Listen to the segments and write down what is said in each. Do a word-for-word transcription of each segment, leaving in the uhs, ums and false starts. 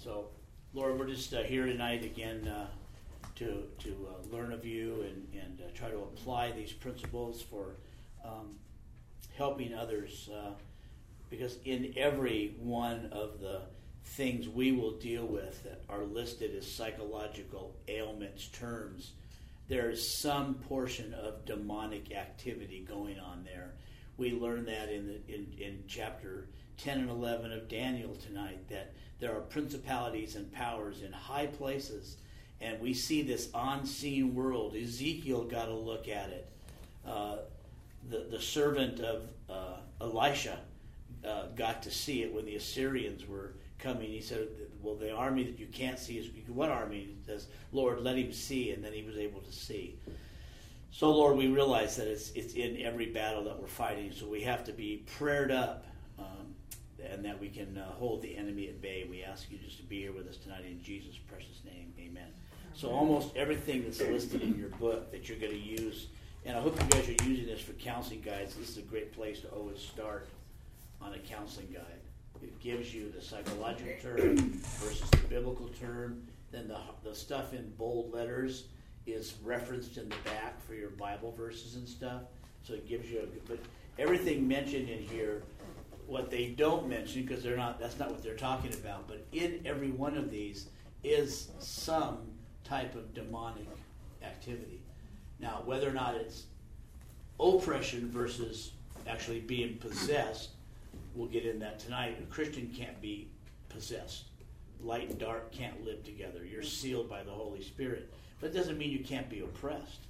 So, Lord, we're just uh, here tonight again uh, to to uh, learn of you and, and uh, try to apply these principles for um, helping others. Uh, because in every one of the things we will deal with that are listed as psychological ailments terms, there is some portion of demonic activity going on there. We learned that in the in, in chapter ten and eleven of Daniel tonight, that there are principalities and powers in high places, and we see this unseen world. Ezekiel got a look at it. Uh, the the servant of uh, Elisha uh, got to see it when the Assyrians were coming. He said, well, the army that you can't see is what army? He says, Lord, let him see, and then he was able to see. So, Lord, we realize that it's it's in every battle that we're fighting, so we have to be prayed up, um, and that we can uh, hold the enemy at bay. We ask you just to be here with us tonight in Jesus' precious name. Amen. So almost everything that's listed in your book that you're going to use, and I hope you guys are using this for counseling guides. This is a great place to always start on a counseling guide. It gives you the psychological term versus the biblical term. Then the the stuff in bold letters is referenced in the back for your Bible verses and stuff. So it gives you a good, but everything mentioned in here, what they don't mention, because they're not, that's not what they're talking about, but in every one of these is some type of demonic activity. Now, whether or not it's oppression versus actually being possessed, we'll get in that tonight. A Christian can't be possessed. Light and dark can't live together. You're sealed by the Holy Spirit. But it doesn't mean you can't be oppressed.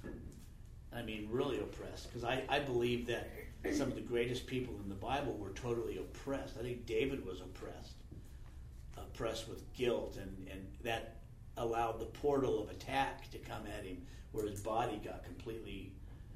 I mean, really oppressed. Because I, I believe that some of the greatest people in the Bible were totally oppressed. I think David was oppressed. Oppressed with guilt. And, and that allowed the portal of attack to come at him, where his body got completely,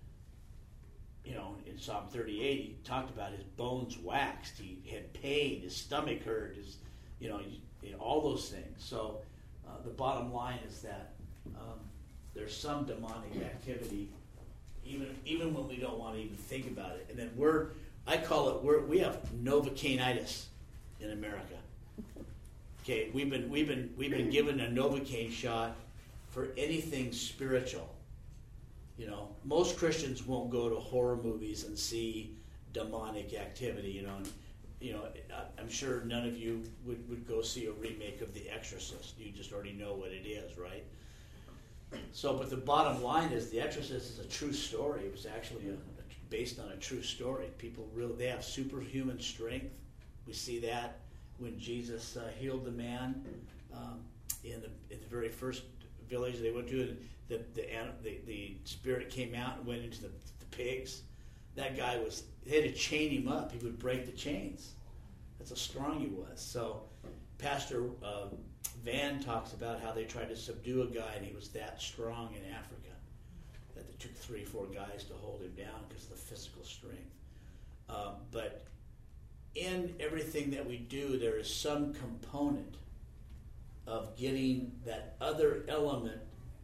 you know, in Psalm thirty-eight, he talked about his bones waxed. He had pain. His stomach hurt. His, you know, you know all those things. So uh, the bottom line is that Um, there's some demonic activity, even even when we don't want to even think about it. And then we're, I call it, we're, we have novocainitis in America. Okay, we've been we've been we've been given a Novocaine shot for anything spiritual. You know, most Christians won't go to horror movies and see demonic activity. You know, and, you know, I'm sure none of you would, would go see a remake of The Exorcist. You just already know what it is, right? So, but the bottom line is, The Exorcist is a true story. It was actually a, a, based on a true story. People really, they have superhuman strength. We see that when Jesus uh, healed the man um, in the in the very first village they went to. And the the, the the spirit came out and went into the, the pigs. That guy was, they had to chain him up. He would break the chains. That's how strong he was. So, Pastor Uh, Van talks about how they tried to subdue a guy, and he was that strong in Africa that it took three, four guys to hold him down because of the physical strength. Um, but in everything that we do, there is some component of getting that other element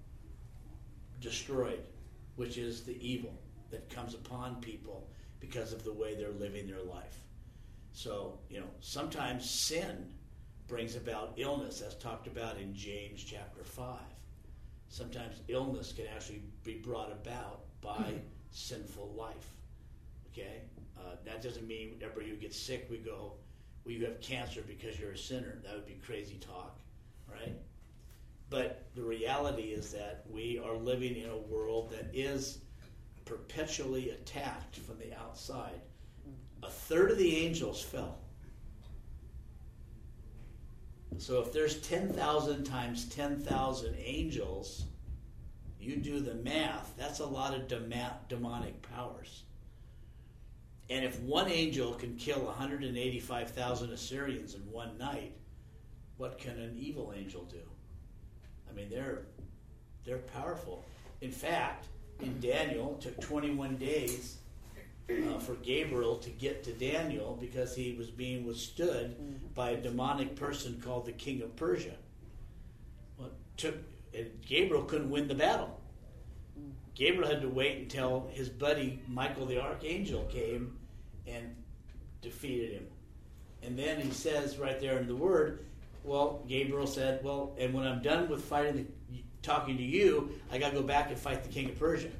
destroyed, which is the evil that comes upon people because of the way they're living their life. So, you know, sometimes sin brings about illness, as talked about in James chapter five. Sometimes illness can actually be brought about by mm-hmm. sinful life. Okay? Uh, that doesn't mean whenever you get sick, we go, well, you have cancer because you're a sinner. That would be crazy talk, right? But the reality is that we are living in a world that is perpetually attacked from the outside. A third of the angels fell. So if there's ten thousand times ten thousand angels, you do the math, that's a lot of dem- demonic powers. And if one angel can kill one hundred eighty-five thousand Assyrians in one night, what can an evil angel do? I mean, they're they're powerful. In fact, in Daniel, it took twenty-one days Uh, for Gabriel to get to Daniel because he was being withstood mm-hmm. by a demonic person called the king of Persia. Well, it took, and Gabriel couldn't win the battle. Mm-hmm. Gabriel had to wait until his buddy Michael the archangel came and defeated him. And then he says right there in the word, well, Gabriel said, well, and when I'm done with fighting, the, talking to you, I got to go back and fight the king of Persia.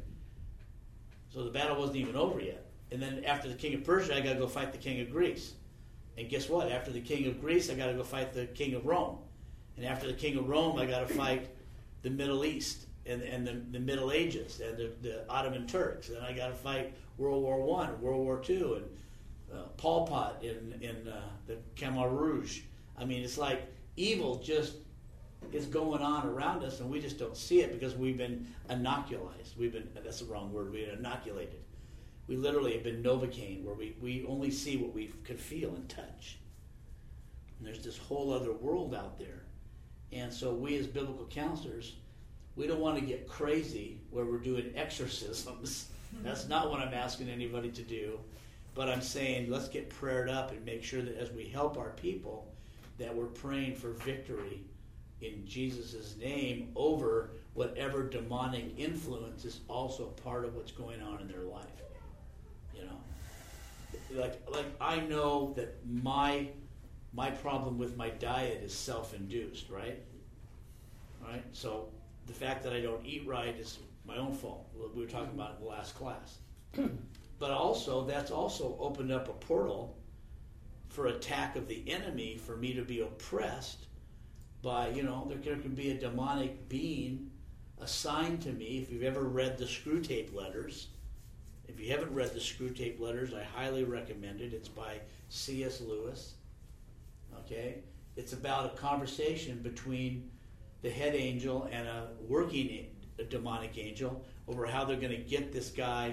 So the battle wasn't even over yet. And then after the king of Persia, I got to go fight the king of Greece. And guess what? After the king of Greece, I got to go fight the king of Rome. And after the king of Rome, I got to fight the Middle East and, and the, the Middle Ages and the, the Ottoman Turks. And I got to fight World War One, World War Two, and uh, Pol Pot in, in uh, the Khmer Rouge. I mean, it's like evil just is going on around us, and we just don't see it because we've been inoculized. We've been, that's the wrong word, we've been inoculated. We literally have been Novocaine, where we, we only see what we can feel and touch. And there's this whole other world out there. And so we as biblical counselors, we don't want to get crazy where we're doing exorcisms. That's not what I'm asking anybody to do. But I'm saying let's get prayed up and make sure that as we help our people, that we're praying for victory in Jesus' name over whatever demonic influence is also part of what's going on in their life. You know, like like I know that my my problem with my diet is self-induced, right? Right. So the fact that I don't eat right is my own fault. We were talking about it in the last class. But also, that's also opened up a portal for attack of the enemy for me to be oppressed by, you know, there can be a demonic being assigned to me. If you've ever read the Screw Tape Letters, if you haven't read the Screw Tape Letters, I highly recommend it. It's by C S Lewis. Okay? It's about a conversation between the head angel and a working a demonic angel over how they're going to get this guy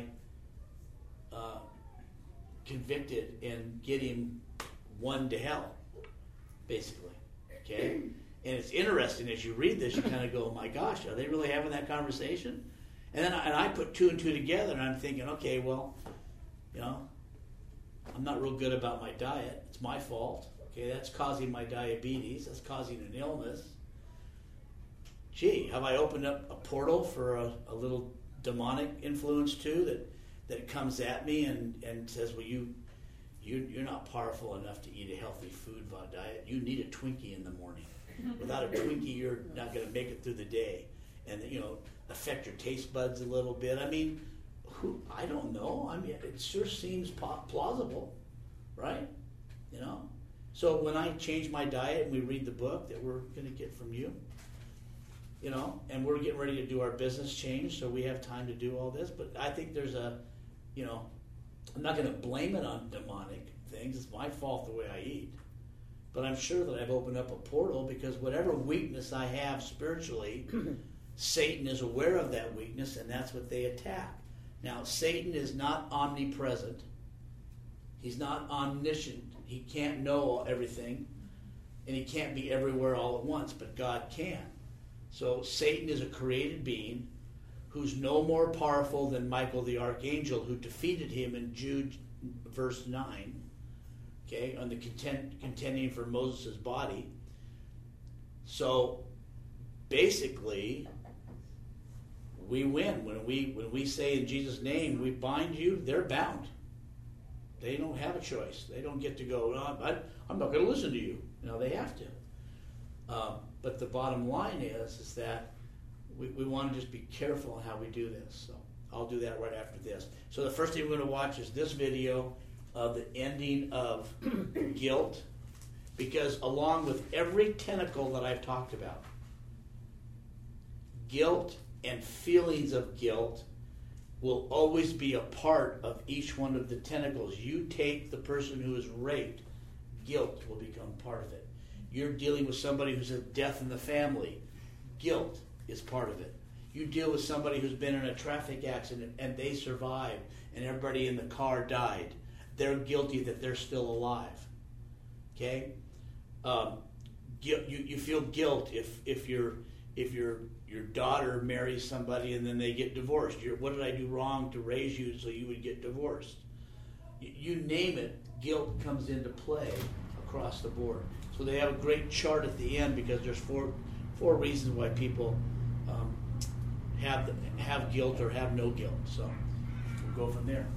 uh, convicted and get him one to hell, basically. Okay? And it's interesting as you read this, you kind of go, oh my gosh, are they really having that conversation? And then I, and I put two and two together, and I'm thinking, okay, well, you know, I'm not real good about my diet. It's my fault. Okay, that's causing my diabetes. That's causing an illness. Gee, have I opened up a portal for a, a little demonic influence too that, that comes at me and, and says, well, you, you, you're not powerful enough to eat a healthy food diet. You need a Twinkie in the morning. Without a Twinkie, you're not going to make it through the day. And, you know, affect your taste buds a little bit. I mean, who? I don't know. I mean, it sure seems plausible, right? You know? So when I change my diet and we read the book that we're going to get from you, you know, and we're getting ready to do our business change, so we have time to do all this. But I think there's a, you know, I'm not going to blame it on demonic things. It's my fault the way I eat. But I'm sure that I've opened up a portal because whatever weakness I have spiritually, Satan is aware of that weakness, and that's what they attack. Now, Satan is not omnipresent. He's not omniscient. He can't know everything, and he can't be everywhere all at once, but God can. So Satan is a created being who's no more powerful than Michael the archangel, who defeated him in Jude verse nine, okay, on the contend, contending for Moses' body. So basically, we win. When we when we say in Jesus' name, we bind you, they're bound. They don't have a choice. They don't get to go, no, I, I'm not going to listen to you. No, they have to. Um, but the bottom line is, is that we, we want to just be careful on how we do this. So I'll do that right after this. So the first thing we're going to watch is this video of the ending of guilt, because along with every tentacle that I've talked about, guilt and feelings of guilt will always be a part of each one of the tentacles. You take the person who is raped, guilt will become part of it. You're dealing with somebody who's a death in the family, guilt is part of it. You deal with somebody who's been in a traffic accident and they survived and everybody in the car died. They're guilty that they're still alive. Okay? Um, you, you feel guilt if if your if your your daughter marries somebody and then they get divorced. You're, what did I do wrong to raise you so you would get divorced? You, you name it, guilt comes into play across the board. So they have a great chart at the end because there's four four reasons why people um, have have guilt or have no guilt. So we'll go from there.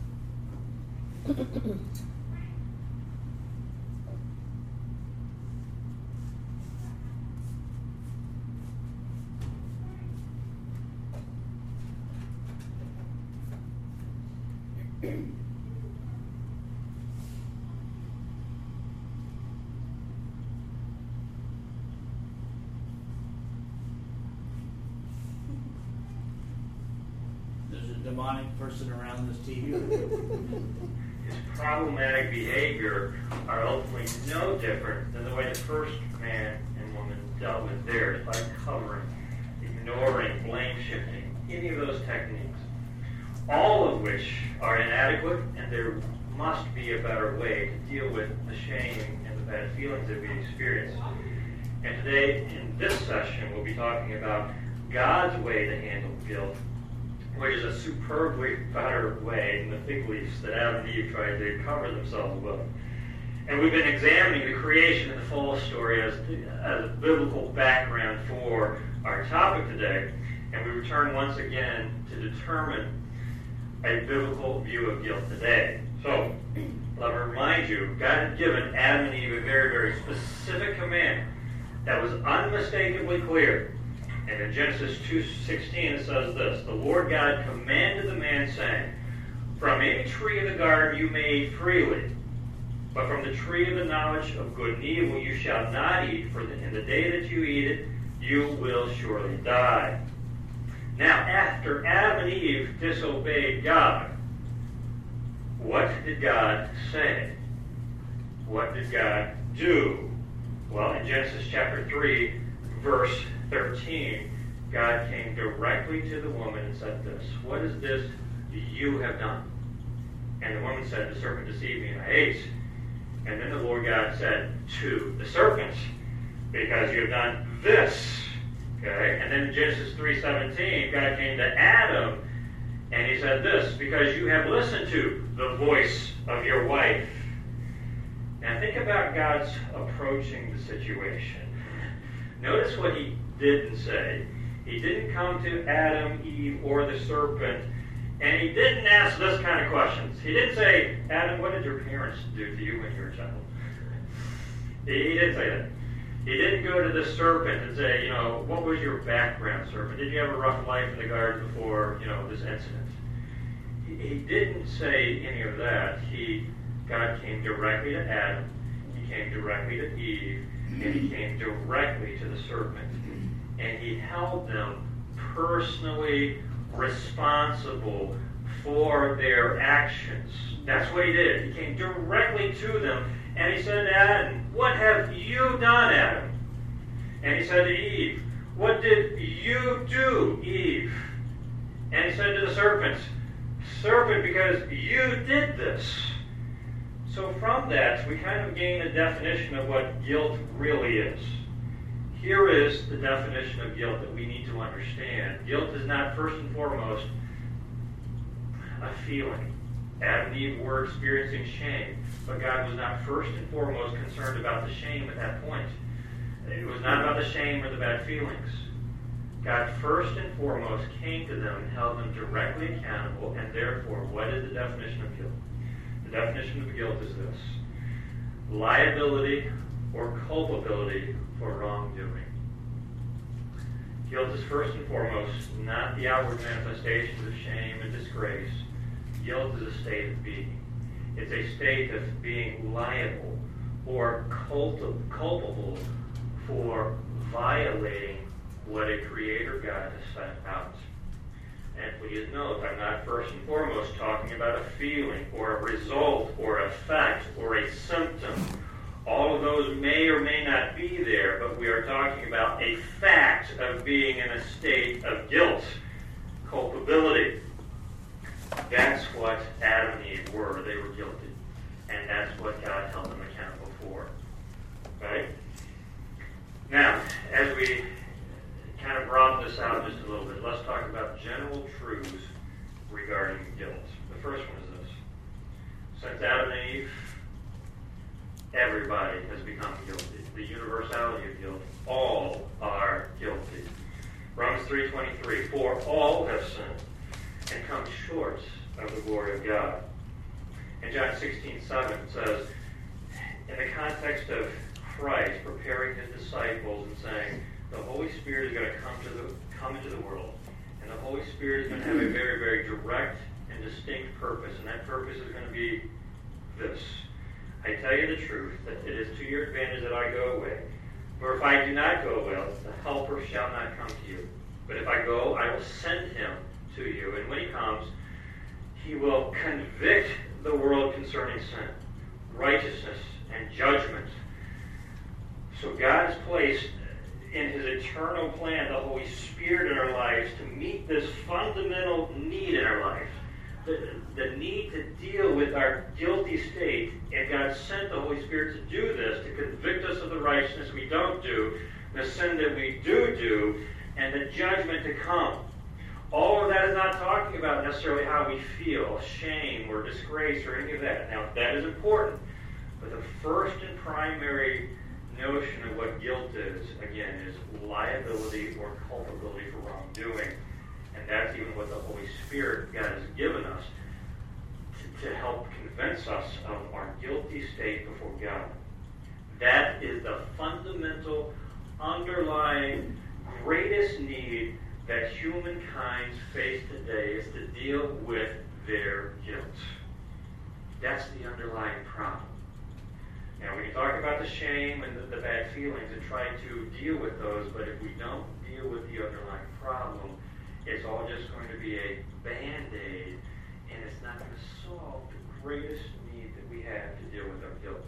There's a demonic person around this T V. His problematic behavior are ultimately no different than the way the first man and woman dealt with theirs, by covering, ignoring, blame shifting, any of those techniques. All of which are inadequate, and there must be a better way to deal with the shame and the bad feelings that we experience. And today, in this session, we'll be talking about God's way to handle guilt, which is a superbly better way than the fig leaves that Adam and Eve tried to cover themselves with. And we've been examining the creation and the fall story as, as a biblical background for our topic today. And we return once again to determine a biblical view of guilt today. So, let me remind you, God had given Adam and Eve a very, very specific command that was unmistakably clear. And in Genesis two sixteen it says this, "The Lord God commanded the man, saying, From any tree of the garden you may eat freely, but from the tree of the knowledge of good and evil you shall not eat, for in the day that you eat it, you will surely die." Now, after Adam and Eve disobeyed God, what did God say? What did God do? Well, in Genesis chapter three, verse thirteen, God came directly to the woman and said this, "What is this you have done?" And the woman said, "The serpent deceived me and I ate." And then the Lord God said to the serpent, "Because you have done this." Okay, and then in Genesis three seventeen, God came to Adam and he said this, "Because you have listened to the voice of your wife." Now think about God's approaching the situation. Notice what he didn't say. He didn't come to Adam, Eve, or the serpent, and he didn't ask this kind of questions. He didn't say, "Adam, what did your parents do to you when you were a child?" He, he didn't say that. He didn't go to the serpent and say, you know, "What was your background, serpent? Did you have a rough life in the garden before, you know, this incident?" He, he didn't say any of that. He, God came directly to Adam. He came directly to Eve. And he came directly to the serpent. And he held them personally responsible for their actions. That's what he did. He came directly to them. And he said to Adam, "What have you done, Adam?" And he said to Eve, "What did you do, Eve?" And he said to the serpent, "Serpent, because you did this." So from that, we kind of gain a definition of what guilt really is. Here is the definition of guilt that we need to understand. Guilt is not first and foremost a feeling. Adam and Eve were experiencing shame, but God was not first and foremost concerned about the shame at that point. It was not about the shame or the bad feelings. God first and foremost came to them and held them directly accountable, and therefore, what is the definition of guilt? The definition of guilt is this: liability or culpability for wrongdoing. Guilt is first and foremost not the outward manifestations of shame and disgrace. Guilt is a state of being. It's a state of being liable or culpable for violating what a Creator God has set out. And please note, I'm not first and foremost talking about a feeling or a result or effect or a symptom. All of those may or may not be there, but we are talking about a fact of being in a state of guilt, culpability. That's what Adam and Eve were. They were guilty. And that's what God held them accountable for. Right? Now, as we kind of broaden this out just a little bit, let's talk about general truths regarding guilt. The first one is this: since Adam and Eve, everybody has become guilty. The universality of guilt. All are guilty. Romans three twenty-three, "For all have sinned and come short of the glory of God." And John sixteen seven says, in the context of Christ preparing his disciples and saying, the Holy Spirit is going to come to the come into the world, and the Holy Spirit is going to have a very, very direct and and distinct purpose, and that purpose is going to be this. I tell you the truth, that it is to your advantage that I go away. For if I do not go away, the Helper shall not come to you. But if I go, I will send him to you. And when he comes, he will convict the world concerning sin, righteousness, and judgment. So God has placed in his eternal plan the Holy Spirit in our lives to meet this fundamental need in our life. The, the need to deal with our guilty state, and God sent the Holy Spirit to do this, to convict us of the righteousness we don't do, the sin that we do do, and the judgment to come. All of that is not talking about necessarily how we feel, shame or disgrace or any of that. Now, that is important, but the first and primary notion of what guilt is, again, is liability or culpability for wrongdoing. And that's even what the Holy Spirit, God, has given us to, to help convince us of our guilty state before God. That is the fundamental, underlying, greatest need that humankind face today, is to deal with their guilt. That's the underlying problem. Now, we can talk about the shame and the, the bad feelings and try to deal with those, but if we don't deal with the underlying problem, it's all just going to be a Band-Aid, and it's not going to solve the greatest need that we have to deal with our guilt.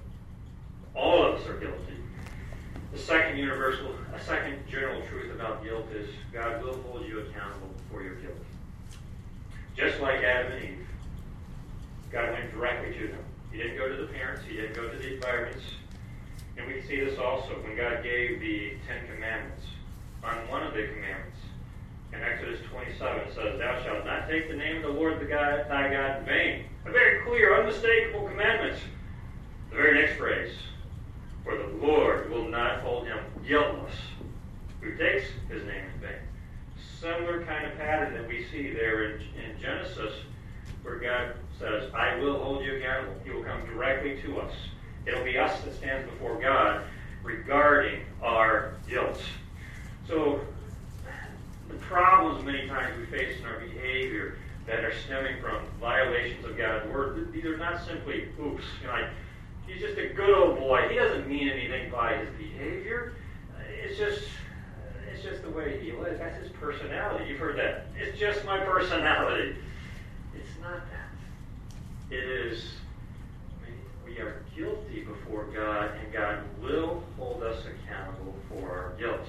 All of us are guilty. The second universal, a second general truth about guilt is God will hold you accountable for your guilt. Just like Adam and Eve, God went directly to them. He didn't go to the parents. He didn't go to the environments. And we see this also when God gave the Ten Commandments. On one of the commandments, in Exodus twenty-seven, it says, "Thou shalt not take the name of the Lord the God, thy God in vain." A very clear, unmistakable commandment. The very next phrase, "For the Lord will not hold him guiltless who takes his name in vain." Similar kind of pattern that we see there in, in Genesis, where God says, "I will hold you accountable." He will come directly to us. It'll be us that stands before God regarding our guilt. So, the problems many times we face in our behavior that are stemming from violations of God's word, these are not simply, oops, you know, like, he's just a good old boy. He doesn't mean anything by his behavior. It's just, it's just the way he lives. That's his personality. You've heard that. It's just my personality. It's not that. It is, we are guilty before God, and God will hold us accountable for our guilt.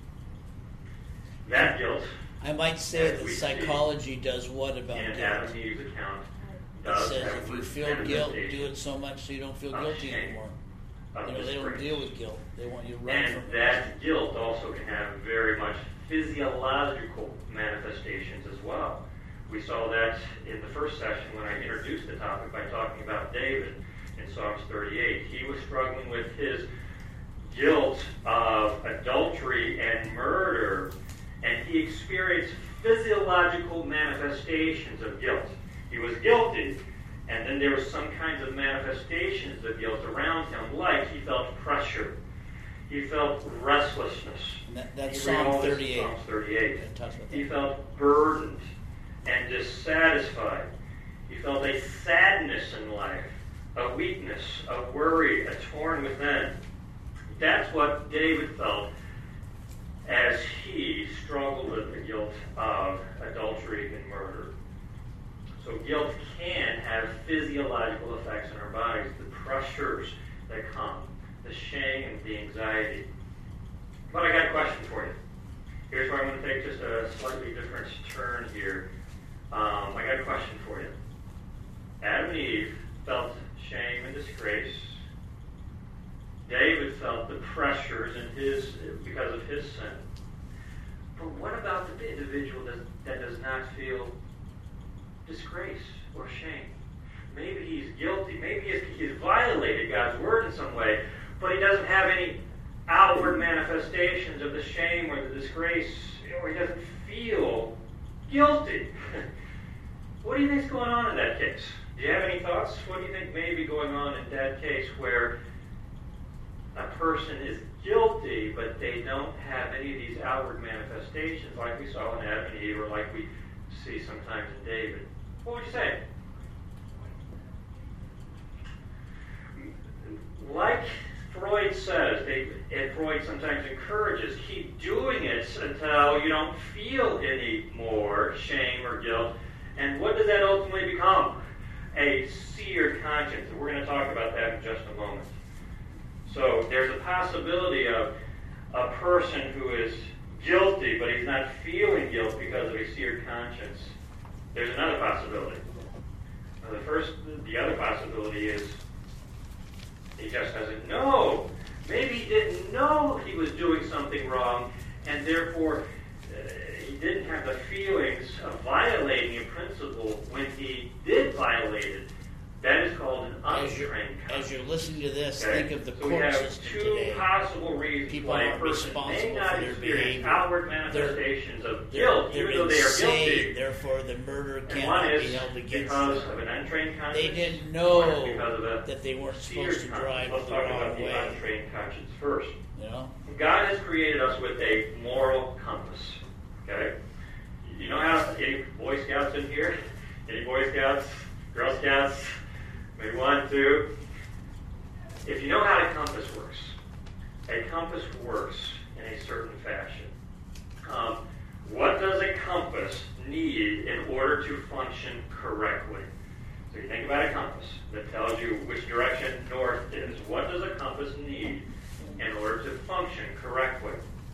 That guilt, I might say that psychology does what about in guilt? Adam and Eve's account, It does says have if you a feel guilt, do manifestation it so much so you don't feel of guilty shame, anymore. of You know, they don't disgrace. deal with guilt. They want you to run And from it. that guilt also can have very much physiological manifestations as well. We saw that in the first session when I introduced the topic by talking about David in Psalms thirty-eight. He was struggling with his guilt of adultery and murder, and he experienced physiological manifestations of guilt. He was guilty, and then there were some kinds of manifestations of guilt around him, like he felt pressure. He felt restlessness. And that, that's You read Psalm all this in thirty-eight. Psalms thirty-eight. It talks about He that. felt burdened and dissatisfied. He felt a sadness in life, a weakness, a worry, a torn within. That's what David felt as he struggled with the guilt of adultery and murder. So guilt can have physiological effects in our bodies, the pressures that come, the shame and the anxiety. But I got a question for you. Here's where I'm going to take just a slightly different turn here. Um, I got a question for you. Adam and Eve felt shame and disgrace. David felt the pressures in his because of his sin. But what about the individual that, that does not feel disgrace or shame? Maybe he's guilty. Maybe he's, he's violated God's word in some way, but he doesn't have any outward manifestations of the shame or the disgrace, or he doesn't feel guilty. What do you think is going on in that case? Do you have any thoughts? What do you think may be going on in that case where a person is guilty, but they don't have any of these outward manifestations like we saw in Adam and Eve, or like we see sometimes in David? What would you say? Like Freud says, they, and Freud sometimes encourages, keep doing it until you don't feel any more shame or guilt. And what does that ultimately become? A seared conscience. And we're going to talk about that in just a moment. So there's a possibility of a person who is guilty, but he's not feeling guilt because of a seared conscience. There's another possibility. Now the first, the other possibility is he just doesn't know. Maybe he didn't know he was doing something wrong, and therefore uh, he didn't have the feelings of violating a principle when he did violate it. That is called an untrained conscience. As you're listening to this, Okay? think of the so court we have system two today. possible reasons People why a aren't person may responsible not for their experience behavior. outward manifestations They're, of they're, guilt, they're even though they are insane, guilty. therefore the murder And cannot one is be held against because them. of an untrained conscience. They didn't one is know because of a that they weren't seared supposed to conscience. drive Let's the talk wrong about the way. untrained conscience first. You know? God has created us with a moral compass. Okay? You know how any Boy Scouts in here? Any Boy Scouts? Girl Scouts? Maybe one, two. If you know how a compass works, a compass works in a certain fashion. Um, what does a compass need in order to function correctly? So you think about a compass that tells you which direction north is. What does a compass need in order to function correctly?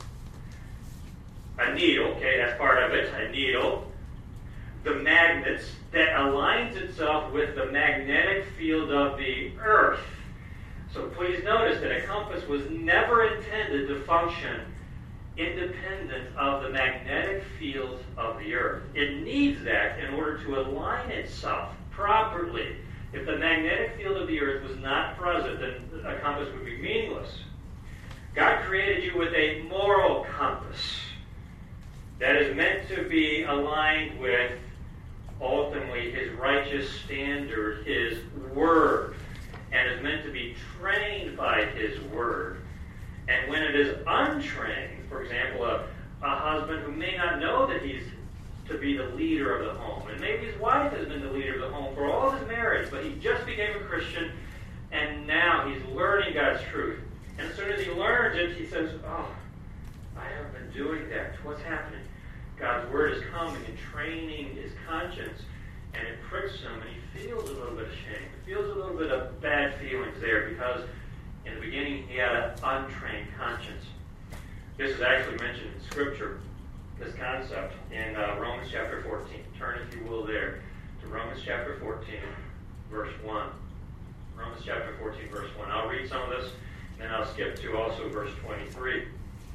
A needle, okay, that's part of it, a needle. The magnets that aligns itself with the magnetic field of the earth. So please notice that a compass was never intended to function independent of the magnetic field of the earth. It needs that in order to align itself properly. If the magnetic field of the earth was not present, then a compass would be meaningless. God created you with a moral compass that is meant to be aligned with ultimately His righteous standard, His Word, and is meant to be trained by His Word. And when it is untrained, for example, a, a husband who may not know that he's to be the leader of the home, and maybe his wife has been the leader of the home for all his marriage, but he just became a Christian, and now he's learning God's truth. And as soon as he learns it, he says, oh, I haven't been doing that. What's happening? God's Word is coming and training his conscience, and it pricks him, and he feels a little bit of shame. He feels a little bit of bad feelings there because in the beginning he had an untrained conscience. This is actually mentioned in Scripture, this concept, in uh, Romans chapter fourteen. Turn, if you will, there to Romans chapter fourteen, verse one. Romans chapter fourteen, verse one. I'll read some of this, and then I'll skip to also verse twenty-three.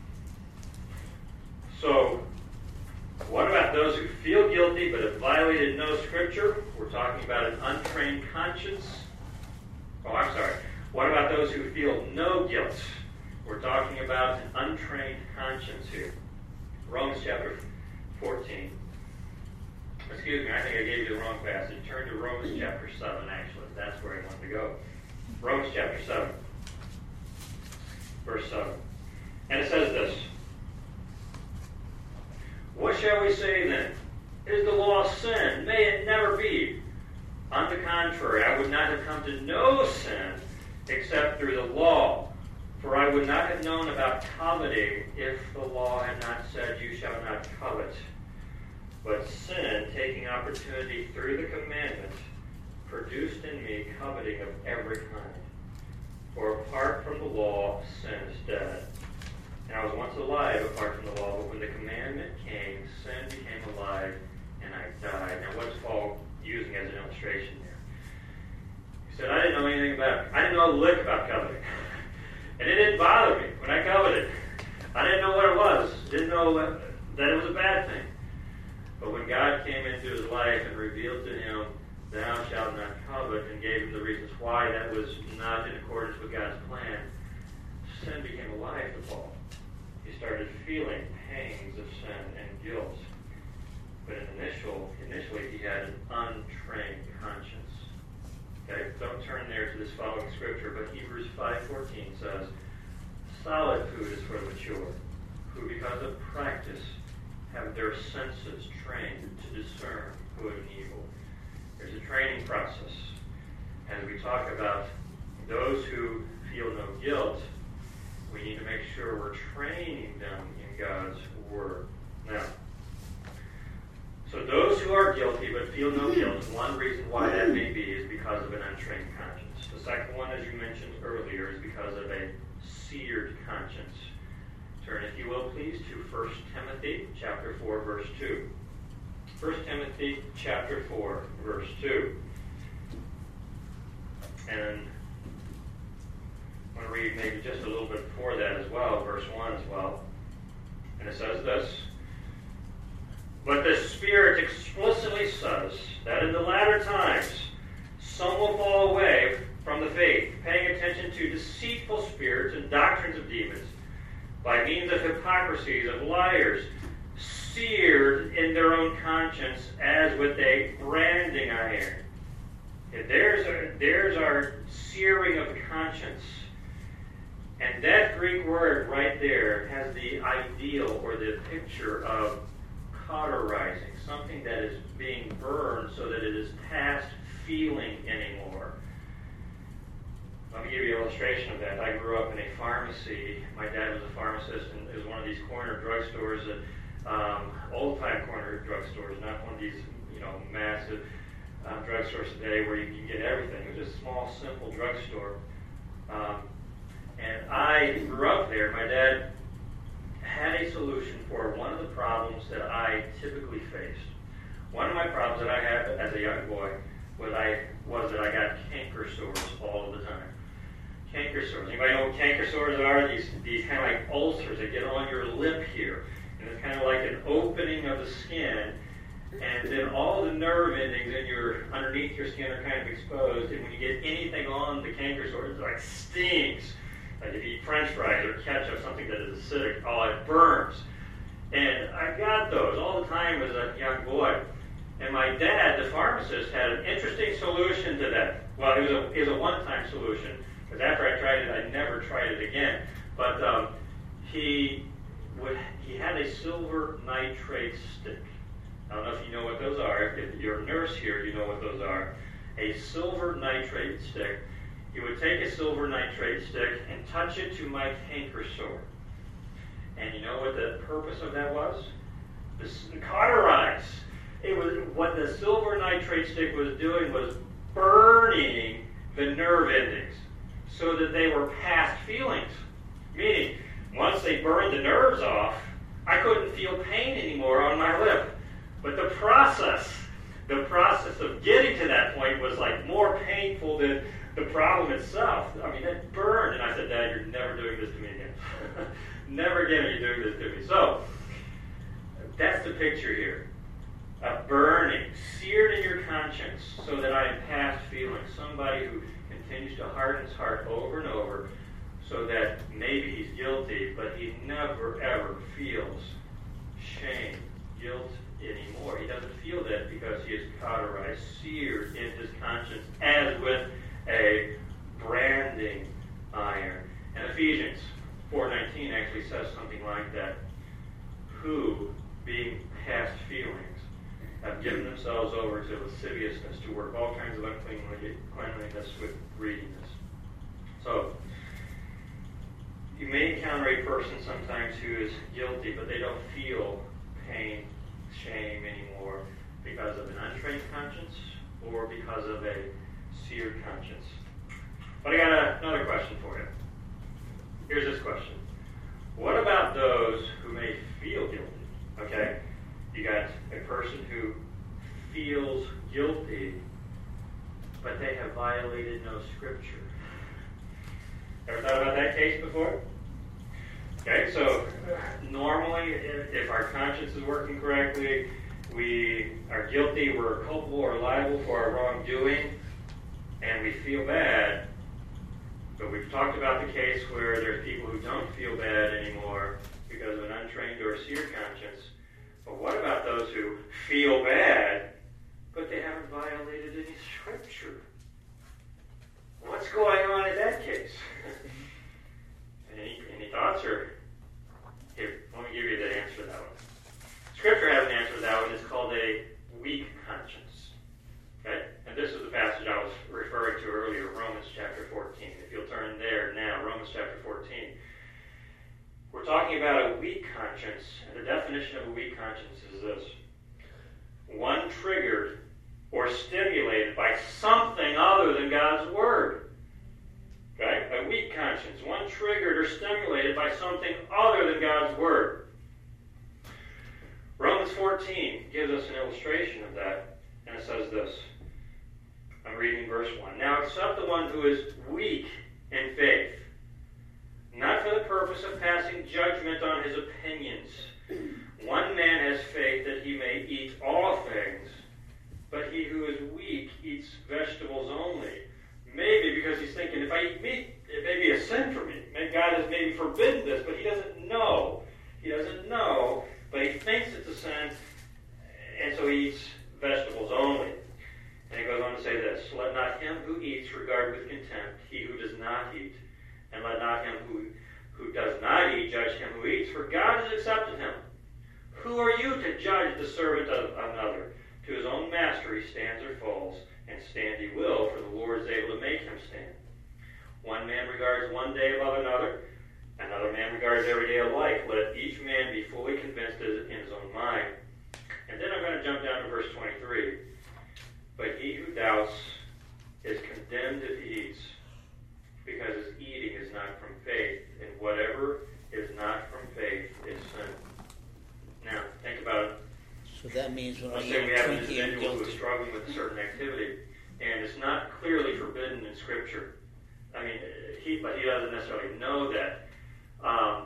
So, what about those who feel guilty but have violated no Scripture? We're talking about an untrained conscience. Oh, I'm sorry. What about those who feel no guilt? We're talking about an untrained conscience here. Romans chapter fourteen. Excuse me, I think I gave you the wrong passage. Turn to Romans chapter seven, actually. That's where I want to go. Romans chapter seven, verse seven. And it says this. What shall we say then? Is the law sin? May it never be. On the contrary, I would not have come to know sin except through the law. For I would not have known about coveting if the law had not said, you shall not covet. But sin, taking opportunity through the commandment, produced in me coveting of every kind. For apart from the law, sin is dead. And I was once alive apart from the law, but when the commandment came, sin became alive, and I died. Now, what is Paul using as an illustration there? He said, I didn't know anything about it. I didn't know a lick about coveting. And it didn't bother me when I coveted. I didn't know what it was. Didn't know that it was a bad thing. But when God came into his life and revealed to him, thou shalt not covet, and gave him the reasons why that was not in accordance with God's plan, sin became alive to Paul. He started feeling pangs of sin and guilt. But in initial, initially he had an untrained conscience. Okay, don't turn there to this following scripture, but Hebrews five fourteen says, solid food is for the mature, who because of practice have their senses trained to discern good and evil. training process. As we talk about those who feel no guilt, we need to make sure we're training them in God's Word. Now, so those who are guilty but feel no guilt, one reason why that may be is because of an untrained conscience. The second one, as you mentioned earlier, is because of a seared conscience. Turn, if you will, please, to First Timothy chapter four, verse two. First Timothy chapter four, verse two. And I want to read maybe just a little bit before that as well, verse one as well. And it says this: "But the Spirit explicitly says that in the latter times some will fall away from the faith, paying attention to deceitful spirits and doctrines of demons, by means of hypocrisies of liars, seared in their own conscience as with a branding iron." There's our, there's our searing of the conscience. And that Greek word right there has the ideal or the picture of cauterizing, something that is being burned so that it is past feeling anymore. Let me give you an illustration of that. I grew up in a pharmacy. My dad was a pharmacist, and it was one of these corner drugstores, that, um, old-time corner drugstores, not one of these, you know, massive uh, drugstores today where you can get everything. It was just a small, simple drugstore. Um, and I grew up there. My dad had a solution for one of the problems that I typically faced. One of my problems that I had as a young boy was, I, was that I got canker sores all of the time. Canker sores. Anybody know what canker sores are? These, these kind of like ulcers that get on your lip here. And it's kind of like an opening of the skin. And then all the nerve endings in your underneath your skin are kind of exposed. And when you get anything on the canker sores, it like stings. Like if you eat French fries or ketchup, something that is acidic, oh, it burns. And I got those all the time as a young boy. And my dad, the pharmacist, had an interesting solution to that. Well, it was a, it was a one-time solution, because after I tried it, I never tried it again. But um, he would, he had a silver nitrate stick. I don't know if you know what those are. If you're a nurse here, you know what those are. A silver nitrate stick. He would take a silver nitrate stick and touch it to my canker sore. And you know what the purpose of that was? This cauterize. It was what the silver nitrate stick was doing was burning the nerve endings so that they were past feelings. Meaning, once they burned the nerves off, I couldn't feel pain anymore on my lip. But the process, the process of getting to that point was like more painful than the problem itself. I mean, it burned. And I said, "Dad, you're never doing this to me again. Never again are you doing this to me." So, that's the picture here. A burning, seared in your conscience so that I am past feeling. Somebody who continues to harden his heart over and over so that maybe he's guilty, but he never ever feels shame, guilt anymore. He doesn't feel that because he is cauterized, seared in his conscience as with a branding iron. And Ephesians four nineteen actually says something like that. Who, being past feelings, have given themselves over to lasciviousness, to work all kinds of uncleanliness with greediness. So, you may encounter a person sometimes who is guilty, but they don't feel pain, shame anymore because of an untrained conscience or because of a seared conscience. But I got a, another question for you. Here's this question. What about those who may feel guilty? Okay? You got a person who feels guilty, but they have violated no scripture. Ever thought about that case before? Okay, so normally, if, if our conscience is working correctly, we are guilty, we're culpable or liable for our wrongdoing, and we feel bad. But we've talked about the case where there's people who don't feel bad anymore because of an untrained or seared conscience. But what about those who feel bad, but they haven't violated any scripture? What's going on in that case? any, any thoughts? Or here, let me give you the answer to that one. Scripture has an answer to that one. It's called a weak conscience. Okay? And this about a weak conscience, and the definition of a weak conscience is this: one triggered or stimulated by something other than God's Word. Okay? A weak conscience, one triggered or stimulated by something other than God's Word. Romans fourteen gives us an illustration of that, and it says this. I'm reading verse one. Now accept the one who is weak in faith, not for the purpose of passing judgment on his opinions. One man has faith that he may eat all things, but he who is weak eats vegetables only. Maybe because he's thinking, if I eat meat, it may be a sin for me. Maybe God has maybe forbidden this, but he doesn't know. He doesn't know, but he thinks it's a sin, and so he eats vegetables only. And he goes on to say this: let not him who eats regard with contempt he who does not eat, and let not him who, who does not eat judge him who eats, for God has accepted him. Who are you to judge the servant of another? To his own master he stands or falls, and stand he will, for the Lord is able to make him stand. One man regards one day above another, another man regards every day alike. Let each man be fully convinced in his own mind. And then I'm going to jump down to verse twenty-three. But he who doubts is condemned if he eats, because his eating is not from faith, and whatever is not from faith is sin. Now, think about it. So that means when I Let's say we eat have an Twinkie, I'm individual who is guilty. struggling with a certain activity, and it's not clearly forbidden in Scripture. I mean, he, but he doesn't necessarily know that. Um,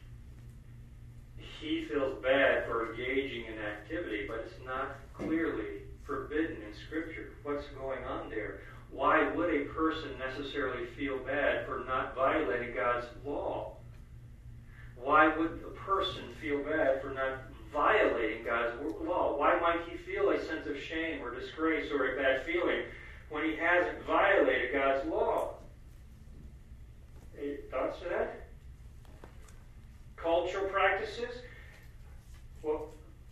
he feels bad for engaging in activity, but it's not clearly forbidden in Scripture. What's going on there? Why would a person necessarily feel bad for not violating God's law? Why would a person feel bad for not violating God's law? Why might he feel a sense of shame or disgrace or a bad feeling when he hasn't violated God's law? Any thoughts to that? Cultural practices? Well,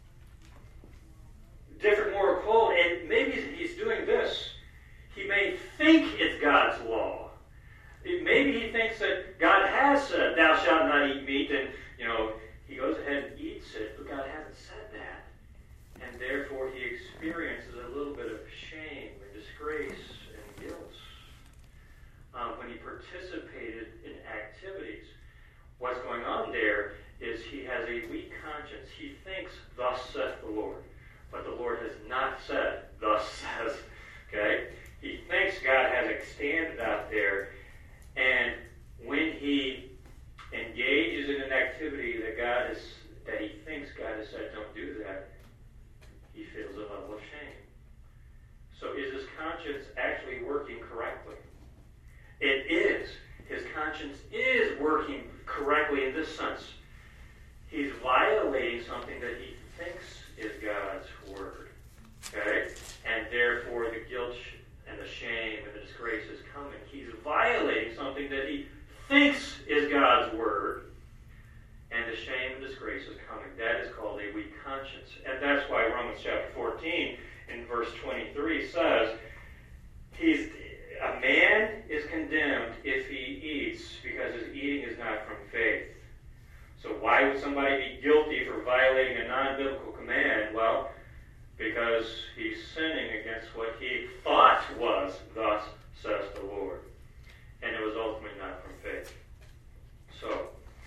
different moral code, and maybe he's doing this. He may think it's God's law. Maybe he thinks that God has said, thou shalt not eat meat, and, you know, he goes ahead and eats it, but God hasn't said that. And therefore he experiences a little bit of shame and disgrace and guilt um, when he participated in activities. What's going on there is he has a weak conscience. He thinks, thus saith the Lord. But the Lord has not said, thus says, okay? He thinks God has extended out there, and when he engages in an activity that God is, that he thinks God has said, don't do that, he feels a level of shame. So is his conscience actually working correctly? It is. His conscience is working correctly in this sense. He's violating something that he thinks is God's word. Okay? And therefore the guilt and the shame and the disgrace is coming. He's violating something that he thinks is God's word, and the shame and disgrace is coming. That is called a weak conscience. And that's why Romans chapter fourteen in verse twenty-three says, he's a man is condemned if he eats, because his eating is not from faith. So why would somebody be guilty for violating a non-biblical command? Well, because he's sinning against what he thought was, thus says the Lord. And it was ultimately not from faith. So,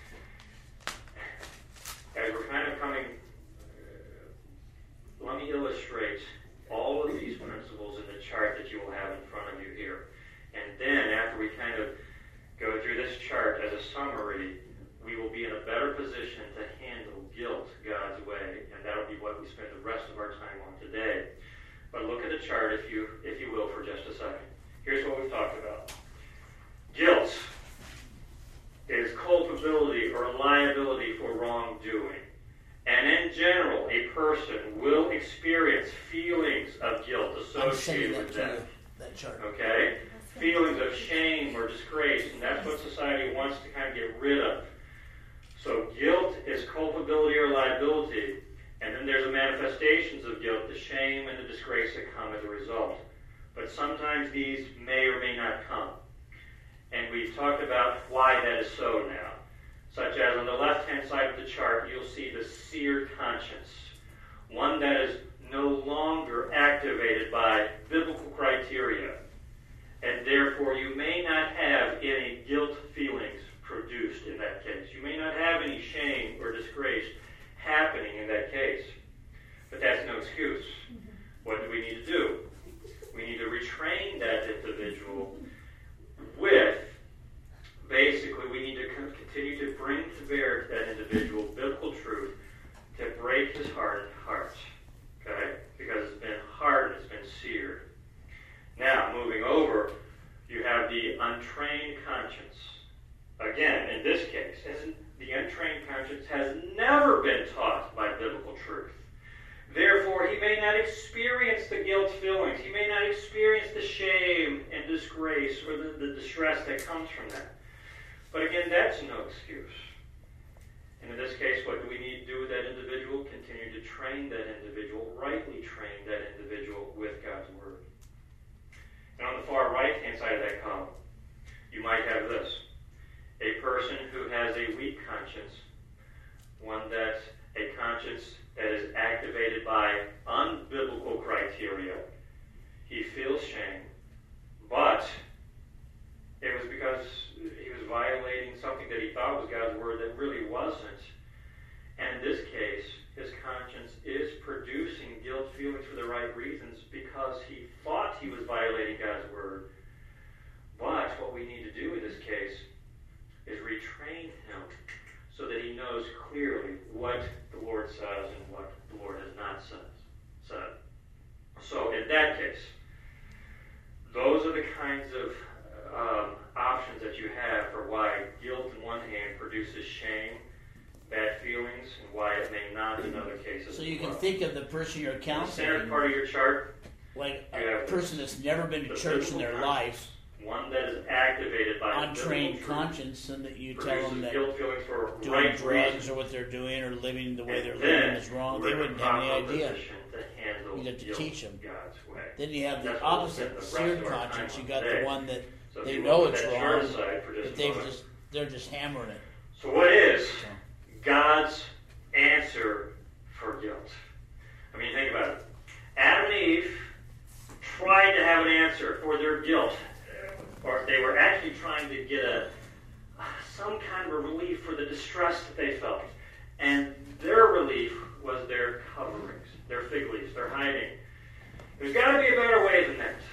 as we're kind of coming, uh, let me illustrate all of these principles in the chart that you will have in front of you here. And then, after we kind of go through this chart as a summary, we will be in a better position to handle guilt God's way, and that'll be what we spend the rest of our time on today. But look at the chart, if you if you will, for just a second. Here's what we've talked about. Guilt is culpability or liability for wrongdoing. And in general, a person will experience feelings of guilt associated with that. You, that chart. Okay? Feelings of shame or disgrace, and that's what society wants to kind of get rid of. So guilt is culpability or liability, and then there's the manifestations of guilt, the shame and the disgrace that come as a result. But sometimes these may or may not come. And we've talked about why that is so now. such as on the left-hand side of the chart, you'll see the seared conscience, one that is no longer activated by biblical criteria, and therefore you may not have any guilt feelings produced in that case. You may not have any shame or disgrace happening in that case. But that's no excuse. What do we need to do? We need to retrain that individual with, basically, we need to continue to bring to bear to that individual biblical truth to break his hardened heart. Okay? Because it's been hardened, it's been seared. Now, moving over, you have the untrained conscience. Again, in this case, the untrained conscience has never been taught by biblical truth. Therefore, he may not experience the guilt feelings. He may not experience the shame and disgrace or the, the distress that comes from that. But again, that's no excuse. And in this case, what do we need to do with that individual? Continue to train that individual, rightly train that individual with God's Word. And on the far right-hand side of that column, you might have this. A person who has a weak conscience, one that a conscience that is activated by unbiblical criteria. He feels shame, but it was because he was violating something that he thought was God's Word that really wasn't. And in this case, his conscience is producing guilt feelings for the right reasons because he thought he was violating God's Word. But what we need to do in this case is retrain him so that he knows clearly what the Lord says and what the Lord has not said. So in that case, those are the kinds of um, options that you have for why guilt in one hand produces shame, bad feelings, and why it may not in other cases. So you can well. think of the person you're counseling, the center part of your chart, like a person that's never been to the church in their conscience, life, one that is activated by untrained conscience, and that you tell them that guilt feelings for doing right drugs reasons. or what they're doing or living the way And they're then living is wrong. They we're in wouldn't a have any proper idea. position to handle You have to guilt teach them. God's way. Then you have the That's what we'll opposite, spend the rest seared of our time conscience. You on got today. the one that So if they you know look it's at that wrong, short side for just but a they've moment. just they're just hammering it. So what is So, God's answer for guilt? I mean, think about it. Adam and Eve tried to have an answer for their guilt, or they were actually trying to get a some kind of a relief for the distress that they felt. And their relief was their coverings, their fig leaves, their hiding. There's got to be a better way than that.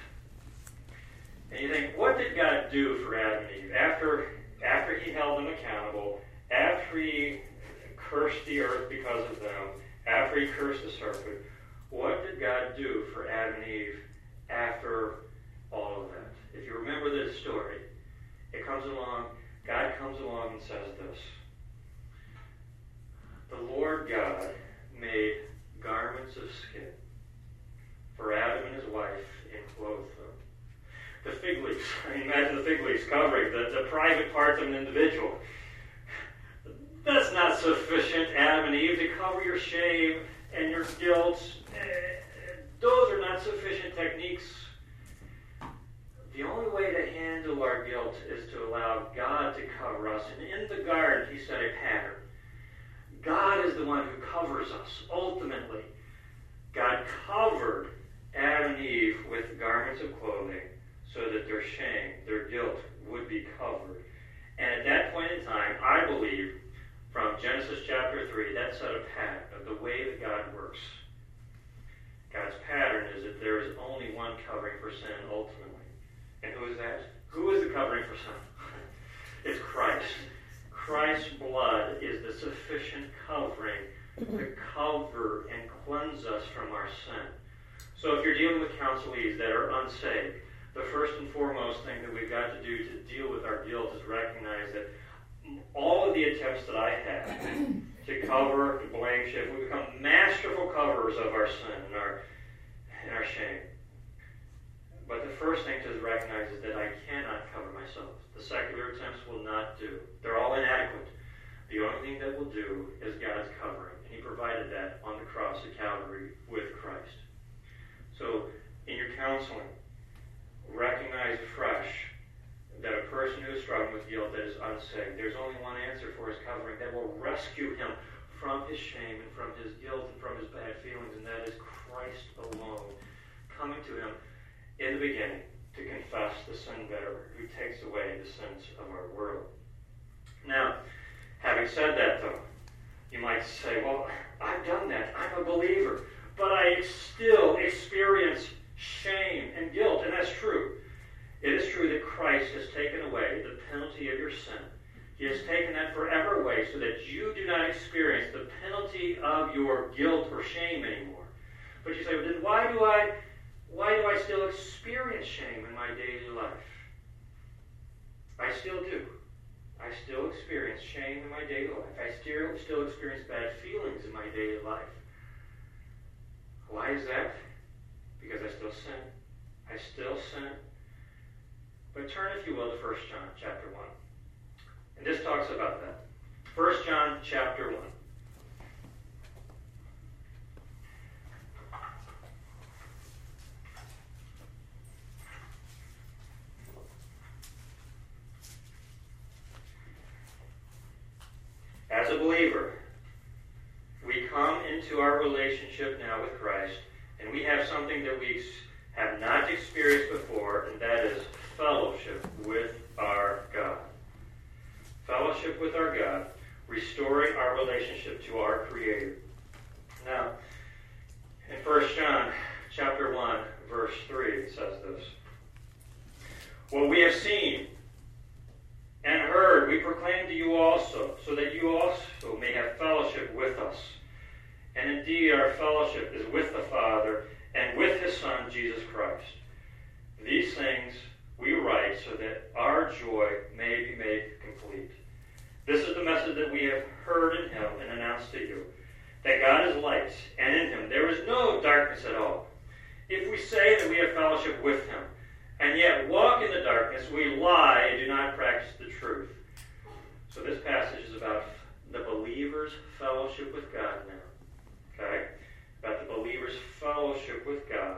And you think, what did God do for Adam and Eve? After, after he held them accountable, after he cursed the earth because of them, after he cursed the serpent, what did God do for Adam and Eve after all of that? If you remember this story, it comes along, God comes along and says this. The Lord God made garments of skin for Adam and his wife and clothed them. The fig leaves, I mean, imagine the fig leaves covering the, the private parts of an individual. That's not sufficient, Adam and Eve, to cover your shame and your guilt. Those are not sufficient techniques. The only way to handle our guilt is to allow God to cover us. And in the garden, he set a pattern. God is the one who covers us, ultimately. God covered Adam and Eve with garments of clothing so that their shame, their guilt, would be covered. And at that point in time, I believe, from Genesis chapter three, that set a pattern of the way that God works. God's pattern is that there is only one covering for sin, ultimately. And who is that? Who is the covering for sin? It's Christ. Christ's blood is the sufficient covering to cover and cleanse us from our sin. So if you're dealing with counselees that are unsaved, the first and foremost thing that we've got to do to deal with our guilt is recognize that all of the attempts that I have to cover, to blame, shift, we become masterful coverers of our sin and our, and our shame. But the first thing to recognize is that I cannot cover myself. The secular attempts will not do. They're all inadequate. The only thing that will do is God's covering. And he provided that on the cross at Calvary with Christ. So, in your counseling, recognize afresh that a person who is struggling with guilt that is unsaved. There's only one answer for his covering that will rescue him from his shame and from his guilt and from his bad feelings, and that is Christ alone coming to him in the beginning to confess the sin bearer who takes away the sins of our world. Now, having said that, though, you might say, well, I've done that. I'm a believer. But I still experience shame and guilt, and that's true. It is true that Christ has taken away the penalty of your sin. He has taken that forever away so that you do not experience the penalty of your guilt or shame anymore. But you say, well, then why do I, why do I still experience shame in my daily life? I still do. I still experience shame in my daily life. I still, still experience bad feelings in my daily life. Why is that? Because I still sin. I still sin. But turn, if you will, to First John chapter one. And this talks about that. First John chapter one. As a believer, we come into our relationship now with Christ, and we have something that we have not experienced before, and that is fellowship with our God. Fellowship with our God, restoring our relationship to our Creator. Now, in First John chapter one, verse three, it says this. What we have seen and heard, we proclaim to you also, so that you also may have fellowship with us. And indeed, our fellowship is with the Father and with His Son, Jesus Christ. These things we write so that our joy may be made complete. This is the message that we have heard in Him and announced to you, that God is light, and in Him there is no darkness at all. If we say that we have fellowship with Him, and yet walk in the darkness, we lie and do not practice the truth. So this passage is about the believer's fellowship with God now. Okay? About the believer's fellowship with God.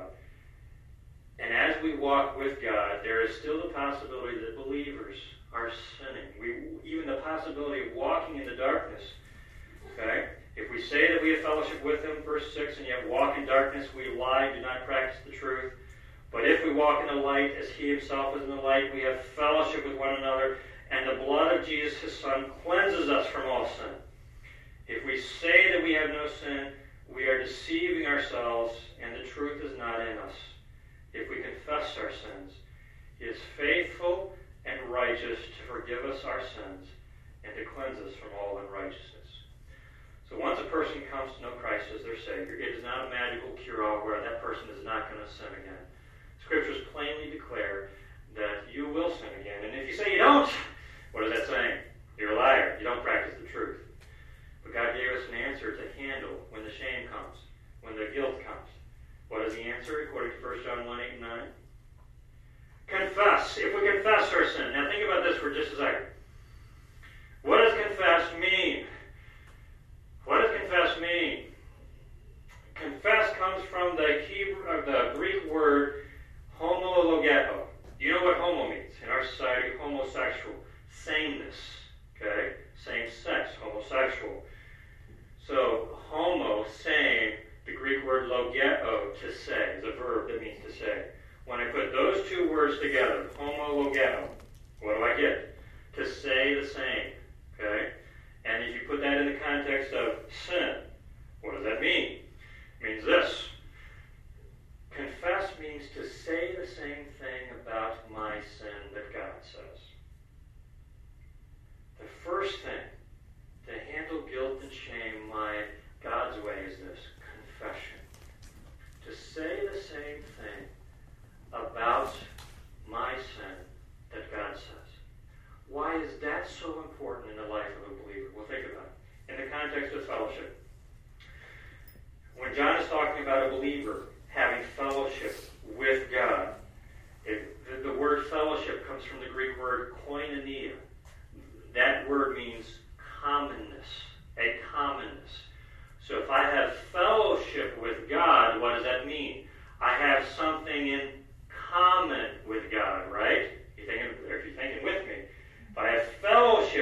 And as we walk with God, there is still the possibility that believers are sinning. We, even the possibility of walking in the darkness. Okay? If we say that we have fellowship with Him, verse six, and yet walk in darkness, we lie and do not practice the truth. But if we walk in the light as He Himself is in the light, we have fellowship with one another, and the blood of Jesus, His Son, cleanses us from all sin. If we say that we have no sin, we are deceiving ourselves, and the truth is not in us. If we confess our sins, He is faithful and righteous to forgive us our sins and to cleanse us from all unrighteousness. So once a person comes to know Christ as their Savior, it is not a magical cure-all where that person is not going to sin again. Scriptures plainly declare that you will sin again. And if you say you don't, what is that saying? You're a liar. You don't practice the truth. But God gave us an answer to handle when the shame comes, when the guilt comes. What is the answer according to First John one, eight, and nine? Confess. If we confess our sin. Now think about this for just a second. What does confess mean? What does confess mean? Confess comes from the Hebrew, uh, the Greek word homologeo. Do you know what homo means? In our society, homosexual. Sameness. Okay? Same sex. Homosexual. So, homo, same. The Greek word logeo, to say, is a verb that means to say. When I put those two words together, homologeo, what do I get? To say the same. Okay? And if you put that in the context of sin, what does that mean? It means this. Confess means to say the same thing about my sin that God says. The first thing to handle guilt and shame my God's way is this, confession. To say the same thing about my sin that God says. Why is that so important in the life of a believer? Well, think about it. In the context of fellowship. When John is talking about a believer having fellowship with God, it, the, the word fellowship comes from the Greek word koinonia. That word means commonness, a commonness. So if I have fellowship with God, what does that mean? I have something in common with God, right? You're thinking, if you're thinking with me. If I have fellowship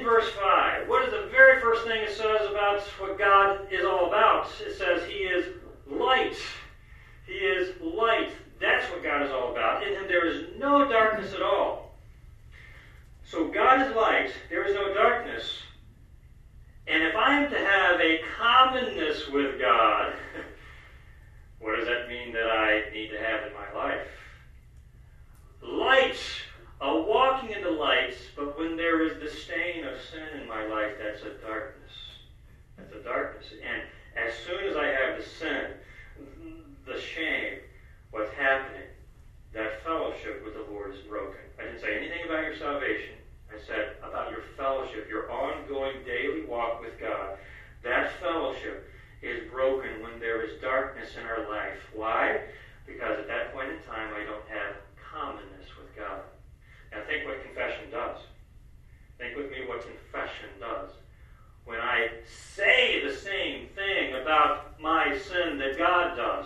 in verse five, what is the very first thing it says about what God is all about? It says He is light. He is light. That's what God is all about. In Him there is no darkness at all. So God is light. There is no darkness. And if I am to have a commonness with God, what does that mean that I need to have in my life? Light, a walking in the light, but when there is the stain of sin in my life, that's a darkness. That's a darkness. And as soon as I have the sin, the shame, what's happening, that fellowship with the Lord is broken. I didn't say anything about your salvation. I said about your fellowship, your ongoing daily walk with God. That fellowship is broken when there is darkness in our life. Why? Because at that point in time, I don't have commonness with God. Now think what confession does. Think with me what confession does. When I say the same thing about my sin that God does,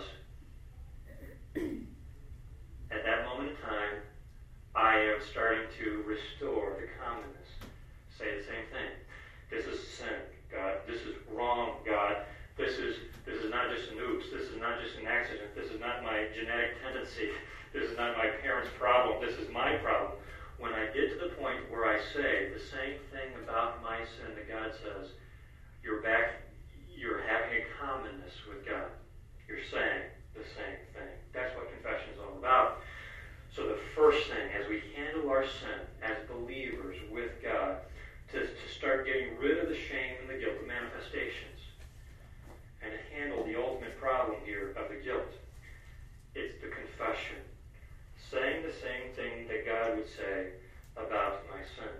at that moment in time, I am starting to restore the commonness. Say the same thing. This is sin, God. This is wrong, God. This is this is not just an oops. This is not just an accident. This is not my genetic tendency. This is not my parents' problem. This is my problem. When I get to the point where I say the same thing about my sin that God says, you're back, you're having a commonness with God. You're saying the same thing. That's what confession is all about. So the first thing, as we handle our sin as believers with God, to, to start getting rid of the shame and the guilt, the manifestations, and to handle the ultimate problem here of the guilt, it's the confession. Saying the same thing that God would say about my sin.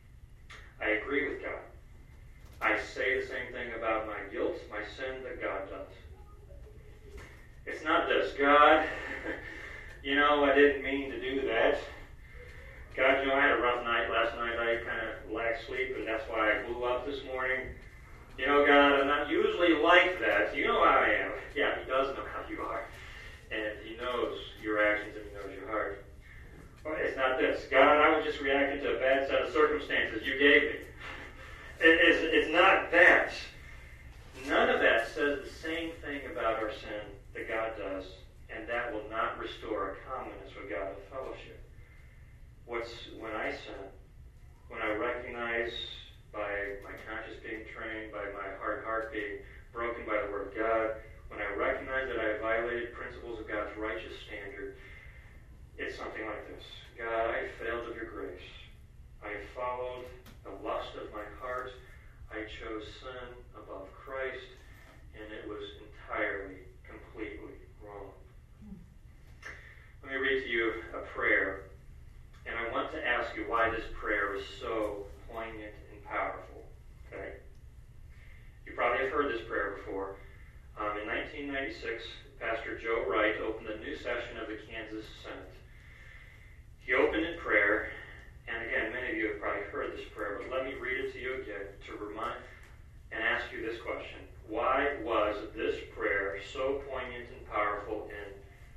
I agree with God. I say the same thing about my guilt, my sin, that God does. It's not this, God, you know, I didn't mean to do that. God, you know, I had a rough night last night. I kind of lacked sleep, and that's why I blew up this morning. You know, God, I'm not usually like that. You know how I am. Yeah, He does know how you are. And He knows your actions and He knows your heart. Well, it's not this. God, I was just reacting to a bad set of circumstances you gave me. It, it's, it's not that. None of that says the same thing about our sin that God does, and that will not restore a commonness with God of fellowship. What's when I sin, when I recognize by my conscience being trained, by my hard heart being broken by the Word of God, when I recognize that I have violated principles of God's righteous standard, it's something like this. God, I failed of your grace. I followed the lust of my heart. I chose sin above Christ, and it was entirely, completely wrong. Let me read to you a prayer, and I want to ask you why this prayer is so poignant and powerful. Okay? You probably have heard this prayer before. Um, in nineteen ninety-six, Pastor Joe Wright opened a new session of the Kansas Senate. He opened in prayer, and again, many of you have probably heard this prayer, but let me read it to you again to remind and ask you this question. Why was this prayer so poignant and powerful and,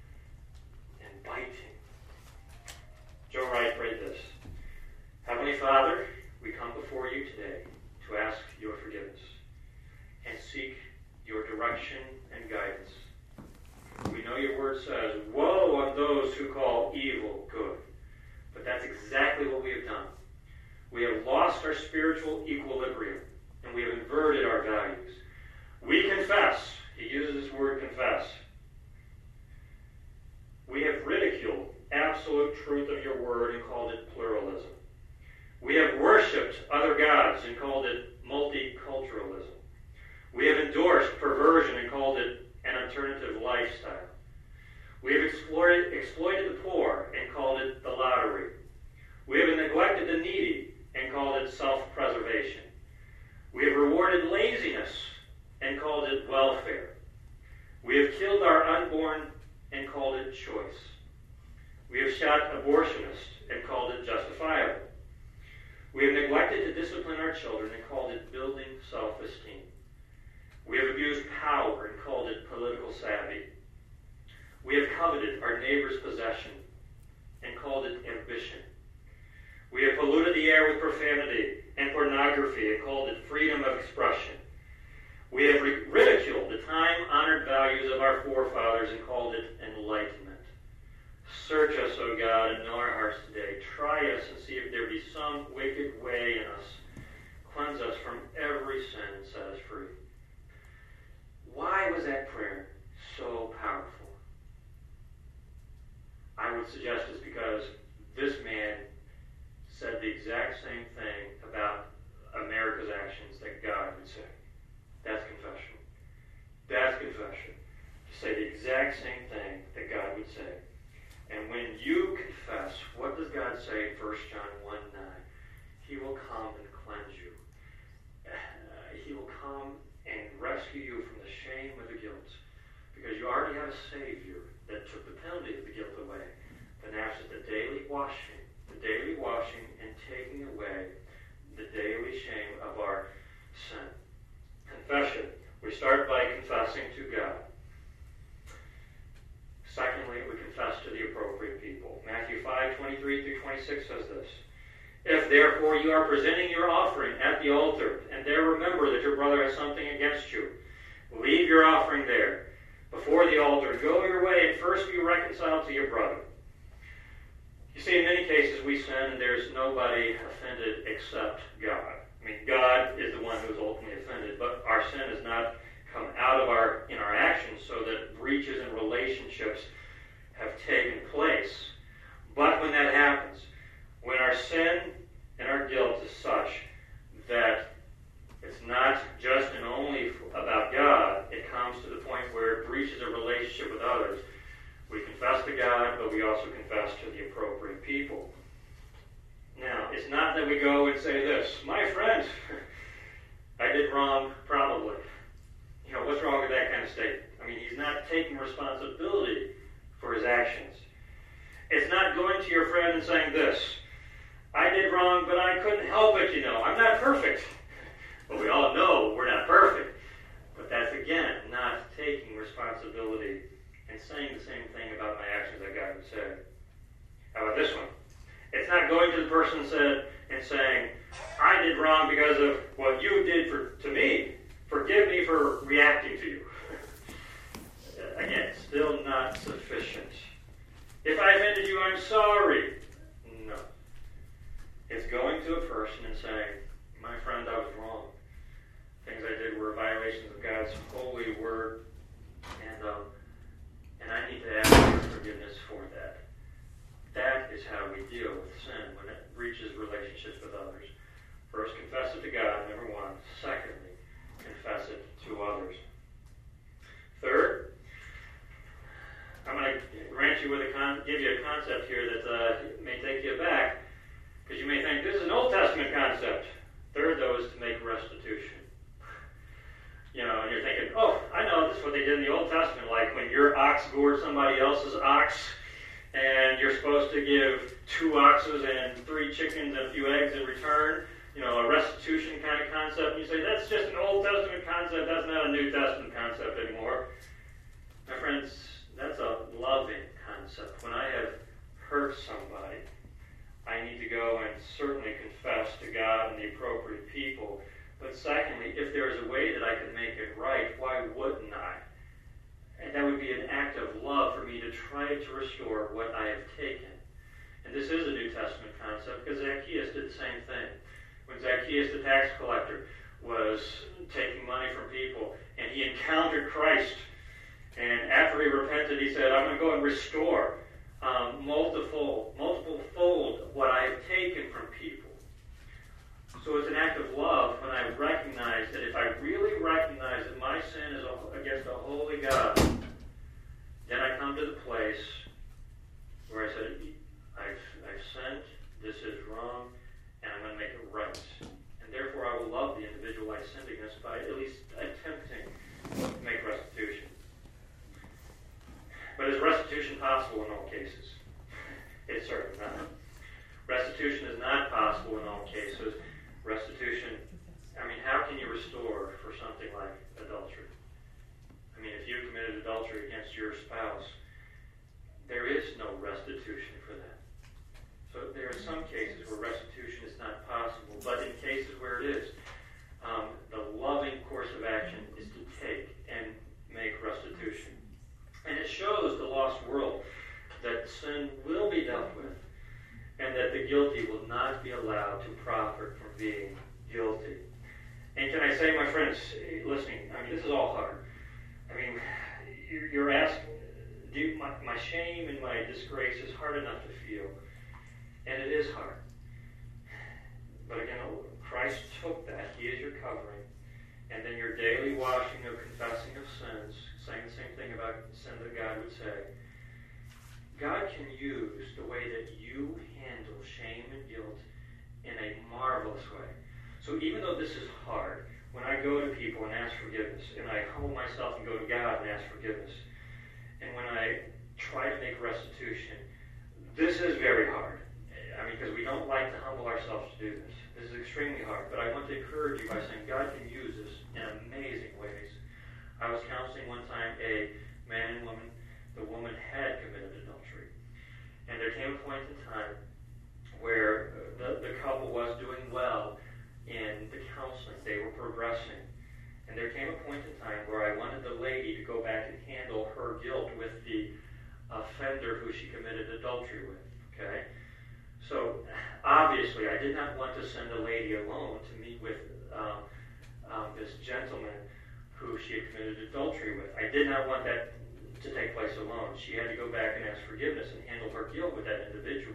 and biting? Joe Wright prayed this. Heavenly Father, we come before you today to ask your forgiveness and seek your direction and guidance. We know your word says, woe on those who call evil good. But that's exactly what we have done. We have lost our spiritual equilibrium, and we have inverted our values. We confess. He uses this word confess. We have ridiculed absolute truth of your word and called it pluralism. We have worshipped other gods and called it multiculturalism. We have endorsed perversion and called it an alternative lifestyle. We have exploited, exploited the poor and called it the lottery. We have neglected the needy and called it self-preservation. We have rewarded laziness and called it welfare. We have killed our unborn and called it choice. We have shot abortionists and called it justifiable. We have neglected to discipline our children and called it building self-esteem. We have abused power and called it political savvy. We have coveted our neighbor's possession and called it ambition. We have polluted the air with profanity and and pornography and called it freedom of expression. We have ridiculed the time-honored values of our forefathers and called it enlightenment. Search us, O God, and know our hearts today. Try us and see if there be some wicked way in us. Cleanse us from every sin and set us free. Why was that prayer so powerful? I would suggest it's because this man said the exact same thing about America's actions that God would say. That's confession. That's confession. To say the exact same thing that God would say. And when you confess, what does God say in First John one nine? He will come and cleanse you. Uh, he will come and rescue you from the shame of the guilt. Because you already have a Savior that took the penalty of the guilt away. But now it's the daily washing, the daily washing and taking away the daily shame of our sin. Confession. We start by confessing to God. Secondly, we confess to the appropriate people. Matthew five twenty-three through twenty-six says this. If therefore you are presenting your offering at the altar, and there remember that your brother has something against you, leave your offering there before the altar. Go your way and first be reconciled to your brother. You see, in many cases we sin and there's nobody offended except God. I mean, God is the one who is ultimately offended, but our sin has not come out of our in our actions so that breaches in relationships have taken place. But when that happens, when our sin and our guilt is such that it's not just and only about God, it comes to the point where it breaches a relationship with others, we confess to God, but we also confess to the appropriate people. Now, it's not that we go and say this, my friend, I did wrong, probably. You know, what's wrong with that kind of statement? I mean, he's not taking responsibility for his actions. It's not going to your friend and saying this, I did wrong, but I couldn't help it, you know. I'm not perfect. But we all know we're not perfect. But that's, again, not taking responsibility and saying the same thing about my actions that God would say. How about this one? It's not going to the person and, said, and saying, I did wrong because of what you did for to me. Forgive me for reacting to you. Again, still not sufficient. If I offended you, I'm sorry. No. It's going to a person and saying, my friend, I was wrong. Things I did were violations of God's holy word, and um, and I need to ask for forgiveness for that. That is how we deal with sin when it breaches relationships with others. First, confess it to God, number one. Secondly, confess it to others. Third, I'm going to grant you with a con- give you a concept here that uh, may take you aback, because you may think this is an Old Testament concept. Third, though, is to make restitution. You know, and you're thinking, oh, I know this is what they did in the Old Testament, like when your ox gored somebody else's ox, and you're supposed to give two oxes and three chickens and a few eggs in return. You know, a restitution kind of concept. And you say, that's just an Old Testament concept. That's not a New Testament concept anymore. My friends, that's a loving concept. When I have hurt somebody, I need to go and certainly confess to God and the appropriate people. But secondly, if there is a way that I can make it right, why wouldn't I? And that would be an act of love for me to try to restore what I have taken. And this is a New Testament concept because Zacchaeus did the same thing. When Zacchaeus, the tax collector, was taking money from people, and he encountered Christ, and after he repented, he said, I'm going to go and restore um, multiple, multiple fold what I have taken from people. So it's an act of love when I recognize that if I really recognize that my sin is against a holy God, then I come to the place where I said, I've, I've sinned, this is wrong, and I'm going to make it right. And therefore I will love the individual I sinned against by at least attempting to make restitution. But is restitution possible in all cases? It's certainly not. Restitution is not possible in all cases. Restitution, I mean, how can you restore for something like adultery? I mean, if you committed adultery against your spouse, there is no restitution for that. So there are some cases where restitution is not possible, but in cases comfort from being guilty. And can I say, my friends, listening, I mean, this is all hard. I mean, you're asking, do you, my, my shame and my disgrace is hard enough to feel, and it is hard. But again, Christ took that. He is your covering. And then your daily washing of confessing of sins, saying the same thing about sin that God would say. God can use the way that you handle shame and guilt in a marvelous way. So even though this is hard, when I go to people and ask forgiveness, and I humble myself and go to God and ask forgiveness, and when I try to make restitution, this is very hard. I mean, because we don't like to humble ourselves to do this. This is extremely hard. But I want to encourage you by saying God can use this in amazing ways. I was counseling one time a man and woman. The woman had committed adultery. And there came a point in time where the, the couple was doing well in the counseling. They were progressing. And there came a point in time where I wanted the lady to go back and handle her guilt with the offender who she committed adultery with. Okay? So, obviously, I did not want to send a lady alone to meet with um, um, this gentleman who she had committed adultery with. I did not want that to take place alone. She had to go back and ask forgiveness and handle her guilt with that individual.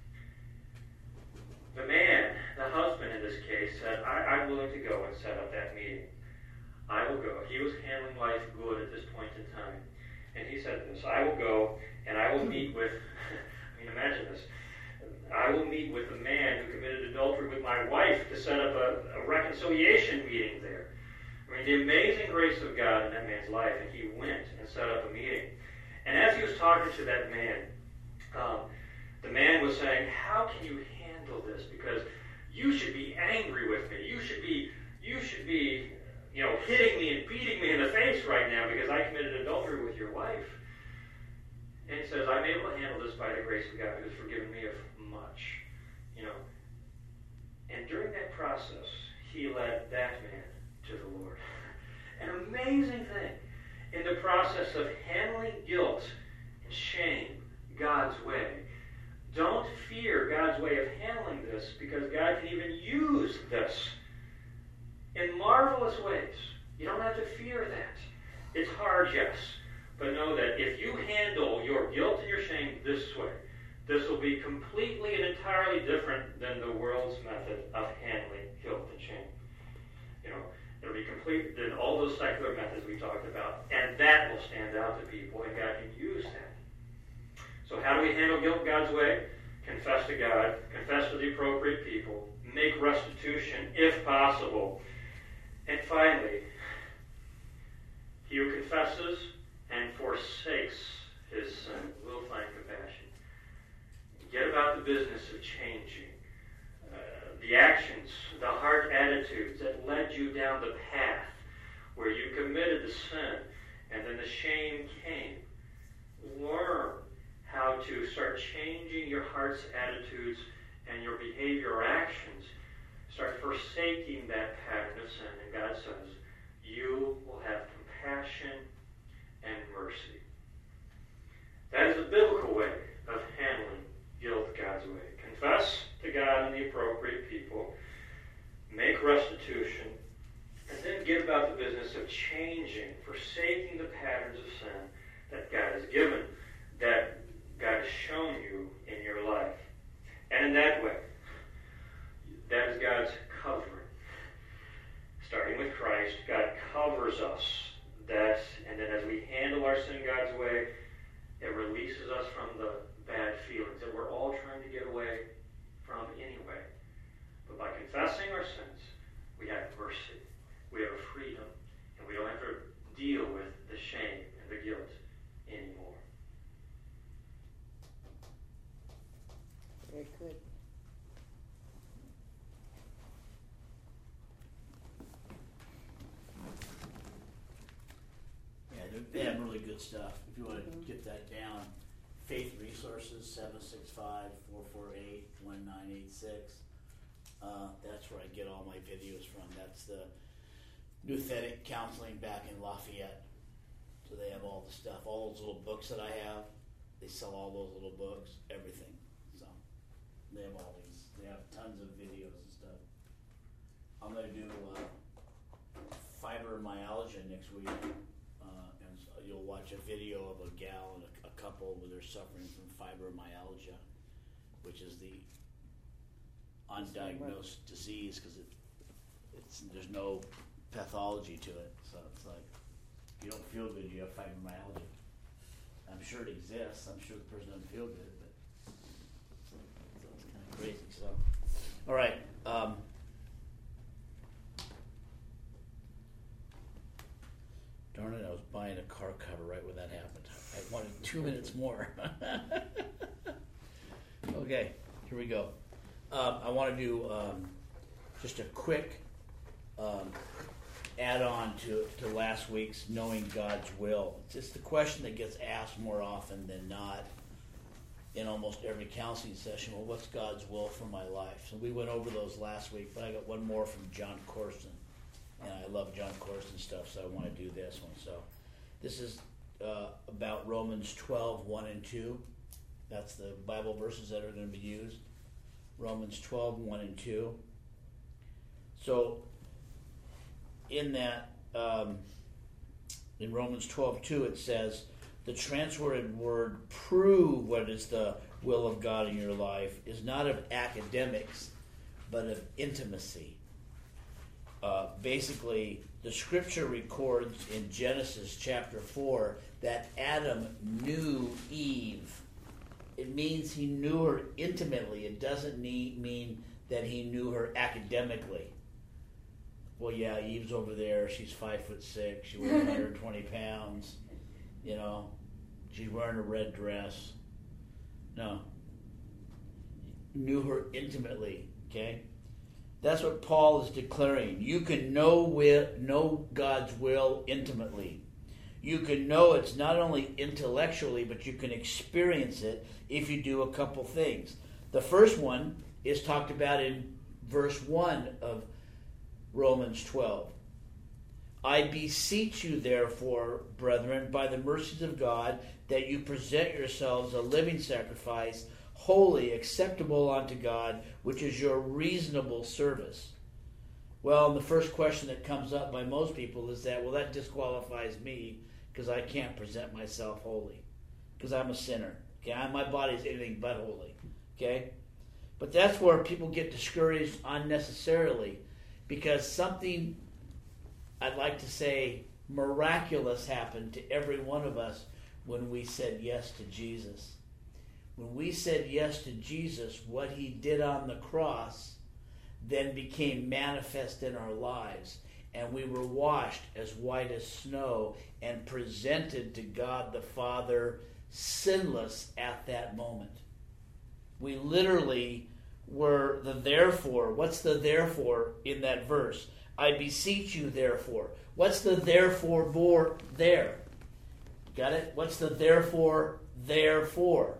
The man, the husband in this case, said, I, I'm willing to go and set up that meeting. I will go. He was handling life good at this point in time. And he said this, I will go and I will meet with, I mean, imagine this, I will meet with the man who committed adultery with my wife to set up a, a reconciliation meeting there. I mean, the amazing grace of God in that man's life, and he went and set up a meeting. And as he was talking to that man, um, the man was saying, how can you handle this? Because you should be angry with me. You should be, you should be, you know, hitting me and beating me in the face right now because I committed adultery with your wife. And he says, I'm able to handle this by the grace of God who has forgiven me of much. You know. And during that process, he led that man to the Lord. An amazing thing. In the process of handling guilt and shame God's way. Don't fear God's way of handling this, because God can even use this in marvelous ways. You don't have to fear that. It's hard, yes. But know that if you handle your guilt and your shame this way, this will be completely and entirely different than the world's method of handling guilt and shame. You know, it'll be complete than all those secular methods we talked about, and that will stand out to people, and God can use that. So how do we handle guilt God's way? Confess to God, confess to the appropriate people, make restitution if possible, and finally, he who confesses and forsakes his sin will find compassion. Get about the business of changing uh, the actions, the heart attitudes that led you down the path where you committed the sin and then the shame came. Learn how to start changing your heart's attitudes and your behavior or actions. Start forsaking that pattern of sin. And God says, you will have compassion and mercy. That is the biblical way of handling guilt God's way. Confess to God and the appropriate people. Make restitution. And then get about the business of changing, forsaking the patterns of sin that God has given, that God has shown you in your life. And in that way, that is God's covering. Starting with Christ, God covers us. That, and then as we handle our sin God's way, it releases us from the bad feelings that we're all trying to get away from anyway. But by confessing our sins, we have mercy. We have a freedom, and we don't have to deal with the shame and the guilt anymore. Very good. Yeah, they have really good stuff. If you want to mm-hmm. get that down, Faith Resources, seven six five, four four eight, one nine eight six. Uh, that's where I get all my videos from. That's the Nouthetic Counseling back in Lafayette. So they have all the stuff, all those little books that I have. They sell all those little books, everything. So they have all these. They have tons of videos and stuff. next week, uh, and you'll watch a video of a gal and a, a couple where they're suffering from fibromyalgia, which is the undiagnosed disease because it, it's there's no pathology to it. So it's like if you don't feel good, you have fibromyalgia. I'm sure it exists. I'm sure the person doesn't feel good, but so, so it's kind of crazy. So, all right. Um, darn it! I was buying a car cover right when that happened. I wanted two minutes more. Okay, here we go. Um, I want to do um, just a quick um, add-on to, to last week's Knowing God's Will. It's just the question that gets asked more often than not in almost every counseling session. Well, what's God's will for my life? So we went over those last week, but I got one more from John Corson. And I love John Corson stuff, so I want to do this one. So this is uh, about Romans twelve, one and two. That's the Bible verses that are going to be used. Romans twelve, one and two. So in that, um, in Romans twelve, two, it says, the translated word prove what is the will of God in your life is not of academics, but of intimacy. Uh, basically, the scripture records in Genesis chapter four that Adam knew Eve. It means he knew her intimately. It doesn't need, mean that he knew her academically. Well, yeah, Eve's over there. She's five foot six. She weighs one hundred twenty pounds. You know, she's wearing a red dress. No. Knew her intimately, okay? That's what Paul is declaring. You can know will, know God's will intimately. You can know it's not only intellectually, but you can experience it if you do a couple things. The first one is talked about in verse one of Romans twelve. I beseech you, therefore, brethren, by the mercies of God, that you present yourselves a living sacrifice, holy, acceptable unto God, which is your reasonable service. Well, the first question that comes up by most people is that, well, that disqualifies me because I can't present myself holy, because I'm a sinner. Okay, I, my body is anything but holy. Okay, but that's where people get discouraged unnecessarily, because something, I'd like to say, miraculous happened to every one of us when we said yes to Jesus. When we said yes to Jesus, what he did on the cross then became manifest in our lives. And we were washed as white as snow and presented to God the Father sinless at that moment. We literally were the therefore. What's the therefore in that verse? I beseech you, therefore. What's the therefore for there? Got it? What's the therefore therefore?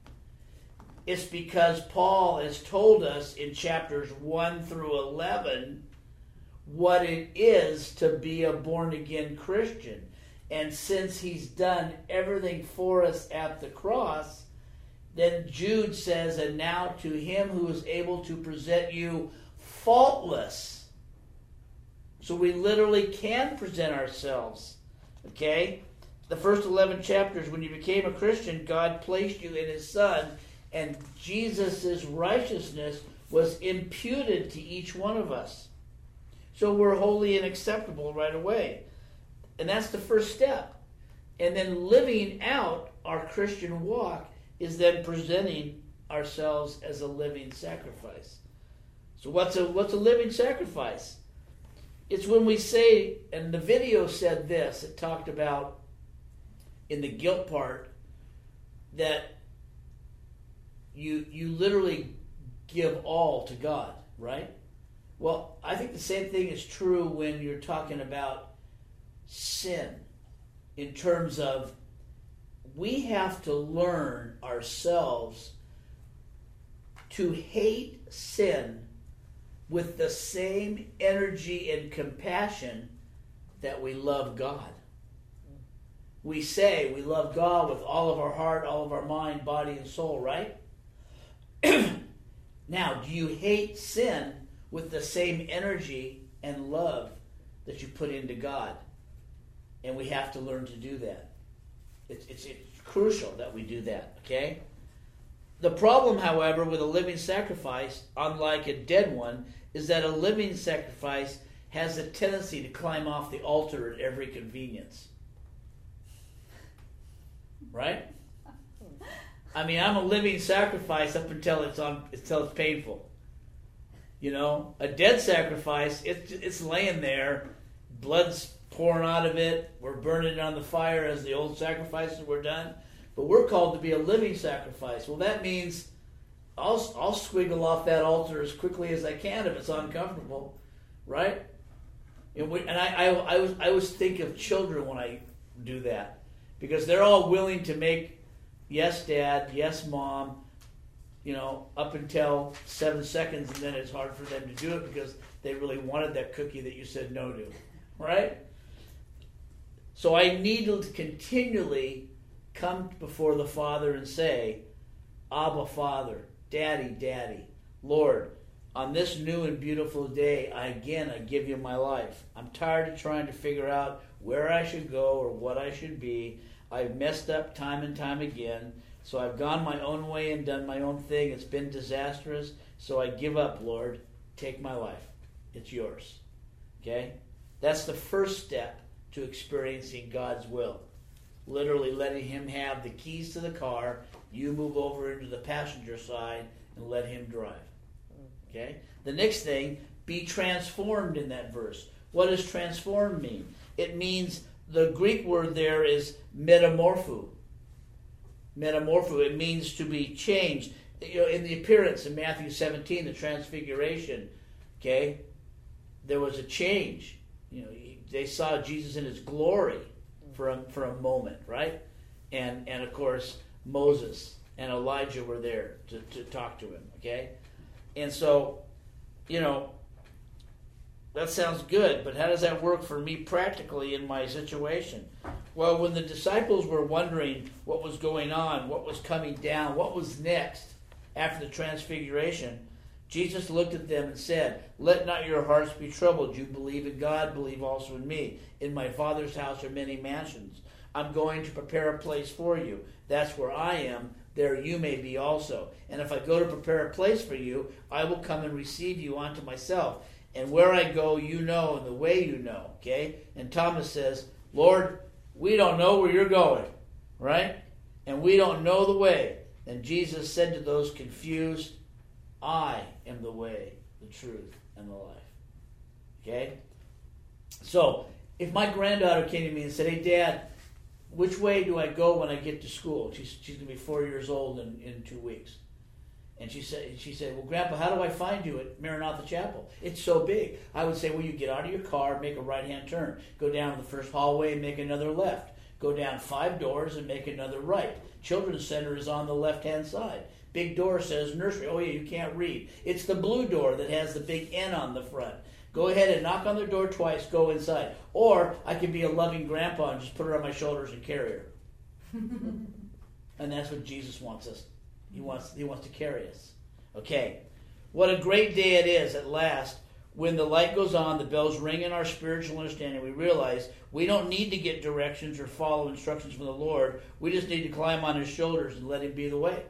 It's because Paul has told us in chapters one through eleven what it is to be a born-again Christian. And since he's done everything for us at the cross, then Jude says, and now to him who is able to present you faultless. So we literally can present ourselves. Okay? The first eleven chapters, when you became a Christian, God placed you in his Son, and Jesus' righteousness was imputed to each one of us. So we're holy and acceptable right away. And that's the first step. And then living out our Christian walk is then presenting ourselves as a living sacrifice. So what's a what's a living sacrifice? It's when we say, and the video said this, it talked about in the guilt part that you you literally give all to God, right? Well, I think the same thing is true when you're talking about sin, in terms of we have to learn ourselves to hate sin with the same energy and compassion that we love God. We say we love God with all of our heart, all of our mind, body, and soul, right? Now, do you hate sin with the same energy and love that you put into God? And we have to learn to do that. It's, it's, it's crucial that we do that, okay? The problem, however, with a living sacrifice, unlike a dead one, is that a living sacrifice has a tendency to climb off the altar at every convenience. Right? I mean, I'm a living sacrifice up until it's on, until it's painful. You know, a dead sacrifice, it's it's laying there, blood's pouring out of it. We're burning it on the fire as the old sacrifices were done. But we're called to be a living sacrifice. Well, that means I'll I'll squiggle off that altar as quickly as I can if it's uncomfortable, right? And, we, and I, I I was I always think of children when I do that, because they're all willing to make yes, Dad, yes, Mom, you know, up until seven seconds, and then it's hard for them to do it because they really wanted that cookie that you said no to, right? So I need to continually come before the Father and say, Abba, Father, Daddy, Daddy, Lord, on this new and beautiful day, I, again, I give you my life. I'm tired of trying to figure out where I should go or what I should be. I've messed up time and time again, so I've gone my own way and done my own thing. It's been disastrous, so I give up, Lord. Take my life. It's yours. Okay? That's the first step to experiencing God's will. Literally letting him have the keys to the car, you move over into the passenger side and let him drive. Okay? The next thing, be transformed in that verse. What does transform mean? It means, the Greek word there is metamorpho. Metamorpho, it means to be changed. You know, in the appearance in Matthew seventeen, the transfiguration, okay, there was a change. You know, they saw Jesus in his glory for a, for a moment, right? And and of course Moses and Elijah were there to, to talk to him, okay? And so, you know, that sounds good, but how does that work for me practically in my situation? Well, when the disciples were wondering what was going on, what was coming down, what was next after the transfiguration, Jesus looked at them and said, let not your hearts be troubled. You believe in God, believe also in me. In my Father's house are many mansions. I'm going to prepare a place for you. That's where I am. There you may be also. And if I go to prepare a place for you, I will come and receive you unto myself. And where I go, you know, and the way you know. Okay? And Thomas says, Lord, we don't know where you're going. Right? And we don't know the way. And Jesus said to those confused, I am the way, the truth, and the life. Okay? So, if my granddaughter came to me and said, hey, Dad, which way do I go when I get to school? She's, she's going to be four years old in, in two weeks. And she said, she said, well, Grandpa, how do I find you at Maranatha Chapel? It's so big. I would say, well, you get out of your car, make a right-hand turn. Go down the first hallway and make another left. Go down five doors and make another right. Children's Center is on the left-hand side. Big door says nursery. Oh, yeah, you can't read. It's the blue door that has the big N on the front. Go ahead and knock on their door twice, go inside. Or I could be a loving grandpa and just put her on my shoulders and carry her. And that's what Jesus wants us. He wants, he wants to carry us. Okay. What a great day it is at last. When the light goes on, the bells ring in our spiritual understanding, we realize we don't need to get directions or follow instructions from the Lord. We just need to climb on his shoulders and let him be the way.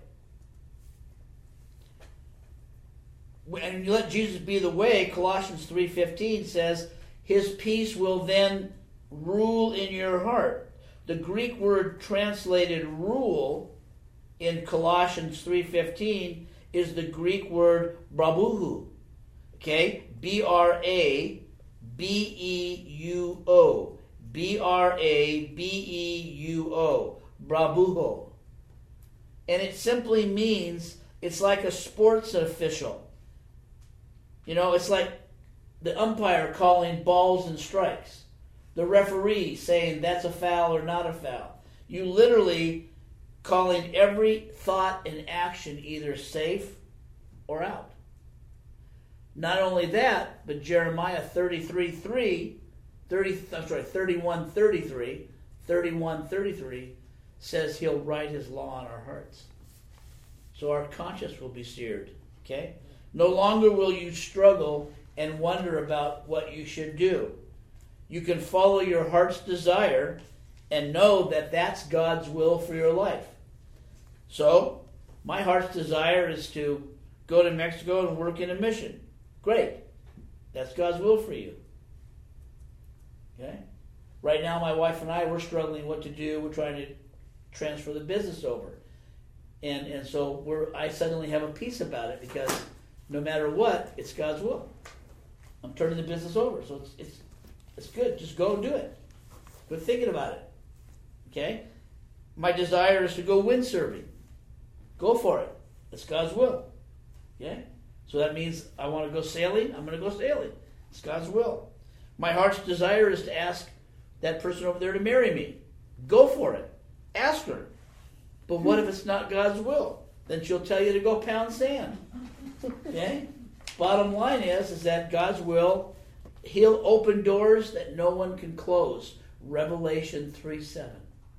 And you let Jesus be the way, Colossians three fifteen says, his peace will then rule in your heart. The Greek word translated rule in Colossians three fifteen is the Greek word brabuhu. Okay? B R A B E U O. B R A B E U O. Brabuho. And it simply means it's like a sports official. You know, it's like the umpire calling balls and strikes. The referee saying that's a foul or not a foul. You literally calling every thought and action either safe or out. Not only that, but Jeremiah thirty-three three, thirty, I'm sorry, thirty-one thirty-three, thirty-one thirty-three says he'll write his law on our hearts. So our conscience will be seared. Okay? No longer will you struggle and wonder about what you should do. You can follow your heart's desire and know that that's God's will for your life. So, my heart's desire is to go to Mexico and work in a mission. Great. That's God's will for you. Okay? Right now, my wife and I, we're struggling what to do. We're trying to transfer the business over. And and so we're I suddenly have a peace about it because no matter what, it's God's will. I'm turning the business over. So it's it's it's good. Just go and do it. Quit thinking about it. Okay? My desire is to go windsurfing. Go for it. It's God's will. Okay? So that means I want to go sailing. I'm going to go sailing. It's God's will. My heart's desire is to ask that person over there to marry me. Go for it. Ask her. But what if it's not God's will? Then she'll tell you to go pound sand. Okay? Bottom line is, is that God's will, He'll open doors that no one can close. Revelation three seven.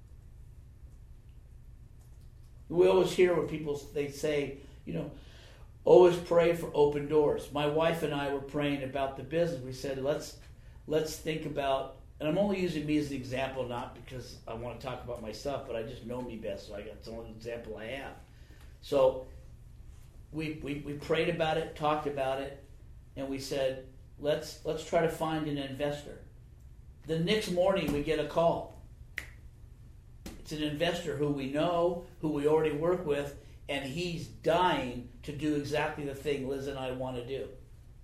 We always hear where people, they say, you know, always pray for open doors. My wife and I were praying about the business. We said, let's let's think about, and I'm only using me as an example, not because I want to talk about myself, but I just know me best, so I got the only example I have. So we, we we prayed about it, talked about it, and we said, let's let's try to find an investor. The next morning we get a call. It's an investor who we know, who we already work with, and he's dying to do exactly the thing Liz and I want to do.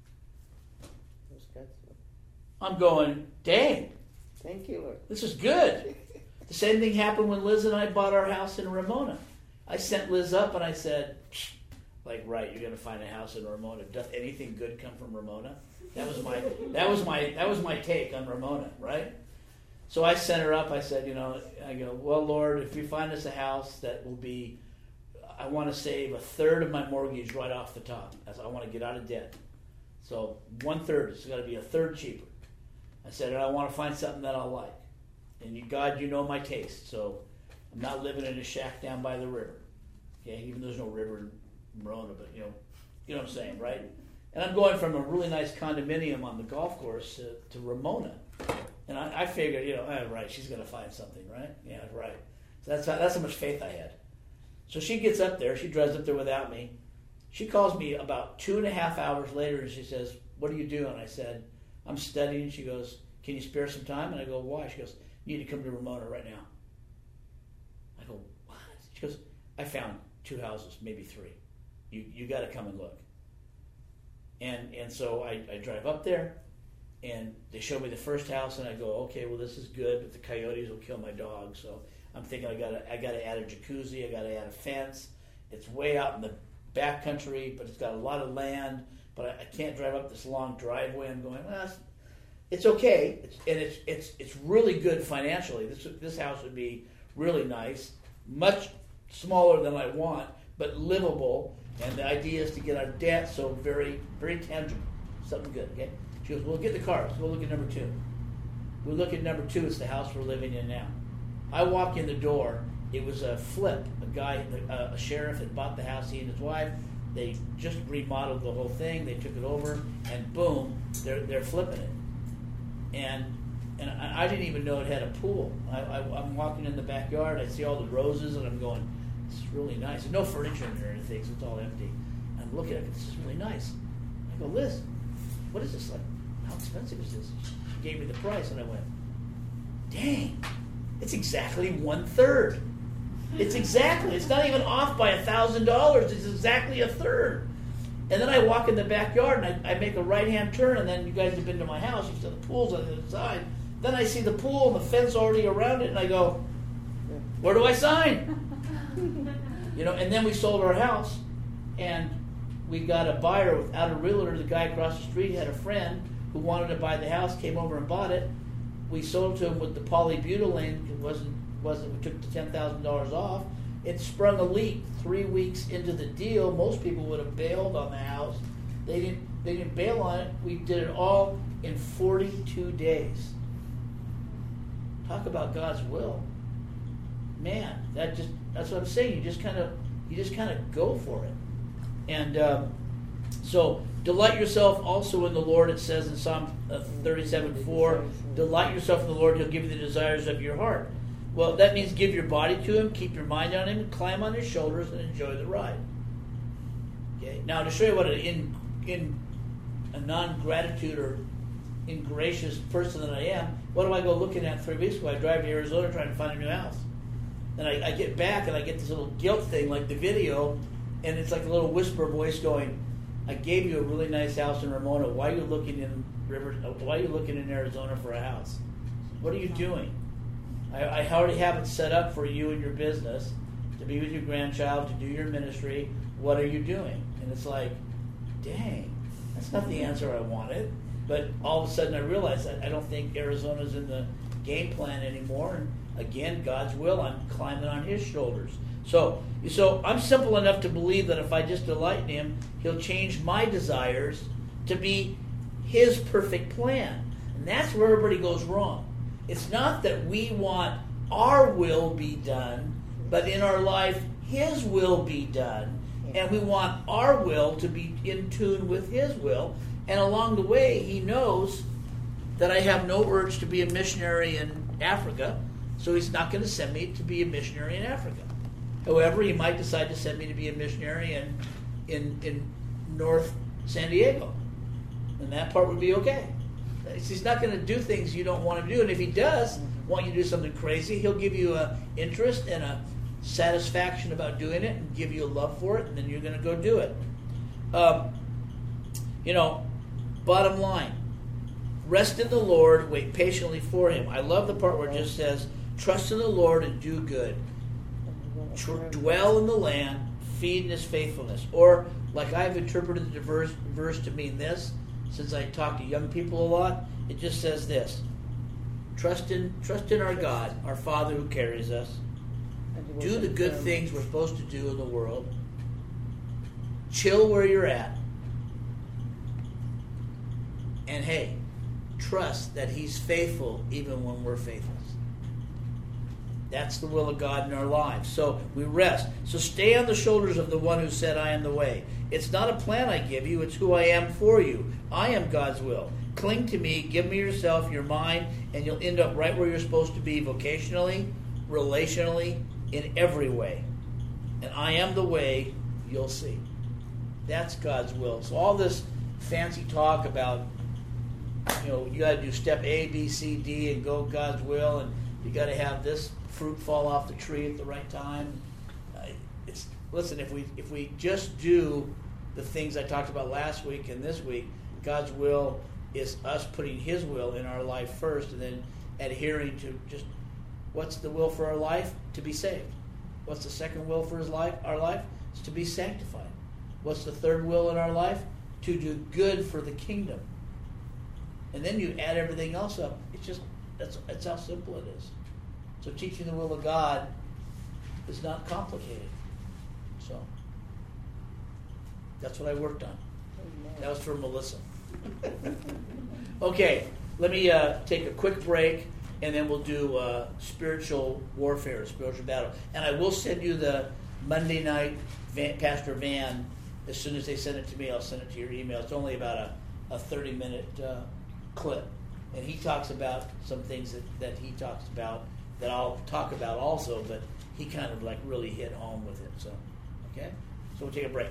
I'm going, dang. Thank you, Lord. This is good. The same thing happened when Liz and I bought our house in Ramona. I sent Liz up and I said, like, right, you're going to find a house in Ramona. Doth anything good come from Ramona? That was my that was my that was my take on Ramona, right? So I sent her up. I said, you know, I go, well, Lord, if you find us a house that will be, I want to save a third of my mortgage right off the top. I want to get out of debt. So one third. It's got to be a third cheaper. I said, and I want to find something that I'll like. And you, God, you know my taste. So I'm not living in a shack down by the river. Okay, even though there's no river in Morona, but you know, you know what I'm saying, right? And I'm going from a really nice condominium on the golf course to, to Ramona. And I, I figured, you know, oh, right, she's going to find something, right? Yeah, right. So that's how, that's how much faith I had. So she gets up there. She drives up there without me. She calls me about two and a half hours later, and she says, what are you doing? I said, I'm studying. She goes, can you spare some time? And I go, why? She goes, you need to come to Ramona right now. I go, what? She goes, I found two houses, maybe three. You you got to come and look. And and so I, I drive up there, and they show me the first house, and I go, okay, well, this is good, but the coyotes will kill my dog. So I'm thinking I got to I got to add a jacuzzi, I got to add a fence. It's way out in the back country, but it's got a lot of land. But I, I can't drive up this long driveway. I'm going, well, it's, it's okay, it's, and it's it's it's really good financially. This this house would be really nice, much smaller than I want, but livable. And the idea is to get our debt, so very very tangible, something good. Okay. She goes, well, get the car. Let's go look at number two. We look at number two. It's the house we're living in now. I walk in the door. It was a flip. A guy, a, a sheriff, had bought the house. He and his wife. They just remodeled the whole thing. They took it over, and boom, they're they're flipping it. And and I, I didn't even know it had a pool. I, I, I'm walking in the backyard. I see all the roses, and I'm going, this is really nice. There's no furniture in there or anything, so it's all empty. And I'm looking at it. This is really nice. I go, Liz, what is this like? How expensive is this? She gave me the price, and I went, dang, it's exactly one third. It's exactly. It's not even off by a thousand dollars. It's exactly a third. And then I walk in the backyard and I, I make a right-hand turn, and then you guys have been to my house. You see the pool's on the other side. Then I see the pool and the fence already around it, and I go, where do I sign? You know. And then we sold our house, and we got a buyer without a realtor. The guy across the street had a friend who wanted to buy the house, came over and bought it. We sold to him with the polybutylene. It wasn't wasn't. We took the ten thousand dollars off. It sprung a leak three weeks into the deal. Most people would have bailed on the house. They didn't. They didn't bail on it. We did it all in forty-two days. Talk about God's will, man. That just—that's what I'm saying. You just kind of, you just kind of go for it. And um, So delight yourself also in the Lord. It says in Psalm thirty-seven four, delight yourself in the Lord. He'll give you the desires of your heart. Well, that means give your body to Him, keep your mind on Him, climb on His shoulders, and enjoy the ride. Okay. Now, to show you what an in, in a non-gratitude or ingracious person that I am, what do I go looking at three weeks ago? I drive to Arizona trying to find a new house. And I, I get back and I get this little guilt thing like the video, and it's like a little whisper voice going, I gave you a really nice house in Ramona. Why are you looking in River? Why are you looking in Arizona for a house? What are you doing? I, I already have it set up for you and your business to be with your grandchild, to do your ministry. What are you doing? And it's like, dang, that's not the answer I wanted. But all of a sudden I realized that I don't think Arizona's in the game plan anymore. And again, God's will, I'm climbing on His shoulders. So, so I'm simple enough to believe that if I just delight in Him, He'll change my desires to be His perfect plan. And that's where everybody goes wrong. It's not that we want our will be done, but in our life, His will be done. And we want our will to be in tune with His will. And along the way, He knows that I have no urge to be a missionary in Africa, so He's not going to send me to be a missionary in Africa. However, He might decide to send me to be a missionary in, in, in North San Diego. And that part would be okay. He's not going to do things you don't want Him to do. And if He does want you to do something crazy, He'll give you an interest and a satisfaction about doing it and give you a love for it, and then you're going to go do it. Um, you know, bottom line, rest in the Lord, wait patiently for Him. I love the part where it just says, trust in the Lord and do good. Tr- dwell in the land, feed in His faithfulness. Or, like I've interpreted the verse, verse to mean this, since I talk to young people a lot, it just says this. Trust in, trust in our God, our Father who carries us. Do the good things we're supposed to do in the world. Chill where you're at. And hey, trust that He's faithful even when we're faithless. That's the will of God in our lives. So we rest. So stay on the shoulders of the one who said, I am the way. It's not a plan I give you, it's who I am for you. I am God's will. Cling to me, give me yourself, your mind, and you'll end up right where you're supposed to be vocationally, relationally, in every way. And I am the way, you'll see. That's God's will. So all this fancy talk about, you know, you got to do step A, B, C, D, and go God's will, and you got to have this fruit fall off the tree at the right time. Uh, it's listen, if we if we just do the things I talked about last week and this week, God's will is us putting His will in our life first, and then adhering to just what's the will for our life? To be saved. What's the second will for His life? Our life is to be sanctified. What's the third will in our life? To do good for the kingdom. And then you add everything else up. It's just that's that's how simple it is. So teaching the will of God is not complicated. So that's what I worked on. That was for Melissa. Okay, let me uh, take a quick break, and then we'll do uh, spiritual warfare, spiritual battle. And I will send you the Monday night Van, Pastor Van. As soon as they send it to me, I'll send it to your email. It's only about a, a thirty-minute uh, clip. And he talks about some things that, that he talks about that I'll talk about also, but he kind of like really hit home with it. So, okay? So we'll take a break.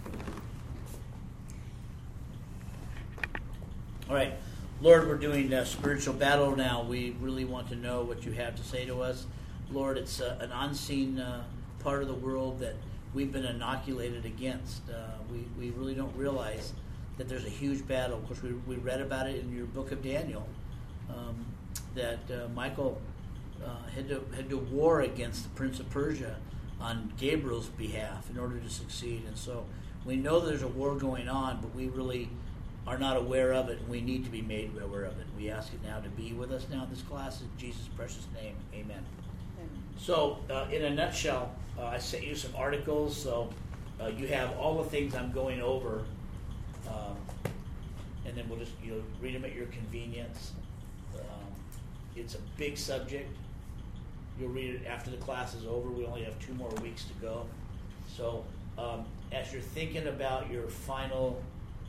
All right. Lord, we're doing uh, spiritual battle now. We really want to know what you have to say to us. Lord, it's uh, an unseen uh, part of the world that we've been inoculated against. Uh, we, we really don't realize that there's a huge battle. Of course, we, we read about it in your book of Daniel, um, that uh, Michael uh, had to had to war against the Prince of Persia on Gabriel's behalf in order to succeed. And so we know there's a war going on, but we really are not aware of it, and we need to be made aware of it. We ask it now to be with us now in this class. In Jesus' precious name, amen. Amen. So, uh, in a nutshell, uh, I sent you some articles, so uh, you have all the things I'm going over, um, and then we'll just you know read them at your convenience. Um, it's a big subject. You'll read it after the class is over. We only have two more weeks to go. So, um, as you're thinking about your final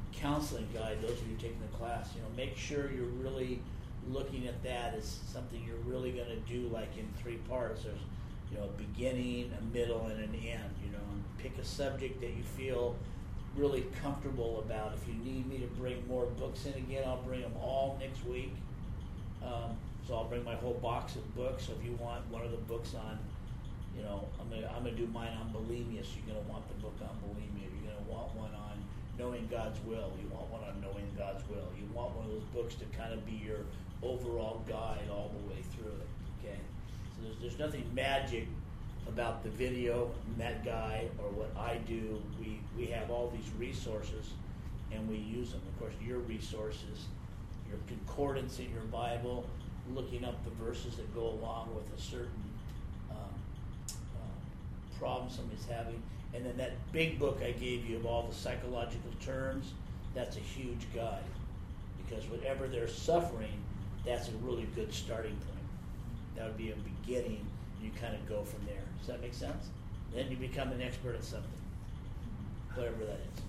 counseling guide, those of you taking the class, you know, make sure you're really looking at that as something you're really going to do, like in three parts. There's, you know, a beginning, a middle, and an end. You know, and pick a subject that you feel really comfortable about. If you need me to bring more books in again, I'll bring them all next week. Um, so I'll bring my whole box of books. So if you want one of the books on, you know, I'm gonna I'm gonna do mine on bulimia. So you're gonna want the book on bulimia. You're gonna want one on knowing God's will. You want one on knowing God's will. You want one of those books to kind of be your overall guide all the way through it. Okay, so there's there's nothing magic about the video, that guide, or what I do. We we have all these resources, and we use them. Of course, your resources, your concordance in your Bible, looking up the verses that go along with a certain um, uh, problem somebody's having. And then that big book I gave you of all the psychological terms, that's a huge guide. Because whatever they're suffering, that's a really good starting point. That would be a beginning, and you kind of go from there. Does that make sense? Then you become an expert at something, whatever that is.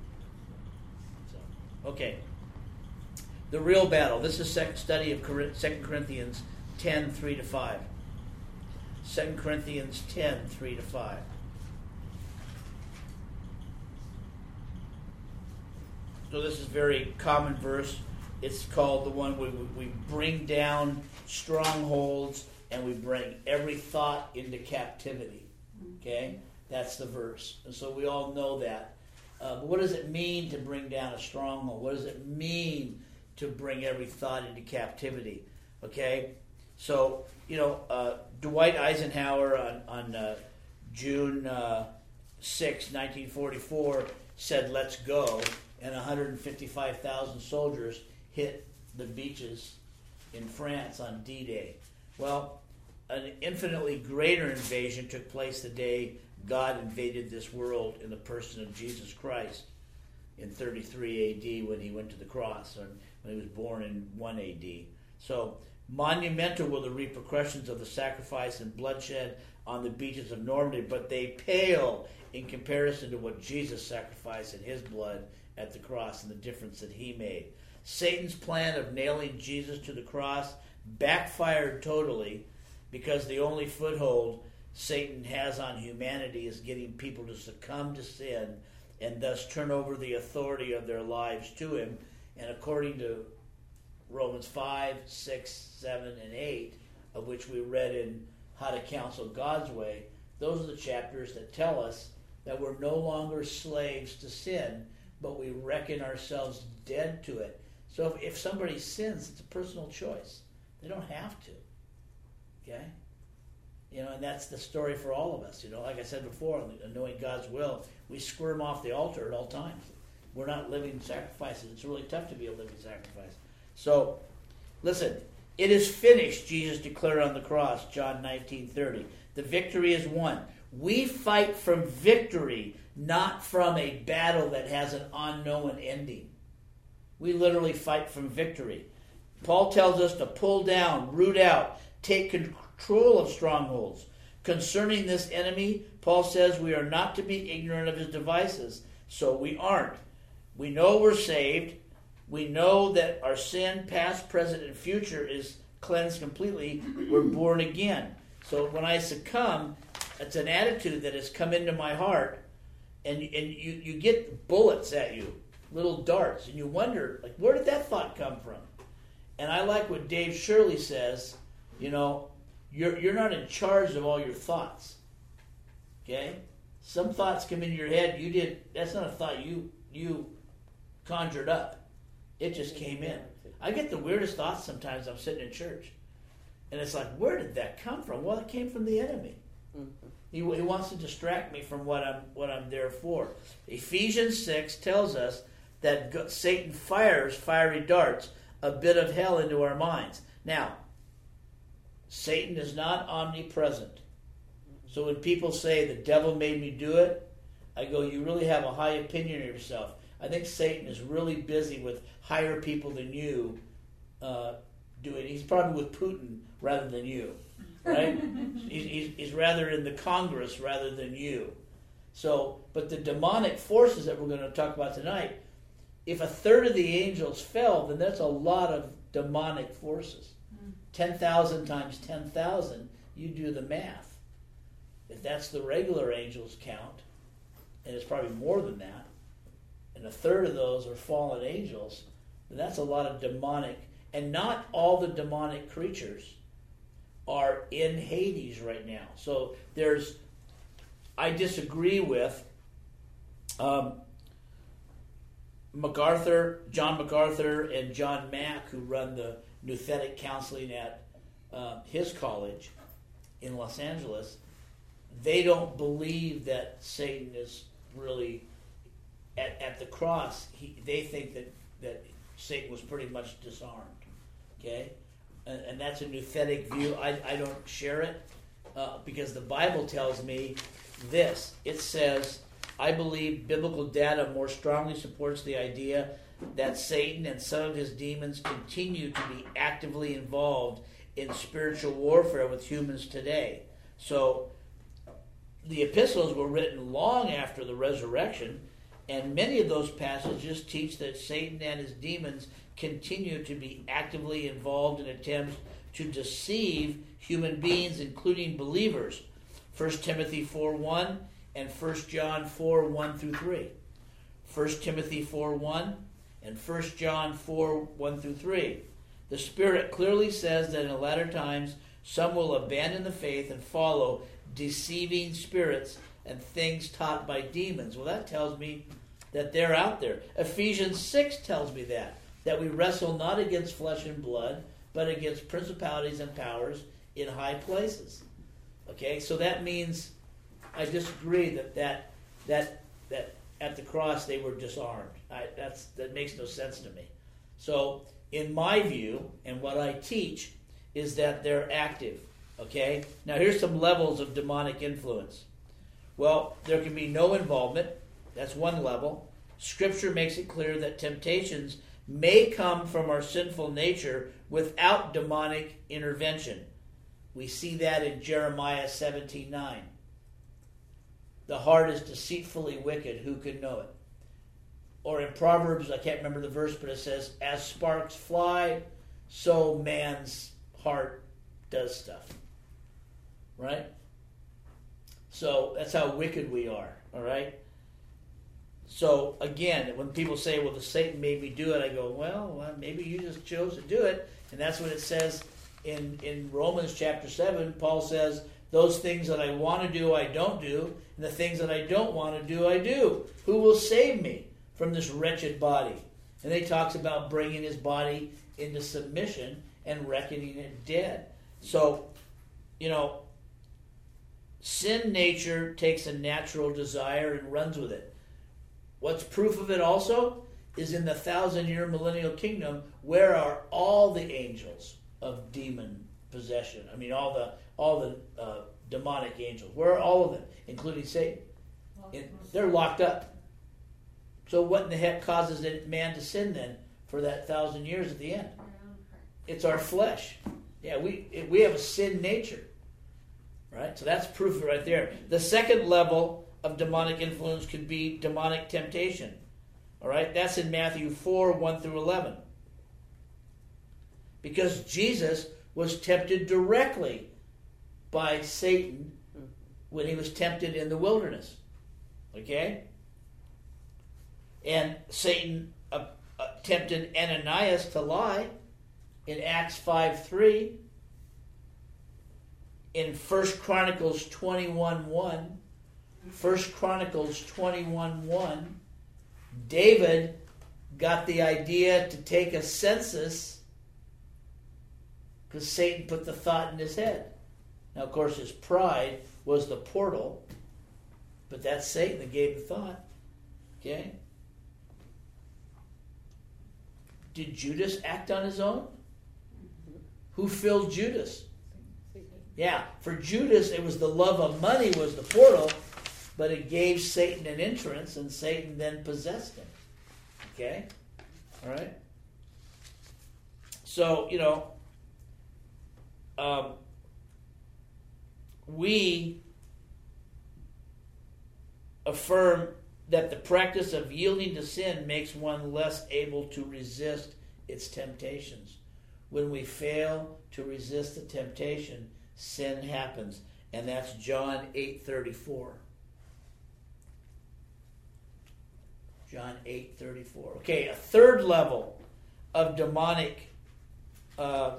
So, okay. The real battle. This is second study of Second Corinthians ten, three to five. Second Corinthians ten, three to five. So this is a very common verse. It's called the one where we bring down strongholds and we bring every thought into captivity. Okay? That's the verse. And so we all know that. Uh, but what does it mean to bring down a stronghold? What does it mean to bring every thought into captivity? Okay? So, you know, uh, Dwight Eisenhower on, on uh, June uh, sixth, nineteen forty-four said, "Let's go." And one hundred fifty-five thousand soldiers hit the beaches in France on D-Day. Well, an infinitely greater invasion took place the day God invaded this world in the person of Jesus Christ in thirty-three A D when he went to the cross, or when he was born in one A D. So, monumental were the repercussions of the sacrifice and bloodshed on the beaches of Normandy, but they pale in comparison to what Jesus sacrificed in his blood at the cross and the difference that he made. Satan's plan of nailing Jesus to the cross backfired totally, because the only foothold Satan has on humanity is getting people to succumb to sin and thus turn over the authority of their lives to him. And according to Romans five, six, seven, and eight, of which we read in How to Counsel God's Way, those are the chapters that tell us that we're no longer slaves to sin, but we reckon ourselves dead to it. So if, if somebody sins, it's a personal choice. They don't have to. Okay? You know, and that's the story for all of us. You know, like I said before, knowing God's will, we squirm off the altar at all times. We're not living sacrifices. It's really tough to be a living sacrifice. So, listen, it is finished, Jesus declared on the cross, John nineteen thirty. The victory is won. We fight from victory, not from a battle that has an unknown ending. We literally fight from victory. Paul tells us to pull down, root out, take control of strongholds. Concerning this enemy, Paul says we are not to be ignorant of his devices, so we aren't. We know we're saved. We know that our sin, past, present, and future, is cleansed completely. We're born again. So when I succumb, it's an attitude that has come into my heart, and, and you, you get bullets at you, little darts, and you wonder, like, where did that thought come from? And I like what Dave Shirley says, you know, you're you're not in charge of all your thoughts. Okay? Some thoughts come into your head, you did, that's not a thought you you conjured up. It just came in. I get the weirdest thoughts sometimes. I'm sitting in church, and it's like, where did that come from? Well, it came from the enemy. Mm-hmm. He, he wants to distract me from what I'm what I'm there for. Ephesians six tells us that Satan fires fiery darts, a bit of hell, into our minds. Now, Satan is not omnipresent. So when people say the devil made me do it, I go, you really have a high opinion of yourself. I think Satan is really busy with higher people than you uh, doing. He's probably with Putin rather than you, right? he's, he's, he's rather in the Congress rather than you. So, but the demonic forces that we're going to talk about tonight, if a third of the angels fell, then that's a lot of demonic forces. Mm. ten thousand times ten thousand, you do the math. If that's the regular angels count, and it's probably more than that, and a third of those are fallen angels, then that's a lot of demonic. And not all the demonic creatures are in Hades right now. So there's, I disagree with um, MacArthur, John MacArthur, and John Mack, who run the Nouthetic Counseling at uh, his college in Los Angeles. They don't believe that Satan is really at, at the cross. He, they think that, that Satan was pretty much disarmed. Okay? And, and that's a Nouthetic view. I, I don't share it uh, because the Bible tells me this. It says, I believe biblical data more strongly supports the idea that Satan and some of his demons continue to be actively involved in spiritual warfare with humans today. So the epistles were written long after the resurrection, and many of those passages teach that Satan and his demons continue to be actively involved in attempts to deceive human beings, including believers. First Timothy four one and First John four one through three. First Timothy four one and First John four one through three. The Spirit clearly says that in the latter times some will abandon the faith and follow deceiving spirits and things taught by demons. Well, that tells me that they're out there. Ephesians six tells me that. That we wrestle not against flesh and blood, but against principalities and powers in high places. Okay, so that means I disagree that that that, that at the cross they were disarmed. I, that's that makes no sense to me. So in my view, and what I teach, is that they're active. Okay, now here's some levels of demonic influence. Well, there can be no involvement. That's one level. Scripture makes it clear that temptations may come from our sinful nature without demonic intervention. We see that in Jeremiah seventeen nine. The heart is deceitfully wicked, who can know it? Or in Proverbs, I can't remember the verse, but it says, as sparks fly, so man's heart does stuff. Right? So that's how wicked we are, all right? So, again, when people say, well, the Satan made me do it, I go, well, well, maybe you just chose to do it. And that's what it says in, in Romans chapter seven. Paul says, those things that I want to do, I don't do. And the things that I don't want to do, I do. Who will save me from this wretched body? And then he talks about bringing his body into submission and reckoning it dead. So, you know, sin nature takes a natural desire and runs with it. What's proof of it also is in the thousand-year millennial kingdom, where are all the angels of demon possession? I mean, all the all the uh, demonic angels. Where are all of them, including Satan? In, they're locked up. So what in the heck causes man to sin then for that thousand years at the end? It's our flesh. Yeah, we we have a sin nature. Right? So that's proof right there. The second level of demonic influence could be demonic temptation. All right? That's in Matthew four, one through eleven. Because Jesus was tempted directly by Satan when he was tempted in the wilderness. Okay? And Satan uh, uh, tempted Ananias to lie in Acts five three. In First Chronicles twenty-one one, First Chronicles twenty-one one, David got the idea to take a census because Satan put the thought in his head. Now, of course, his pride was the portal, but that's Satan that gave the thought. Okay? Did Judas act on his own? Who filled Judas? Yeah, for Judas, it was the love of money was the portal, but it gave Satan an entrance, and Satan then possessed him. Okay? All right? So, you know, um, we affirm that the practice of yielding to sin makes one less able to resist its temptations. When we fail to resist the temptation, sin happens. And that's John eight thirty-four. John eight thirty-four. Okay, a third level of demonic uh,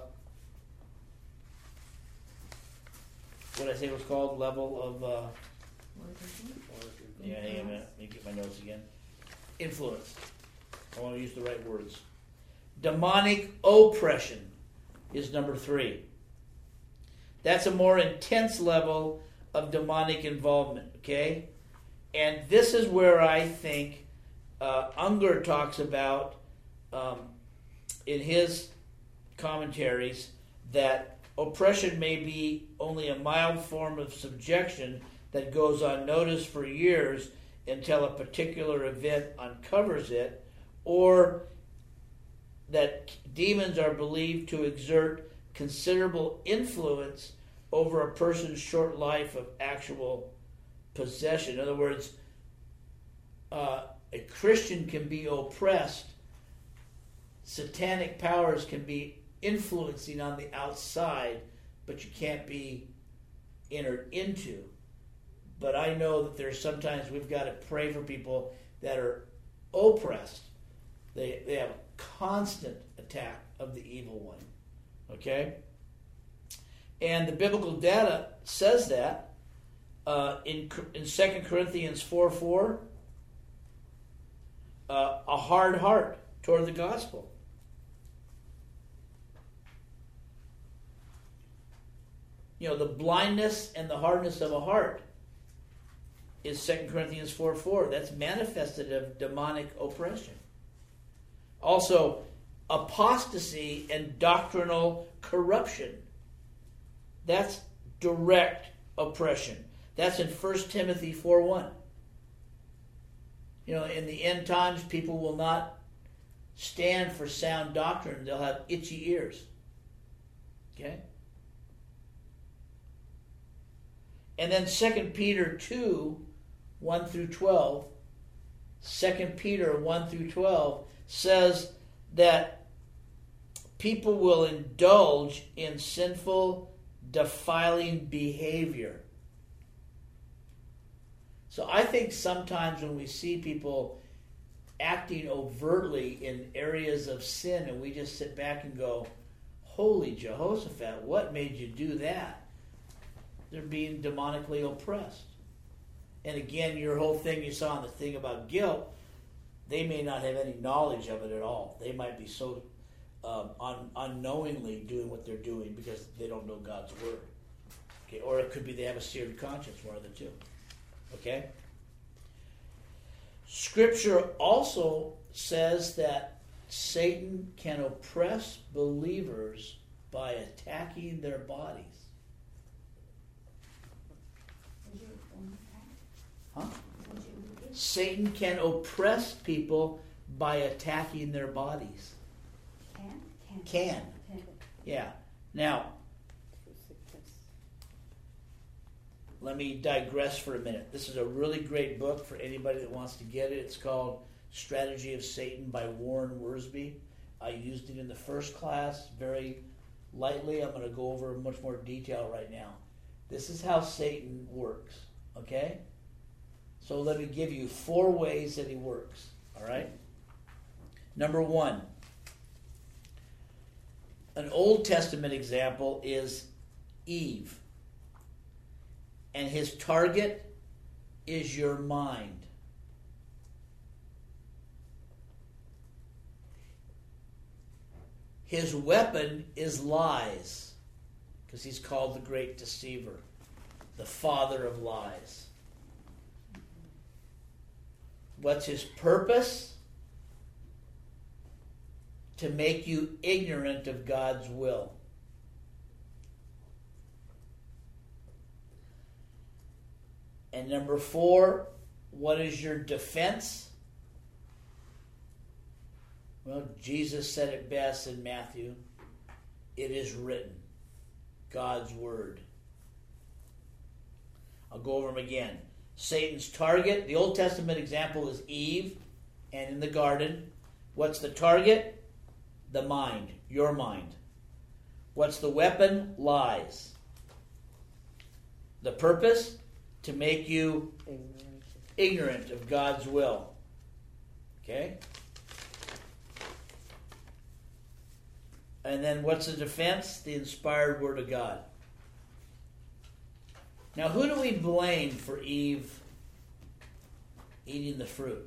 what did I say it was called? Level of uh, yeah, hang on a minute. Let me get my notes again. Influence. I want to use the right words. Demonic oppression is number three. That's a more intense level of demonic involvement, okay? And this is where I think uh, Unger talks about um, in his commentaries that oppression may be only a mild form of subjection that goes unnoticed for years until a particular event uncovers it, or that demons are believed to exert considerable influence over a person's short life of actual possession. In other words, uh, a Christian can be oppressed. Satanic powers can be influencing on the outside, but you can't be entered into. But I know that there's sometimes we've got to pray for people that are oppressed. They they have a constant attack of the evil one. Okay? And the biblical data says that uh, in in Second Corinthians four four, uh, a hard heart toward the gospel. You know, the blindness and the hardness of a heart is Second Corinthians four four. That's manifested of demonic oppression. Also, apostasy and doctrinal corruption. That's direct oppression. That's in First Timothy four one. You know, in the end times, people will not stand for sound doctrine. They'll have itchy ears. Okay? And then Second Peter two, one through twelve, Second Peter one through twelve says that people will indulge in sinful, defiling behavior. So I think sometimes when we see people acting overtly in areas of sin and we just sit back and go, holy Jehoshaphat, what made you do that? They're being demonically oppressed. And again, your whole thing you saw in the thing about guilt, they may not have any knowledge of it at all. They might be so um, un- unknowingly doing what they're doing because they don't know God's word. Okay, or it could be they have a seared conscience, one of the two. Okay? Scripture also says that Satan can oppress believers by attacking their bodies. Huh? Satan can oppress people by attacking their bodies. Can? Can. Can. Yeah. Now, let me digress for a minute. This is a really great book for anybody that wants to get it. It's called Strategy of Satan by Warren Wiersbe. I used it in the first class very lightly. I'm going to go over much more detail right now. This is how Satan works, okay? So let me give you four ways that he works, all right? Number one, an Old Testament example is Eve. And his target is your mind. His weapon is lies, because he's called the great deceiver, the father of lies. What's his purpose? To make you ignorant of God's will. And number four, what is your defense? Well, Jesus said it best in Matthew. It is written. God's word. I'll go over them again. Satan's target. The Old Testament example is Eve, and in the garden. What's the target? The mind, your mind. What's the weapon? Lies. The purpose? To make you ignorant of God's will. Okay? And then what's the defense? The inspired word of God. Now, who do we blame for Eve eating the fruit?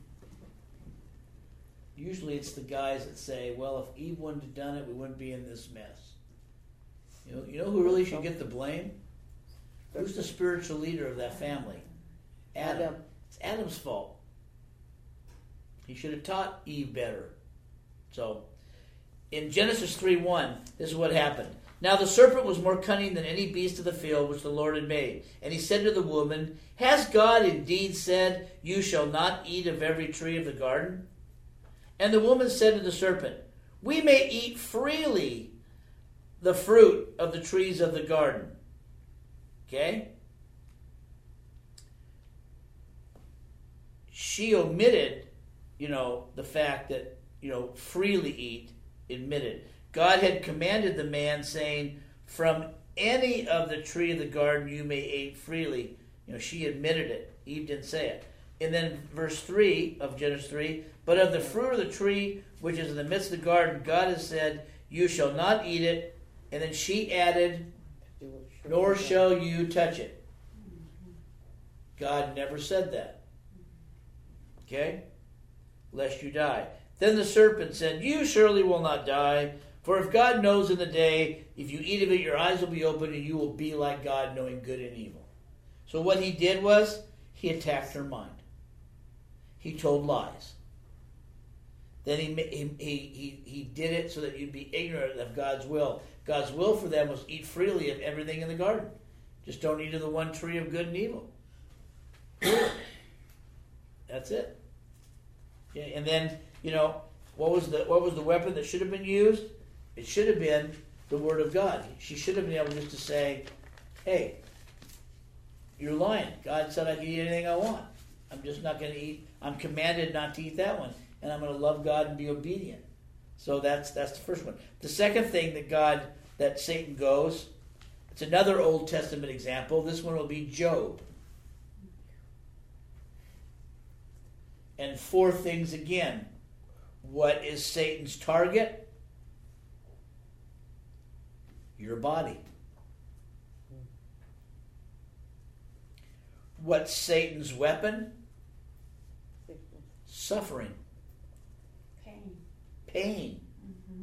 Usually it's the guys that say, well, if Eve wouldn't have done it, we wouldn't be in this mess. You know, you know who really should get the blame? Who's the spiritual leader of that family? Adam. Adam. It's Adam's fault. He should have taught Eve better. So, in Genesis three one, this is what happened. Now the serpent was more cunning than any beast of the field which the Lord had made. And he said to the woman, has God indeed said, you shall not eat of every tree of the garden? And the woman said to the serpent, we may eat freely the fruit of the trees of the garden. Okay? She omitted, you know, the fact that, you know, freely eat, admitted. God had commanded the man, saying, from any of the tree of the garden you may eat freely. You know, she admitted it. Eve didn't say it. And then verse three of Genesis three, but of the fruit of the tree which is in the midst of the garden, God has said, you shall not eat it. And then she added, nor shall you touch it. God never said that. Okay? Lest you die. Then the serpent said, you surely will not die, for if God knows in the day, if you eat of it, your eyes will be opened, and you will be like God, knowing good and evil. So what he did was, he attacked her mind. He told lies. Then he, he, he, he did it so that you'd be ignorant of God's will. God's will for them was eat freely of everything in the garden. Just don't eat of the one tree of good and evil. That's it. Okay, and then, you know, what was the what was the weapon that should have been used? It should have been the word of God. She should have been able just to say, hey, you're lying. God said I can eat anything I want. I'm just not going to eat. I'm commanded not to eat that one. And I'm going to love God and be obedient. So that's that's the first one. The second thing that God, that Satan goes, it's another Old Testament example. This one will be Job. And four things again. What is Satan's target? Your body. What's Satan's weapon? Suffering. Pain. Pain. Mm-hmm.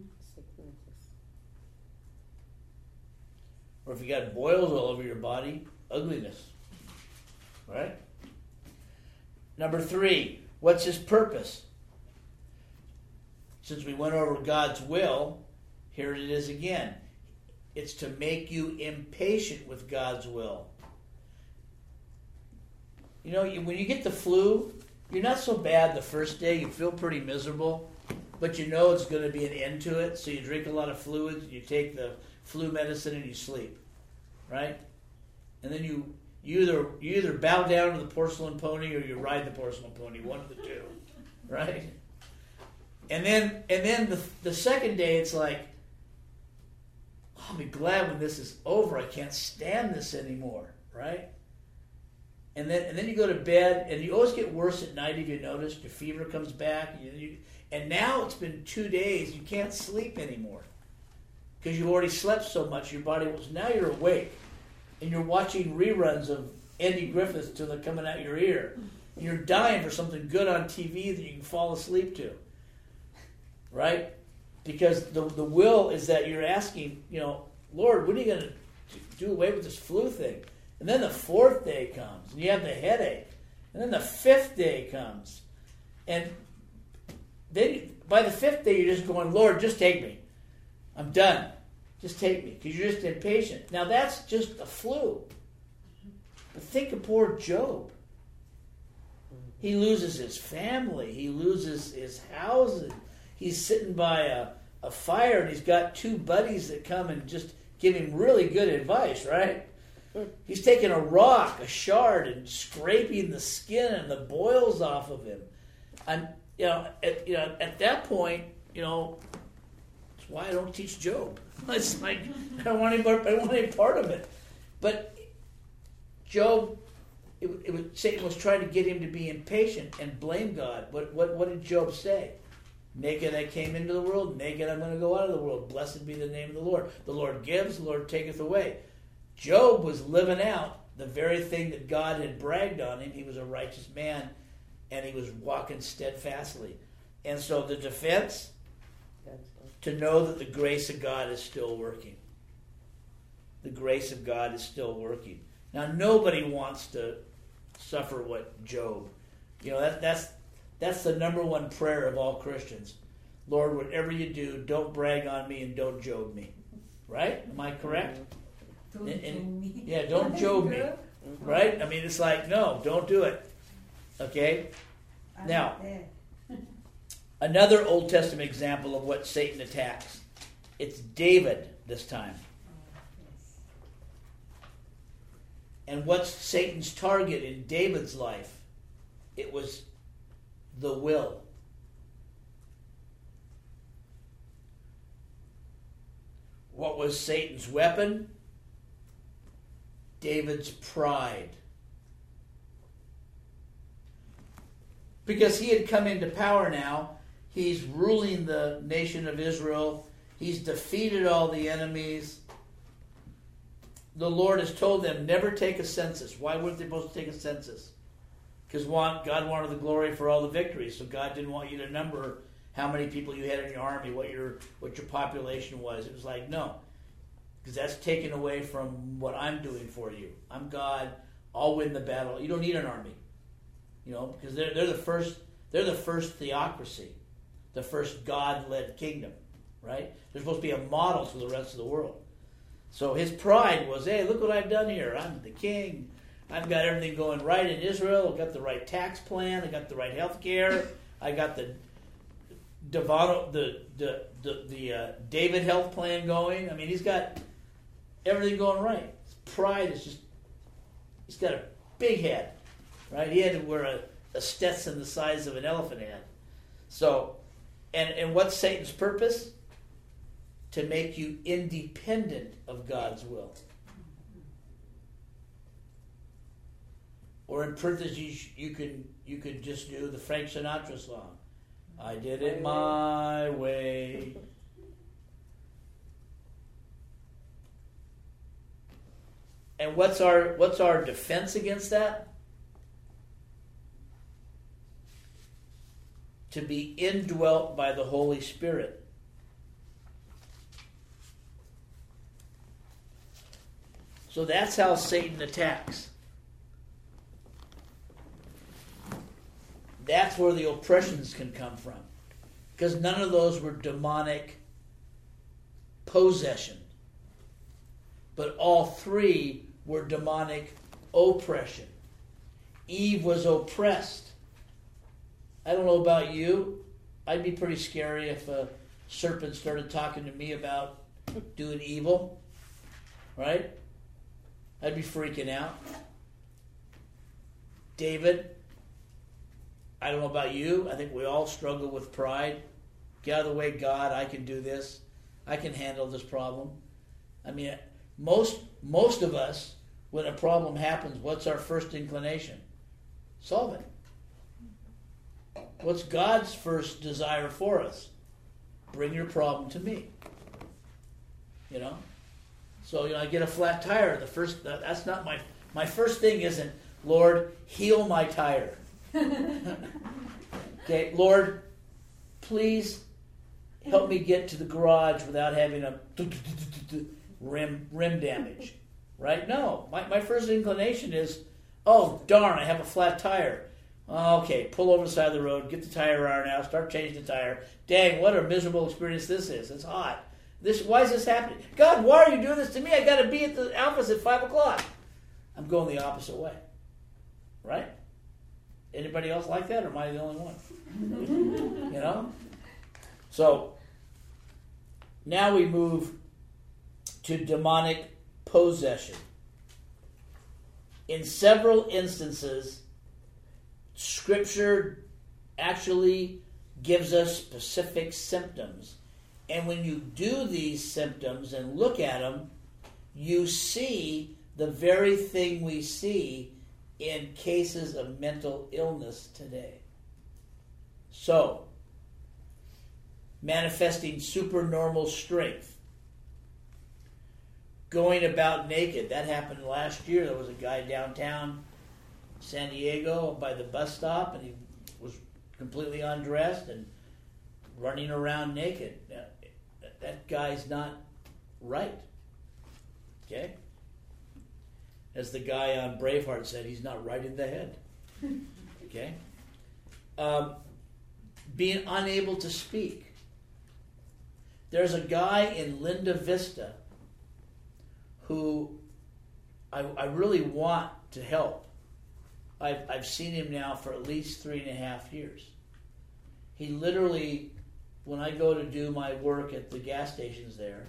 Or if you got boils all over your body, ugliness. Right? Number three, what's his purpose? Since we went over God's will, here it is again. It's to make you impatient with God's will. You know, you, when you get the flu, you're not so bad the first day. You feel pretty miserable, but you know it's going to be an end to it, so you drink a lot of fluids, you take the flu medicine, and you sleep. Right? And then you, you, either, you either bow down to the porcelain pony or you ride the porcelain pony, one of the two. Right? And then and then the, the second day, it's like, oh, I'll be glad when this is over. I can't stand this anymore. Right? And then and then you go to bed, and you always get worse at night if you notice. Your fever comes back. You, you, and now it's been two days. You can't sleep anymore because you've already slept so much. Your body was, now you're awake, and you're watching reruns of Andy Griffith till they're coming out your ear. And you're dying for something good on T V that you can fall asleep to. Right? Because the the will is that you're asking, you know, Lord, when are you going to do away with this flu thing? And then the fourth day comes, and you have the headache. And then the fifth day comes. And then by the fifth day, you're just going, Lord, just take me. I'm done. Just take me, because you're just impatient. Now, that's just a flu. But think of poor Job. He loses his family. He loses his house. He's sitting by a, a fire, and he's got two buddies that come and just give him really good advice, right? He's taking a rock, a shard, and scraping the skin and the boils off of him. I'm, you know, at, you know, at that point, you know, that's why I don't teach Job. It's like I don't want any part, I don't want any part of it. But Job, it, it was, Satan was trying to get him to be impatient and blame God. What, what, what did Job say? Naked I came into the world, naked I'm going to go out of the world. Blessed be the name of the Lord. The Lord gives, the Lord taketh away. Job was living out the very thing that God had bragged on him. He was a righteous man, and he was walking steadfastly. And so the defense, to know that the grace of God is still working. The grace of God is still working. Now, nobody wants to suffer what Job. You know, that, that's that's the number one prayer of all Christians. Lord, whatever you do, don't brag on me and don't Job me. Right? Am I correct? Don't And- and- Job me. Yeah, don't Job me. Right? I mean, it's like, no, don't do it. Okay? I'm Now, not there. another Old Testament example of what Satan attacks. It's David this time. Oh, yes. And what's Satan's target in David's life? It was the will. What was Satan's weapon? David's pride. Because he had come into power now. He's ruling the nation of Israel. He's defeated all the enemies. The Lord has told them, never take a census. Why weren't they supposed to take a census? Because God wanted the glory for all the victories. So God didn't want you to number how many people you had in your army, what your what your population was. It was like, no. Because that's taken away from what I'm doing for you. I'm God. I'll win the battle. You don't need an army. You know, because they're they're the first they're the first theocracy, the first God-led kingdom, right? They're supposed to be a model to the rest of the world. So his pride was, hey, look what I've done here. I'm the king. I've got everything going right in Israel. I've got the right tax plan. I got the right health care. I got the Devano, the the the, the uh, David health plan going. I mean, he's got everything going right. His pride is just, he's got a big head, right? He had to wear a, a Stetson the size of an elephant head. So, and, and what's Satan's purpose? To make you independent of God's will. Or in parentheses, you can you could just do the Frank Sinatra song. I did it my way. And what's our what's our defense against that? To be indwelt by the Holy Spirit. So that's how Satan attacks. That's where the oppressions can come from. Because none of those were demonic possession. But all three were demonic oppression. Eve was oppressed. I don't know about you. I'd be pretty scary if a serpent started talking to me about doing evil. Right? I'd be freaking out. David, I don't know about you. I think we all struggle with pride. Get out of the way, God. I can do this. I can handle this problem. I mean, most most of us, when a problem happens, what's our first inclination? Solve it. What's God's first desire for us? Bring your problem to me. You know? So, you know, I get a flat tire. The first, that's not my, my first thing isn't, Lord, heal my tire. Okay, Lord, please help me get to the garage without having a rim rim damage. Right? No. My, my first inclination is, oh, darn, I have a flat tire. Okay, pull over the side of the road, get the tire iron out, start changing the tire. Dang, what a miserable experience this is. It's hot. This, why is this happening? God, why are you doing this to me? I got to be at the office at five o'clock. I'm going the opposite way. Right? Anybody else like that, or am I the only one? You know? So, now we move to demonic possession. In several instances, Scripture actually gives us specific symptoms. And when you do these symptoms and look at them, you see the very thing we see in cases of mental illness today. So, manifesting supernormal strength, going about naked. That happened last year. There was a guy downtown San Diego by the bus stop, and he was completely undressed and running around naked. That guy's not right. Okay? As the guy on Braveheart said, he's not right in the head. Okay? Um, being unable to speak. There's a guy in Linda Vista who I, I really want to help. I've, I've seen him now for at least three and a half years. He literally, when I go to do my work at the gas stations there,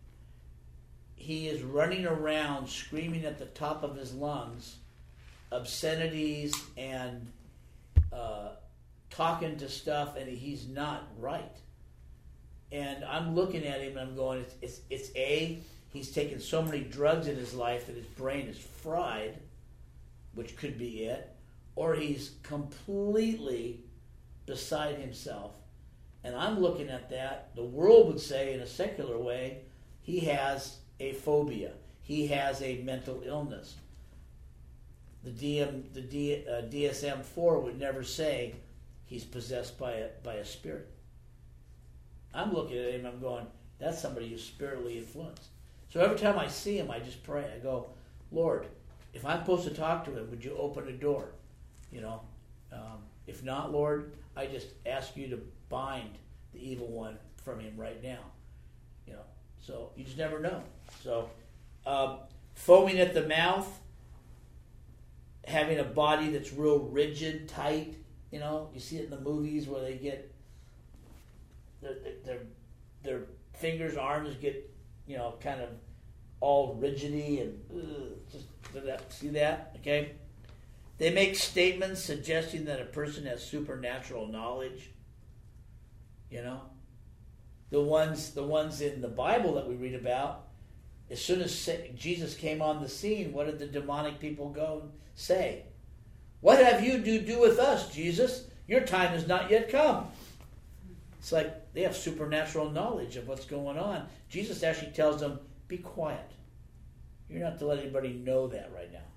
he is running around screaming at the top of his lungs obscenities and uh, talking to stuff, and he's not right. And I'm looking at him and I'm going, it's, it's, it's A, he's taken so many drugs in his life that his brain is fried, which could be it, or he's completely beside himself. And I'm looking at that. The world would say, in a secular way, he has a phobia. He has a mental illness. The D M, the D, uh, D S M four would never say he's possessed by a by a spirit. I'm looking at him. I'm going, that's somebody who's spiritually influenced. So every time I see him, I just pray. I go, Lord, if I'm supposed to talk to him, would you open a door? You know, um, if not, Lord, I just ask you to bind the evil one from him right now. You know, so you just never know. So, um, foaming at the mouth, having a body that's real rigid, tight. You know, you see it in the movies where they get their their their fingers, arms get, you know, kind of all rigidy and ugh, just see that, okay? They make statements suggesting that a person has supernatural knowledge. You know, the ones the ones in the Bible that we read about, as soon as Jesus came on the scene, what did the demonic people go and say? What have you to do with us, Jesus? Your time has not yet come. It's like they have supernatural knowledge of what's going on. Jesus actually tells them, be quiet. You're not to let anybody know that right now.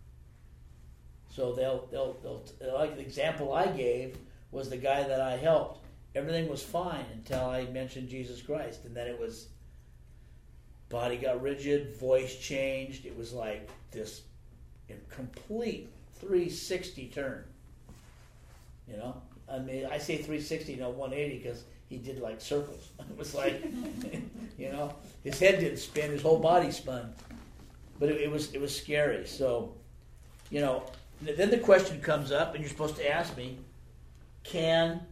So they'll, they'll, they'll, like the example I gave was the guy that I helped. Everything was fine until I mentioned Jesus Christ. And then it was, body got rigid, voice changed. It was like this complete three sixty turn. You know? I mean, I say three sixty, no one eighty, because he did like circles. It was like, you know, his head didn't spin, his whole body spun. But it, it was it was scary. So, you know, then the question comes up, and you're supposed to ask me, can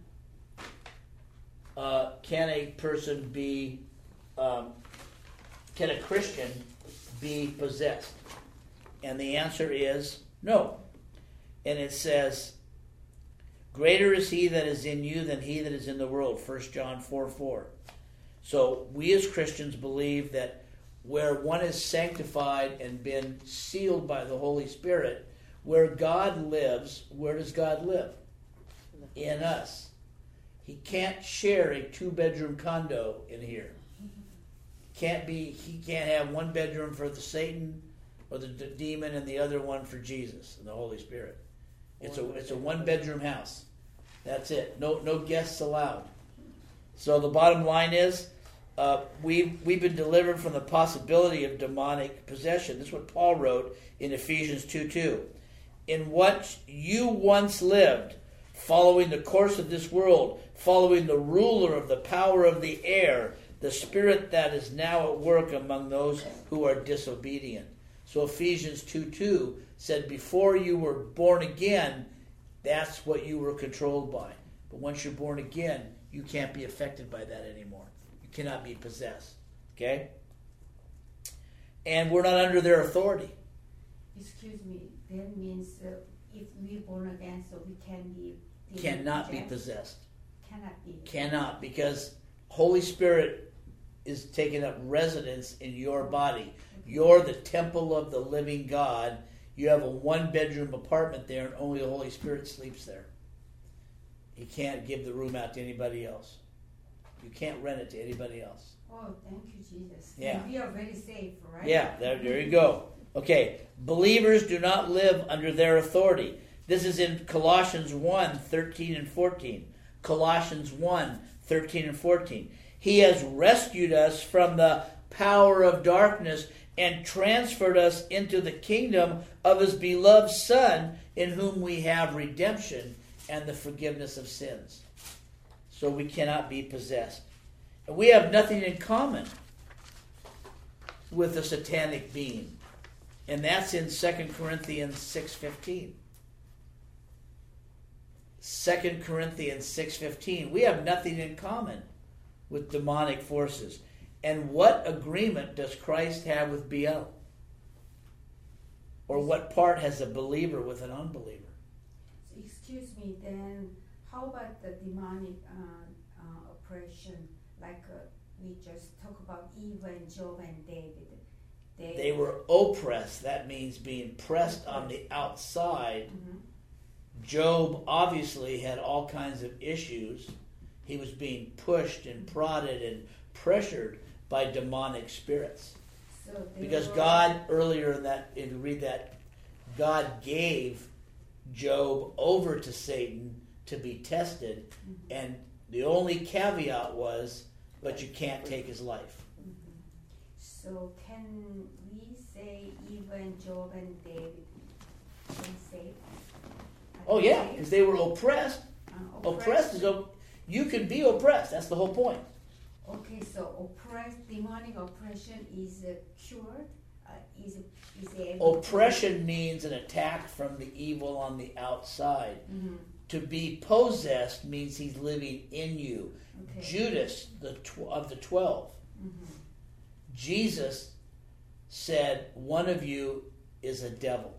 uh, can a person be, um, can a Christian be possessed? And the answer is no. And it says, greater is he that is in you than he that is in the world, First John four four. So we as Christians believe that where one is sanctified and been sealed by the Holy Spirit, where God lives, where does God live? In us. He can't share a two-bedroom condo in here. Can't be. He can't have one bedroom for the Satan or the d- demon and the other one for Jesus and the Holy Spirit. It's a it's a one-bedroom house. That's it. No no guests allowed. So the bottom line is, uh, we we've been delivered from the possibility of demonic possession. This is what Paul wrote in Ephesians two two. In what you once lived, following the course of this world, following the ruler of the power of the air, the spirit that is now at work among those who are disobedient. So Ephesians two two said, before you were born again, that's what you were controlled by. But once you're born again, you can't be affected by that anymore. You cannot be possessed. Okay? And we're not under their authority. excuse me, that means uh, if we born again, so we can be demon Cannot be possessed? possessed. Cannot be. Cannot, because Holy Spirit is taking up residence in your body. You're the temple of the living God. You have a one-bedroom apartment there, and only the Holy Spirit sleeps there. You can't give the room out to anybody else. You can't rent it to anybody else. Oh, thank you, Jesus. Yeah. And we are very safe, right? Yeah, there, there you go. Okay, believers do not live under their authority. This is in Colossians one, thirteen and fourteen. Colossians one, thirteen and fourteen. He has rescued us from the power of darkness and transferred us into the kingdom of his beloved Son, in whom we have redemption and the forgiveness of sins. So we cannot be possessed. And we have nothing in common with the satanic being. And that's in Second Corinthians six fifteen. Second Corinthians six fifteen. We have nothing in common with demonic forces. And what agreement does Christ have with Belial? Or what part has a believer with an unbeliever? Excuse me, then how about the demonic uh, uh, oppression? Like uh, we just talked about Eve and Job and David. They, They were oppressed. That means being pressed on the outside. Mhm. Job obviously had all kinds of issues. He was being pushed and prodded and pressured by demonic spirits. So they Because were, God, earlier in that, if you read that, God gave Job over to Satan to be tested, and the only caveat was, but you can't take his life. So can we say even Job and David can say? Oh yeah, because they were oppressed. Uh, Oppressed is op- you can be oppressed. That's the whole point. Okay, so oppressed, demonic oppression is uh, cured. Uh, is is able to- Oppression means an attack from the evil on the outside. Mhm. To be possessed means he's living in you. Okay. Judas, the tw- of the twelve, Mhm. Jesus said, "One of you is a devil."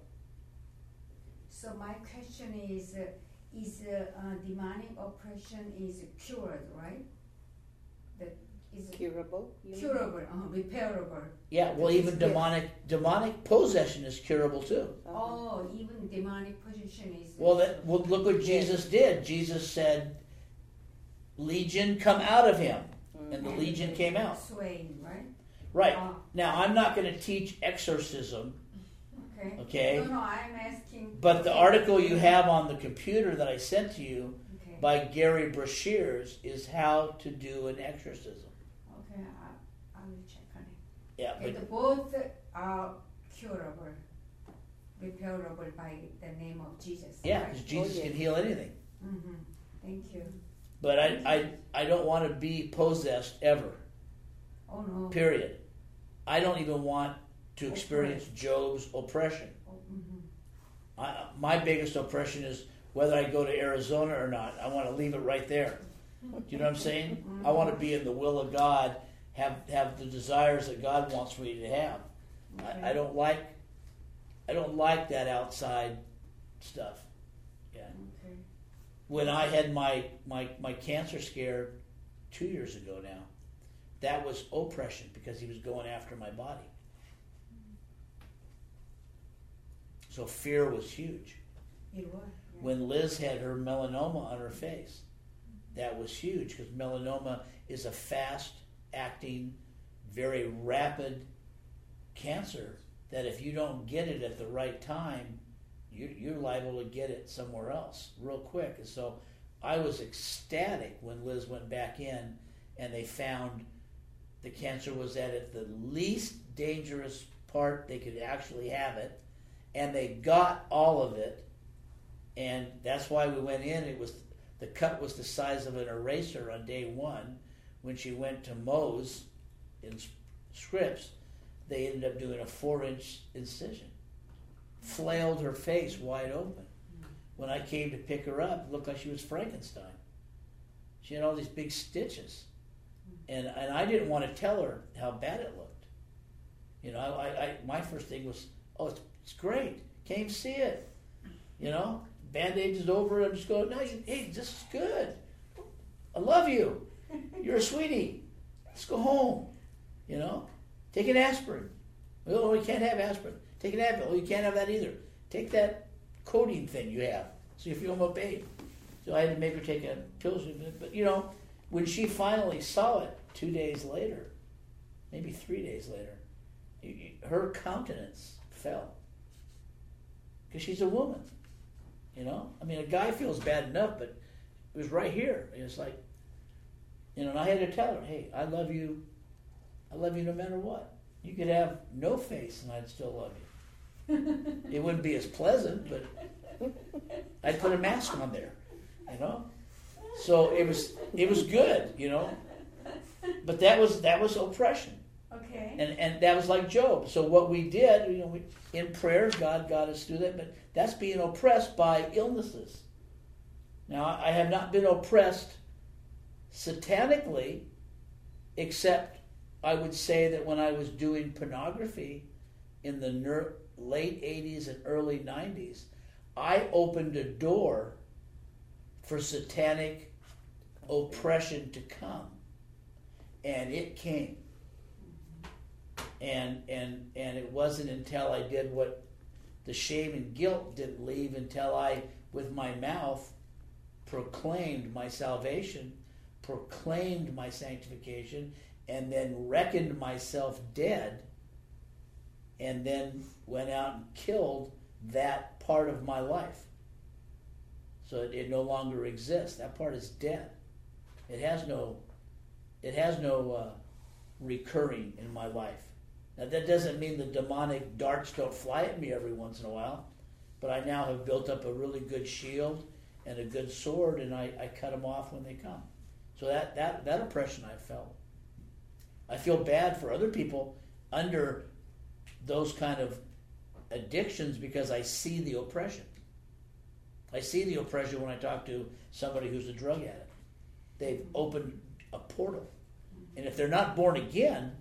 So my question is, uh, is uh, uh, demonic oppression is cured, right? That is Curable? you mean? curable, uh, repairable. Yeah, well, even Yes. demonic demonic possession is curable too. Uh-huh. Oh, even demonic possession is. Well, that, well, look what Jesus did. Jesus said, "Legion, come out of him," and the And legion came out. Swaying, right? Right. Ah, Now, I'm not going to teach exorcism, okay. okay? No, no, I'm asking. But the article you have on the computer that I sent to you Okay. by Gary Brashears is how to do an exorcism. Okay, I, I will check on it. Yeah, Okay, but the both are curable, repairable by the name of Jesus. yeah, right? because Jesus Oh, yeah. can heal anything. Mm-hmm. Thank you. But I, I, I don't want to be possessed ever. Oh no. Period. I don't even want to experience Job's oppression. Oh, mhm. I, my biggest oppression is whether I go to Arizona or not. I want to leave it right there. Do you know what I'm saying? I want to be in the will of God, have have the desires that God wants me to have. Okay. I, I don't like I don't like that outside stuff. Yeah. Okay. When I had my, my, my cancer scare two years ago now, that was oppression because he was going after my body. So fear was huge. It was. Yeah. When Liz had her melanoma on her face, that was huge because melanoma is a fast acting, very rapid cancer that if you don't get it at the right time, you, you're liable to get it somewhere else real quick. And so I was ecstatic when Liz went back in and they found the cancer was at it the least dangerous part they could actually have it, and they got all of it. And that's why we went in. It was the cut was the size of an eraser on day one. When she went to Mohs in Scripps, they ended up doing a four-inch incision, flailed her face wide open. When I came to pick her up, it looked like she was Frankenstein. She had all these big stitches, and and I didn't want to tell her how bad it looked. You know, I, I my first thing was, Oh, it's, it's great. Can't even see it. You know, Band-Aid is over. I'm just going, no, you, hey, this is good. I love you. You're a sweetie. Let's go home. You know, take an aspirin. Oh, you can't have aspirin. Take an Advil. Oh, you can't have that either. Take that codeine thing you have so you feel more pain. So I had to make her take a pills. But, you know, when she finally saw it two days later, maybe three days later, her countenance fell. Because she's a woman, you know? I mean, a guy feels bad enough, but it was right here. It was like, you know, and I had to tell her, hey, I love you. I love you no matter what. You could have no face and I'd still love you. It wouldn't be as pleasant, but I'd put a mask on there, you know? So it was it was good, you know? But that was that was oppression. Okay. And and that was like Job. So what we did, you know, we, in prayers, God got us through that, but that's being oppressed by illnesses. Now, I have not been oppressed satanically, except I would say that when I was doing pornography in the ner- late eighties and early nineties, I opened a door for satanic oppression to come. And it came. And and and it wasn't until I did what the shame and guilt didn't leave until I, with my mouth, proclaimed my salvation, proclaimed my sanctification, and then reckoned myself dead, and then went out and killed that part of my life. So it, it no longer exists. That part is dead. It has no, it has no uh, recurring in my life. Now that doesn't mean the demonic darts don't fly at me every once in a while, but I now have built up a really good shield and a good sword, and I, I cut them off when they come. So that, that, that oppression I felt. I feel bad for other people under those kind of addictions because I see the oppression. I see the oppression when I talk to somebody who's a drug addict. They've opened a portal. And if they're not born again,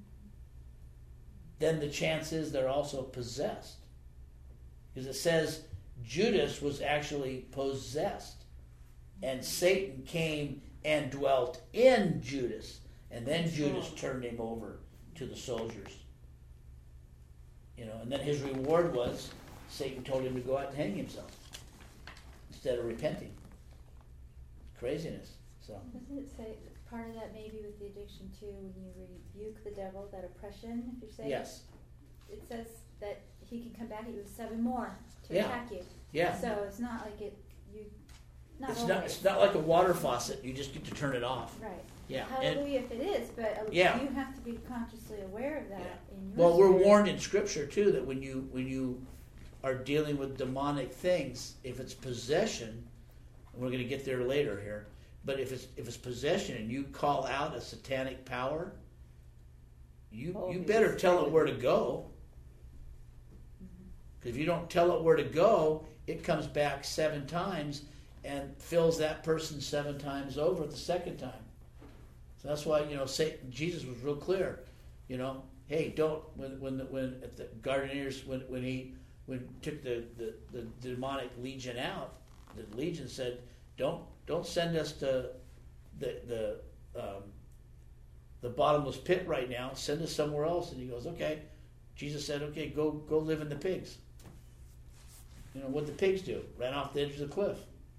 then the chance is they're also possessed. Because it says Judas was actually possessed. And Satan came and dwelt in Judas. And then Judas turned him over to the soldiers. You know, and then his reward was Satan told him to go out and hang himself instead of repenting. Craziness. So doesn't it say part of that maybe with the addiction too, when you rebuke the devil, that oppression, if you're saying yes. It says that he can come back at you with seven more to Yeah. attack you. Yeah. So it's not like it you not It's always. not it's not like a water faucet. You just get to turn it off. Right. Yeah. And, Hallelujah if it is, but uh, Yeah. you have to be consciously aware of that Yeah. in your well, we're spirit. warned in Scripture too that when you when you are dealing with demonic things, if it's possession, and we're going to get there later here, but if it's if it's possession and you call out a satanic power, you Oh, you he's better tell it scared. where to go. Because if you don't tell it where to go, it comes back seven times and fills that person seven times over the second time. So that's why, you know, Satan, Jesus was real clear. You know, hey, don't when when the, when at the Gardeneers when when he when took the, the, the demonic legion out, the legion said, don't don't send us to the the um, the bottomless pit right now. Send us somewhere else. And he goes, okay. Jesus said, okay, go go live in the pigs. You know, what the pigs do? Ran off the edge of the cliff.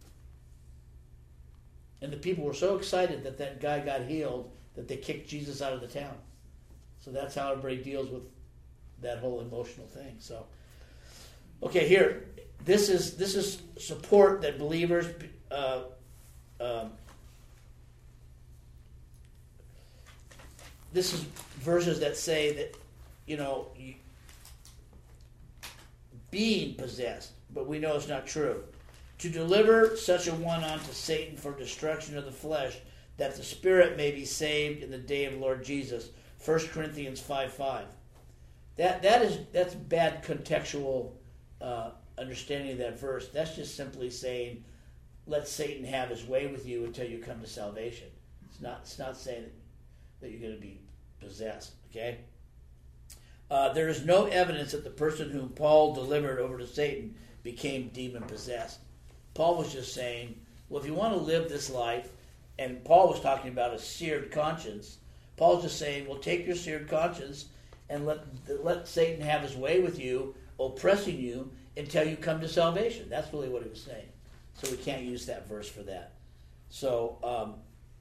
And the people were so excited that that guy got healed that they kicked Jesus out of the town. So that's how everybody deals with that whole emotional thing. So, okay, here, this is this is support that believers. Uh, um, this is verses that say that, you know, you, being possessed, but we know it's not true. To deliver such a one unto Satan for destruction of the flesh, that the spirit may be saved in the day of Lord Jesus. First Corinthians five five. That that is that's bad contextual uh, understanding of that verse. That's just simply saying, let Satan have his way with you until you come to salvation. It's not it's not saying that, that you're going to be possessed. Okay. Uh, there is no evidence that the person whom Paul delivered over to Satan became demon-possessed. Paul was just saying, well, if you want to live this life, and Paul was talking about a seared conscience, Paul's just saying, well, take your seared conscience and let let Satan have his way with you, oppressing you, until you come to salvation. That's really what he was saying. So we can't use that verse for that. So, um,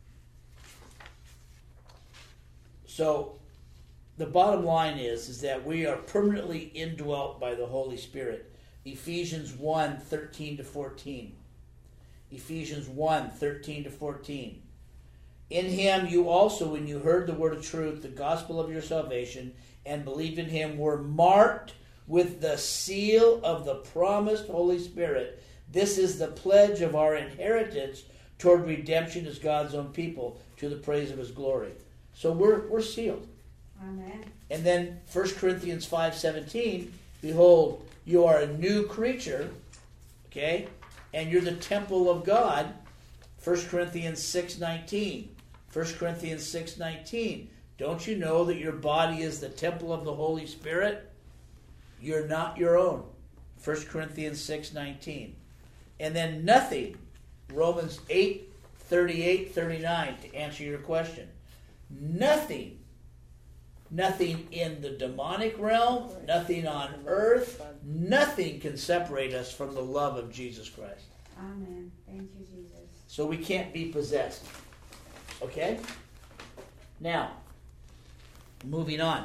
so the bottom line is, is that we are permanently indwelt by the Holy Spirit. Ephesians one, thirteen to fourteen. Ephesians one, thirteen to fourteen. In him you also, when you heard the word of truth, the gospel of your salvation, and believed in him, were marked with the seal of the promised Holy Spirit. This is the pledge of our inheritance toward redemption as God's own people, to the praise of his glory. So we're we're sealed. Amen. And then First Corinthians five seventeen, behold, you are a new creature, okay? And you're the temple of God. First Corinthians six nineteen. First Corinthians six nineteen. Don't you know that your body is the temple of the Holy Spirit? You're not your own. First Corinthians six nineteen. And then nothing, Romans eight thirty-eight thirty-nine, to answer your question. Nothing, nothing in the demonic realm, nothing on earth, nothing can separate us from the love of Jesus Christ. Amen. Thank you, Jesus. So we can't be possessed. Okay? Now, moving on.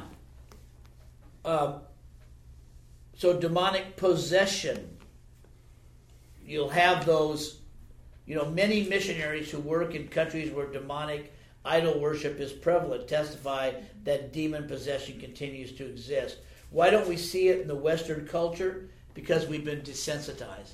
Um, so demonic possession. You'll have those, you know, many missionaries who work in countries where demonic idol worship is prevalent testify that demon possession continues to exist. Why don't we see it in the Western culture? Because we've been desensitized.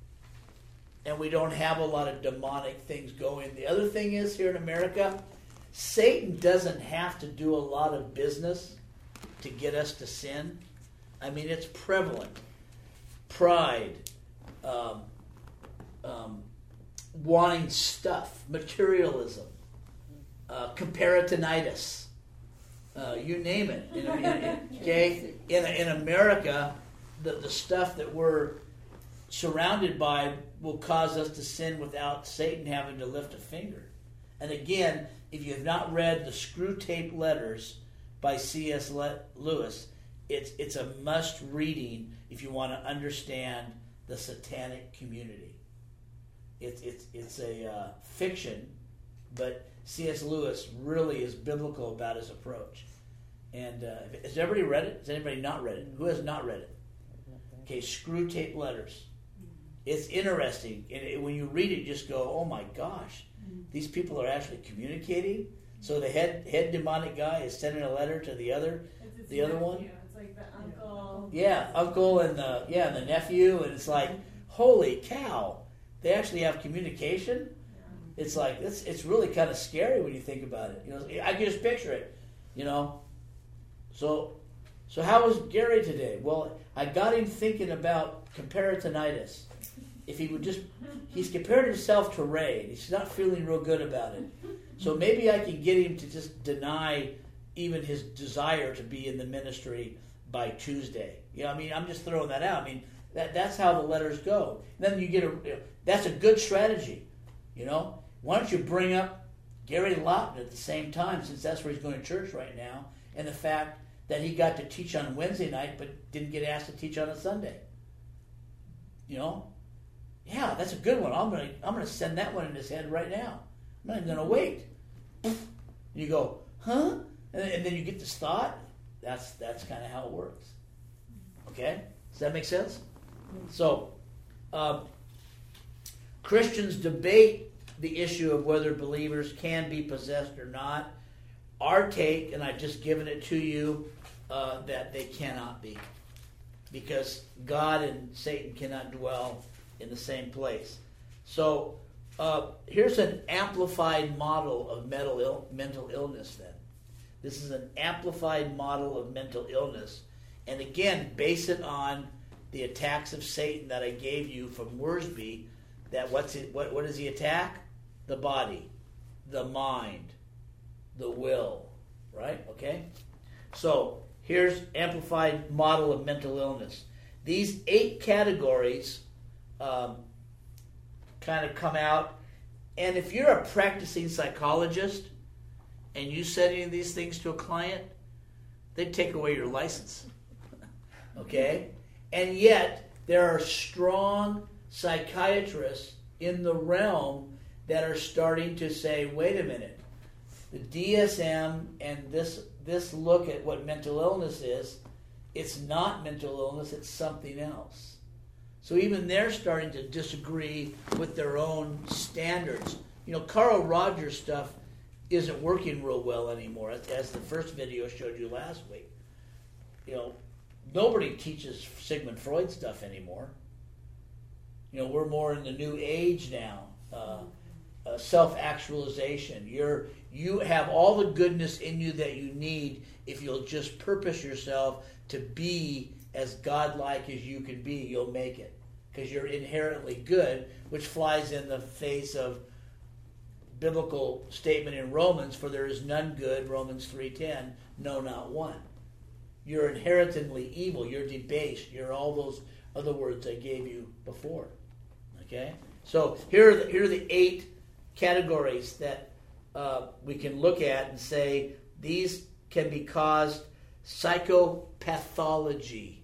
And we don't have a lot of demonic things going. The other thing is, here in America, Satan doesn't have to do a lot of business to get us to sin. I mean, it's prevalent. Pride, um, um, wanting stuff, materialism, uh, comparatinitis, uh, you name it. In, in, in, okay, in in America, the the stuff that we're surrounded by will cause us to sin without Satan having to lift a finger. And again, if you have not read the Screw Tape Letters by C S Lewis, it's it's a must reading if you want to understand the satanic community. It's it's it's a uh, fiction, but C S Lewis really is biblical about his approach. And uh, has everybody read it? Has anybody not read it? Who has not read it? Okay, Screw Tape Letters. It's interesting. And it, when you read it, you just go, oh my gosh, these people are actually communicating. So the head head demonic guy is sending a letter to the other, It's his the other nephew. one. It's like the uncle. Yeah, uncle and the yeah and the nephew, and it's like, holy cow, they actually have communication. It's like it's it's really kind of scary when you think about it. You know, I can just picture it. You know, so so how was Gary today? Well, I got him thinking about comparatinitis. If he would just, he's compared himself to Ray, and he's not feeling real good about it. So maybe I can get him to just deny even his desire to be in the ministry by Tuesday. You know, I mean, I'm just throwing that out. I mean, that that's how the letters go. And then you get a, you know, that's a good strategy. You know, why don't you bring up Gary Lawton at the same time, since that's where he's going to church right now, and the fact that he got to teach on Wednesday night but didn't get asked to teach on a Sunday. You know? Yeah, that's a good one. I'm gonna I'm gonna send that one in his head right now. I'm not even gonna wait. And you go, huh? And, and then you get this thought. That's that's kind of how it works. Okay? Does that make sense? So, uh, Christians debate the issue of whether believers can be possessed or not. Our take, and I've just given it to you, uh, that they cannot be, because God and Satan cannot dwell in the same place. So uh, here's an amplified model of mental Ill- mental illness then. This is an amplified model of mental illness. And again, base it on the attacks of Satan that I gave you from Worsby. That what's it, what, what does he attack? The body, the mind, the will. Right? Okay? So here's amplified model of mental illness. These eight categories um, kind of come out. And if you're a practicing psychologist and you said any of these things to a client, they'd take away your license. Okay? And yet, there are strong psychiatrists in the realm that are starting to say, wait a minute, the D S M and this this look at what mental illness is, it's not mental illness, it's something else. So even they're starting to disagree with their own standards. You know, Carl Rogers stuff isn't working real well anymore, as the first video showed you last week. You know, nobody teaches Sigmund Freud stuff anymore. You know, we're more in the new age now. Uh, uh, self-actualization. You're you have all the goodness in you that you need if you'll just purpose yourself to be as godlike as you can be. You'll make it because you're inherently good, which flies in the face of biblical statement in Romans, for there is none good, Romans three ten, no, not one. You're inherently evil, you're debased, you're all those other words I gave you before. Okay? So here are the, here are the eight categories that uh, we can look at and say these can be caused psychopathology.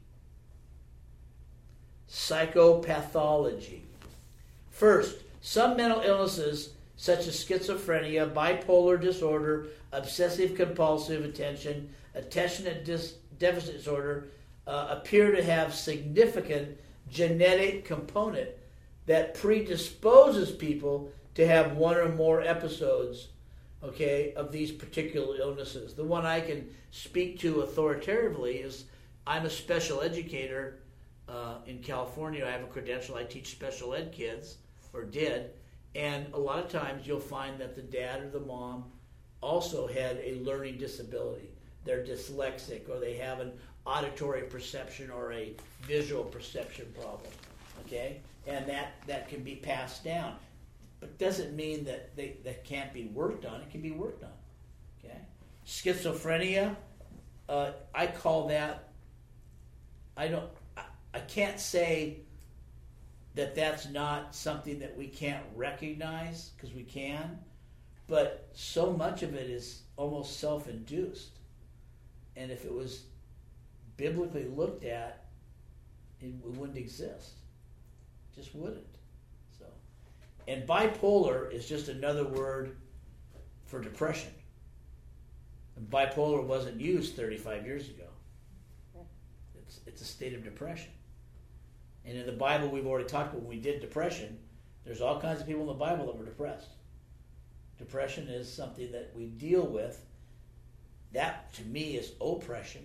Psychopathology. First, some mental illnesses such as schizophrenia, bipolar disorder, obsessive compulsive attention, attention dis- deficit disorder uh, appear to have significant genetic component that predisposes people to have one or more episodes, okay, of these particular illnesses. The one I can speak to authoritatively is I'm a special educator uh, in California. I have a credential. I teach special ed kids, or did. And a lot of times you'll find that the dad or the mom also had a learning disability. They're dyslexic, or they have an auditory perception or a visual perception problem. Okay? And that, that can be passed down. But doesn't mean that they that can't be worked on. It can be worked on. Okay? Schizophrenia, uh, I call that, I don't, I, I can't say that that's not something that we can't recognize, because we can, but so much of it is almost self-induced. And if it was biblically looked at, it wouldn't exist. It just wouldn't. So, and bipolar is just another word for depression. And bipolar wasn't used thirty-five years ago. It's it's a state of depression. And in the Bible, we've already talked about when we did depression, there's all kinds of people in the Bible that were depressed. Depression is something that we deal with. That, to me, is oppression,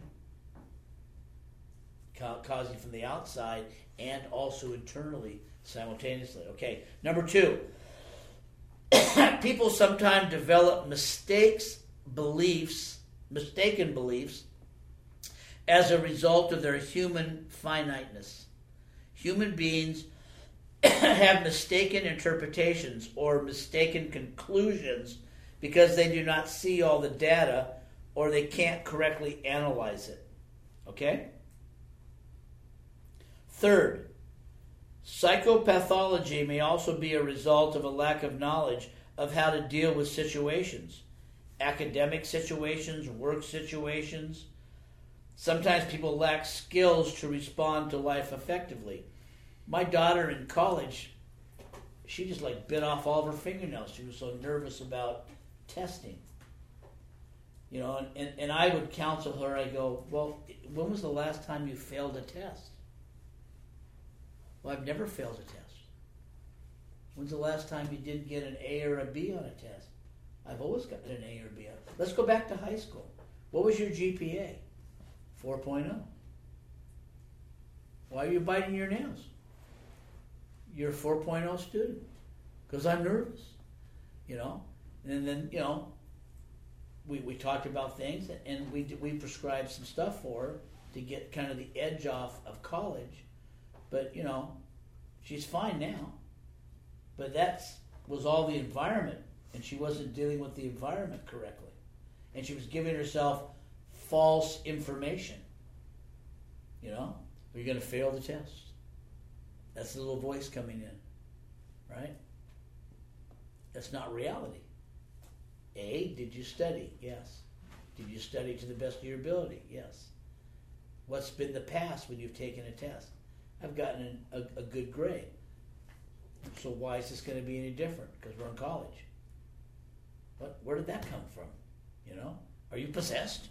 ca- causing from the outside and also internally simultaneously. Okay, number two. People sometimes develop mistakes, beliefs, mistaken beliefs, as a result of their human finiteness. Human beings have mistaken interpretations or mistaken conclusions because they do not see all the data or they can't correctly analyze it. Okay? Third, psychopathology may also be a result of a lack of knowledge of how to deal with situations, academic situations, work situations. Sometimes people lack skills to respond to life effectively. My daughter in college, she just like bit off all of her fingernails. She was so nervous about testing. You know, and, and, and I would counsel her. I go, well, when was the last time you failed a test? Well, I've never failed a test. When's the last time you didn't get an A or a B on a test? I've always gotten an A or a B on it. Let's go back to high school. What was your G P A? four point oh. Why are you biting your nails? You're a four point oh student. Because I'm nervous. You know? And then, you know, we, we talked about things, and we we prescribed some stuff for her to get kind of the edge off of college. But, you know, she's fine now. But that was all the environment, and she wasn't dealing with the environment correctly. And she was giving herself false information. You know? Or you're going to fail the test. That's the little voice coming in. Right? That's not reality. A, did you study? Yes. Did you study to the best of your ability? Yes. What's been the past when you've taken a test? I've gotten a, a good grade. So why is this going to be any different? Because we're in college. What? Where did that come from? You know? Are you possessed?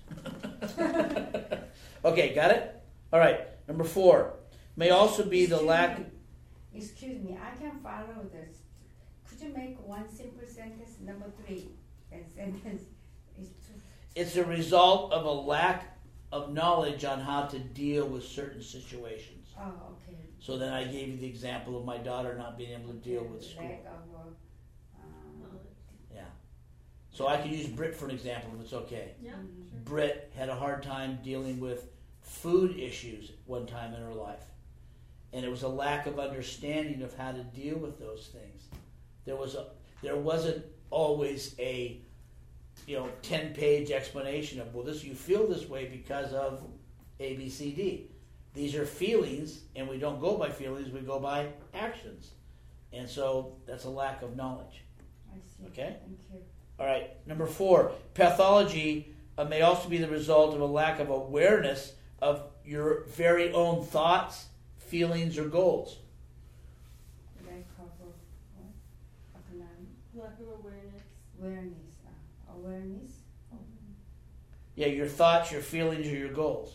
Okay, got it? All right. Number four. May also be the Excuse lack... me. Excuse me, I can follow this. Could you make one simple sentence? Number three. That sentence is too... It's a result of a lack of knowledge on how to deal with certain situations. Oh, okay. So then I gave you the example of my daughter not being able to deal with school. Lack of, uh, um, Yeah. So I could use Britt for an example if it's okay. Yeah, sure. Britt had a hard time dealing with food issues one time in her life. And it was a lack of understanding of how to deal with those things. There was a there wasn't always a you know ten page explanation of, well, this you feel this way because of A, B, C, D. These are feelings, and we don't go by feelings, we go by actions. And so that's a lack of knowledge. I see. Okay? Thank you. All right, number four, pathology uh, may also be the result of a lack of awareness of your very own thoughts, feelings, or goals. Lack of, uh, what? Acknowledge- Lack of awareness. Awareness. Uh, awareness. Oh. Yeah, your thoughts, your feelings, or your goals.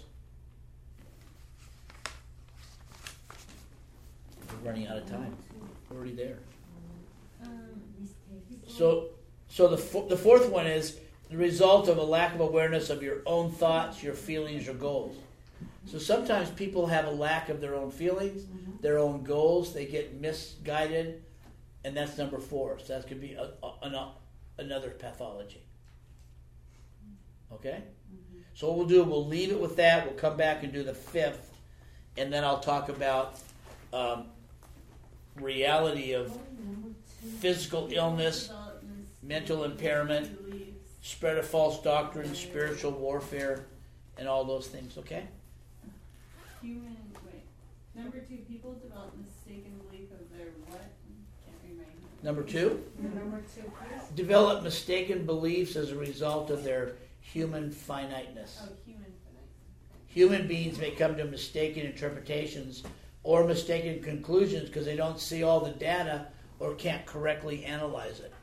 We're running out of time. We're already there. Um, Mistakes. So, so the fo- the fourth one is the result of a lack of awareness of your own thoughts, your feelings, or goals. So sometimes people have a lack of their own feelings, Mhm. their own goals. They get misguided, and that's number four. So that could be a, a, an, another pathology. Okay? Mhm. So what we'll do, we'll leave it with that. We'll come back and do the fifth, and then I'll talk about um, reality of Oh, number two. physical illness, mental impairment, beliefs. spread of false doctrine, spiritual warfare, and all those things. Okay? Human, wait. Number two, people develop mistaken belief of their what? Can't read my hand. Number two, Number two, please. develop mistaken beliefs as a result of their human finiteness. Oh, human finite. Human beings may come to mistaken interpretations or mistaken conclusions because they don't see all the data or can't correctly analyze it.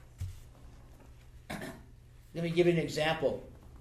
Let me give you an example.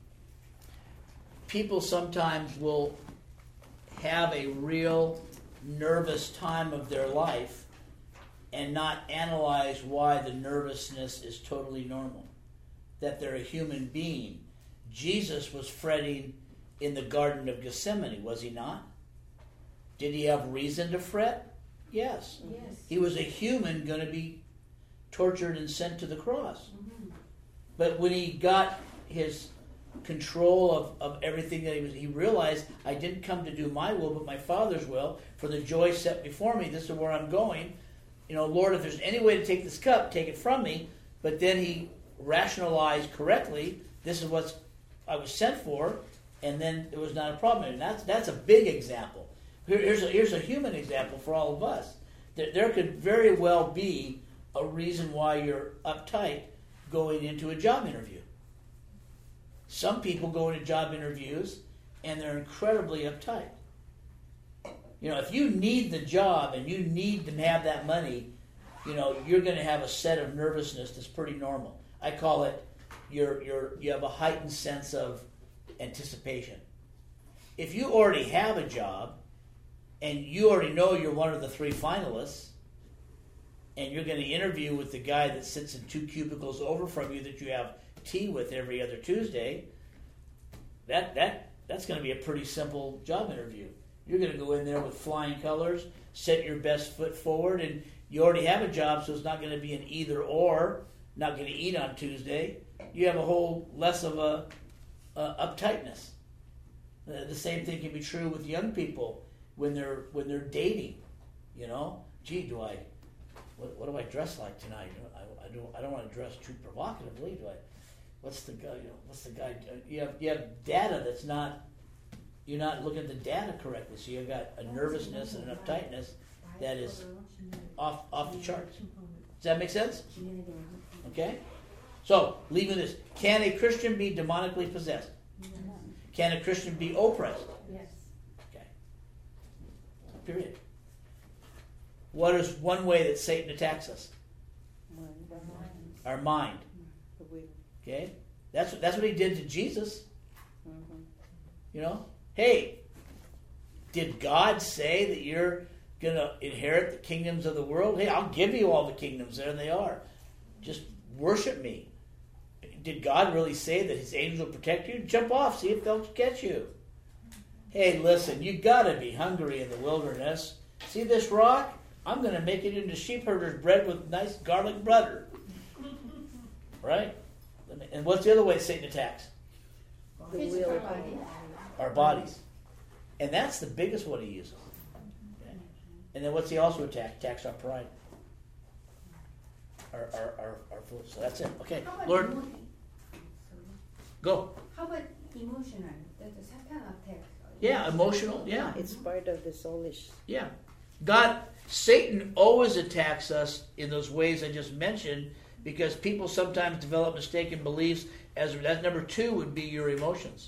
People sometimes will have a real nervous time of their life and not analyze why the nervousness is totally normal, that they're a human being. Jesus was fretting in the Garden of Gethsemane, was he not? Did he have reason to fret? Yes. Yes. He was a human going to be tortured and sent to the cross. Mhm. But when he got his control of, of everything that he was, he realized, I didn't come to do my will, but my Father's will. For the joy set before me, this is where I'm going. You know, Lord, if there's any way to take this cup, take it from me. But then he rationalized correctly, this is what I was sent for, and then it was not a problem. And that's that's a big example. Here, here's a, here's a human example for all of us. There, there could very well be a reason why you're uptight going into a job interview. Some people go into job interviews and they're incredibly uptight. You know, if you need the job and you need to have that money, you know, you're going to have a set of nervousness that's pretty normal. I call it you're, you're, you have a heightened sense of anticipation. If you already have a job and you already know you're one of the three finalists and you're going to interview with the guy that sits in two cubicles over from you that you have tea with every other Tuesday, that that that's going to be a pretty simple job interview. You're going to go in there with flying colors, set your best foot forward, and you already have a job, so it's not going to be an either or. Not going to eat on Tuesday. You have a whole less of a, a uptightness. Uh, the same thing can be true with young people when they're when they're dating. You know, gee, do I what, what do I dress like tonight? I, I don't I don't want to dress too provocatively. Do I? what's the guy? You know, what's the guy? uh, You have you have data that's not. You're not looking at the data correctly, so you've got a nervousness and an uptightness that is off off the charts. Does that make sense? Okay. So leaving this, can a Christian be demonically possessed? Can a Christian be oppressed? Yes. Okay. Period. What is one way that Satan attacks us? Our mind. Okay? That's that's what he did to Jesus. You know? Hey, did God say that you're going to inherit the kingdoms of the world? Hey, I'll give you all the kingdoms. There they are. Just worship me. Did God really say that his angels will protect you? Jump off, see if they'll catch you. Hey, listen, you got to be hungry in the wilderness. See this rock? I'm going to make it into sheep herder's bread with nice garlic butter. Right? And what's the other way Satan attacks? Physical body. Our bodies. And that's the biggest one he uses. Okay. And then what's he also attack? Attacks our pride. Our our, our, our food. So that's it. Okay. How about Lord, emo- Sorry. go. How about emotional? That the Satan attack. Yeah, emotional. Yeah. It's part of the soulish. Yeah. God, Satan always attacks us in those ways I just mentioned because people sometimes develop mistaken beliefs. As that's number two would be your emotions.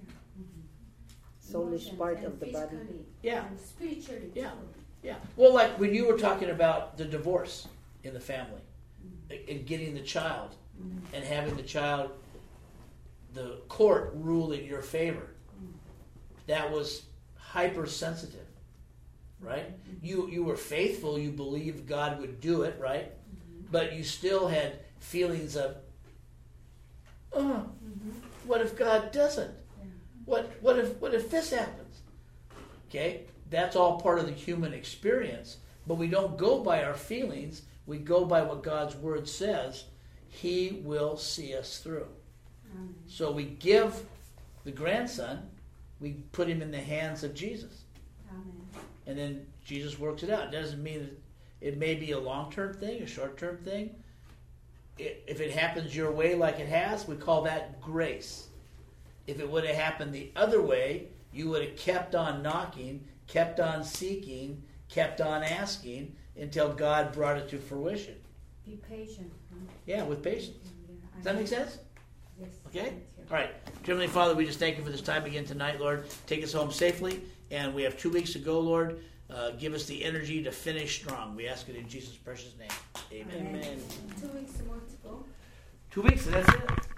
Soulish part of the body. Yeah. And spiritually. Yeah. too. Yeah. Well, like when you were talking about the divorce in the family and getting the child and having the child, the court rule in your favor, that was hypersensitive, right? You you were faithful. You believed God would do it, right? But you still had feelings of, oh, what if God doesn't? What what if what if this happens? Okay, that's all part of the human experience, but we don't go by our feelings. We go by what God's word says. He will see us through. Amen. So we give the grandson, we put him in the hands of Jesus, Amen. and then Jesus works it out. It doesn't mean that it may be a long-term thing, a short-term thing. It, if it happens your way like it has, we call that grace. If it would have happened the other way, you would have kept on knocking, kept on seeking, kept on asking until God brought it to fruition. Be patient. Huh? Yeah, with patience. Yeah, Does that make sense? Yes. Okay? thank you. All right. Heavenly Father, we just thank you for this time again tonight, Lord. Take us home safely, and we have two weeks to go, Lord. Uh, give us the energy to finish strong. We ask it in Jesus' precious name. Amen. Amen. Two weeks more to go. Two weeks, and that's it.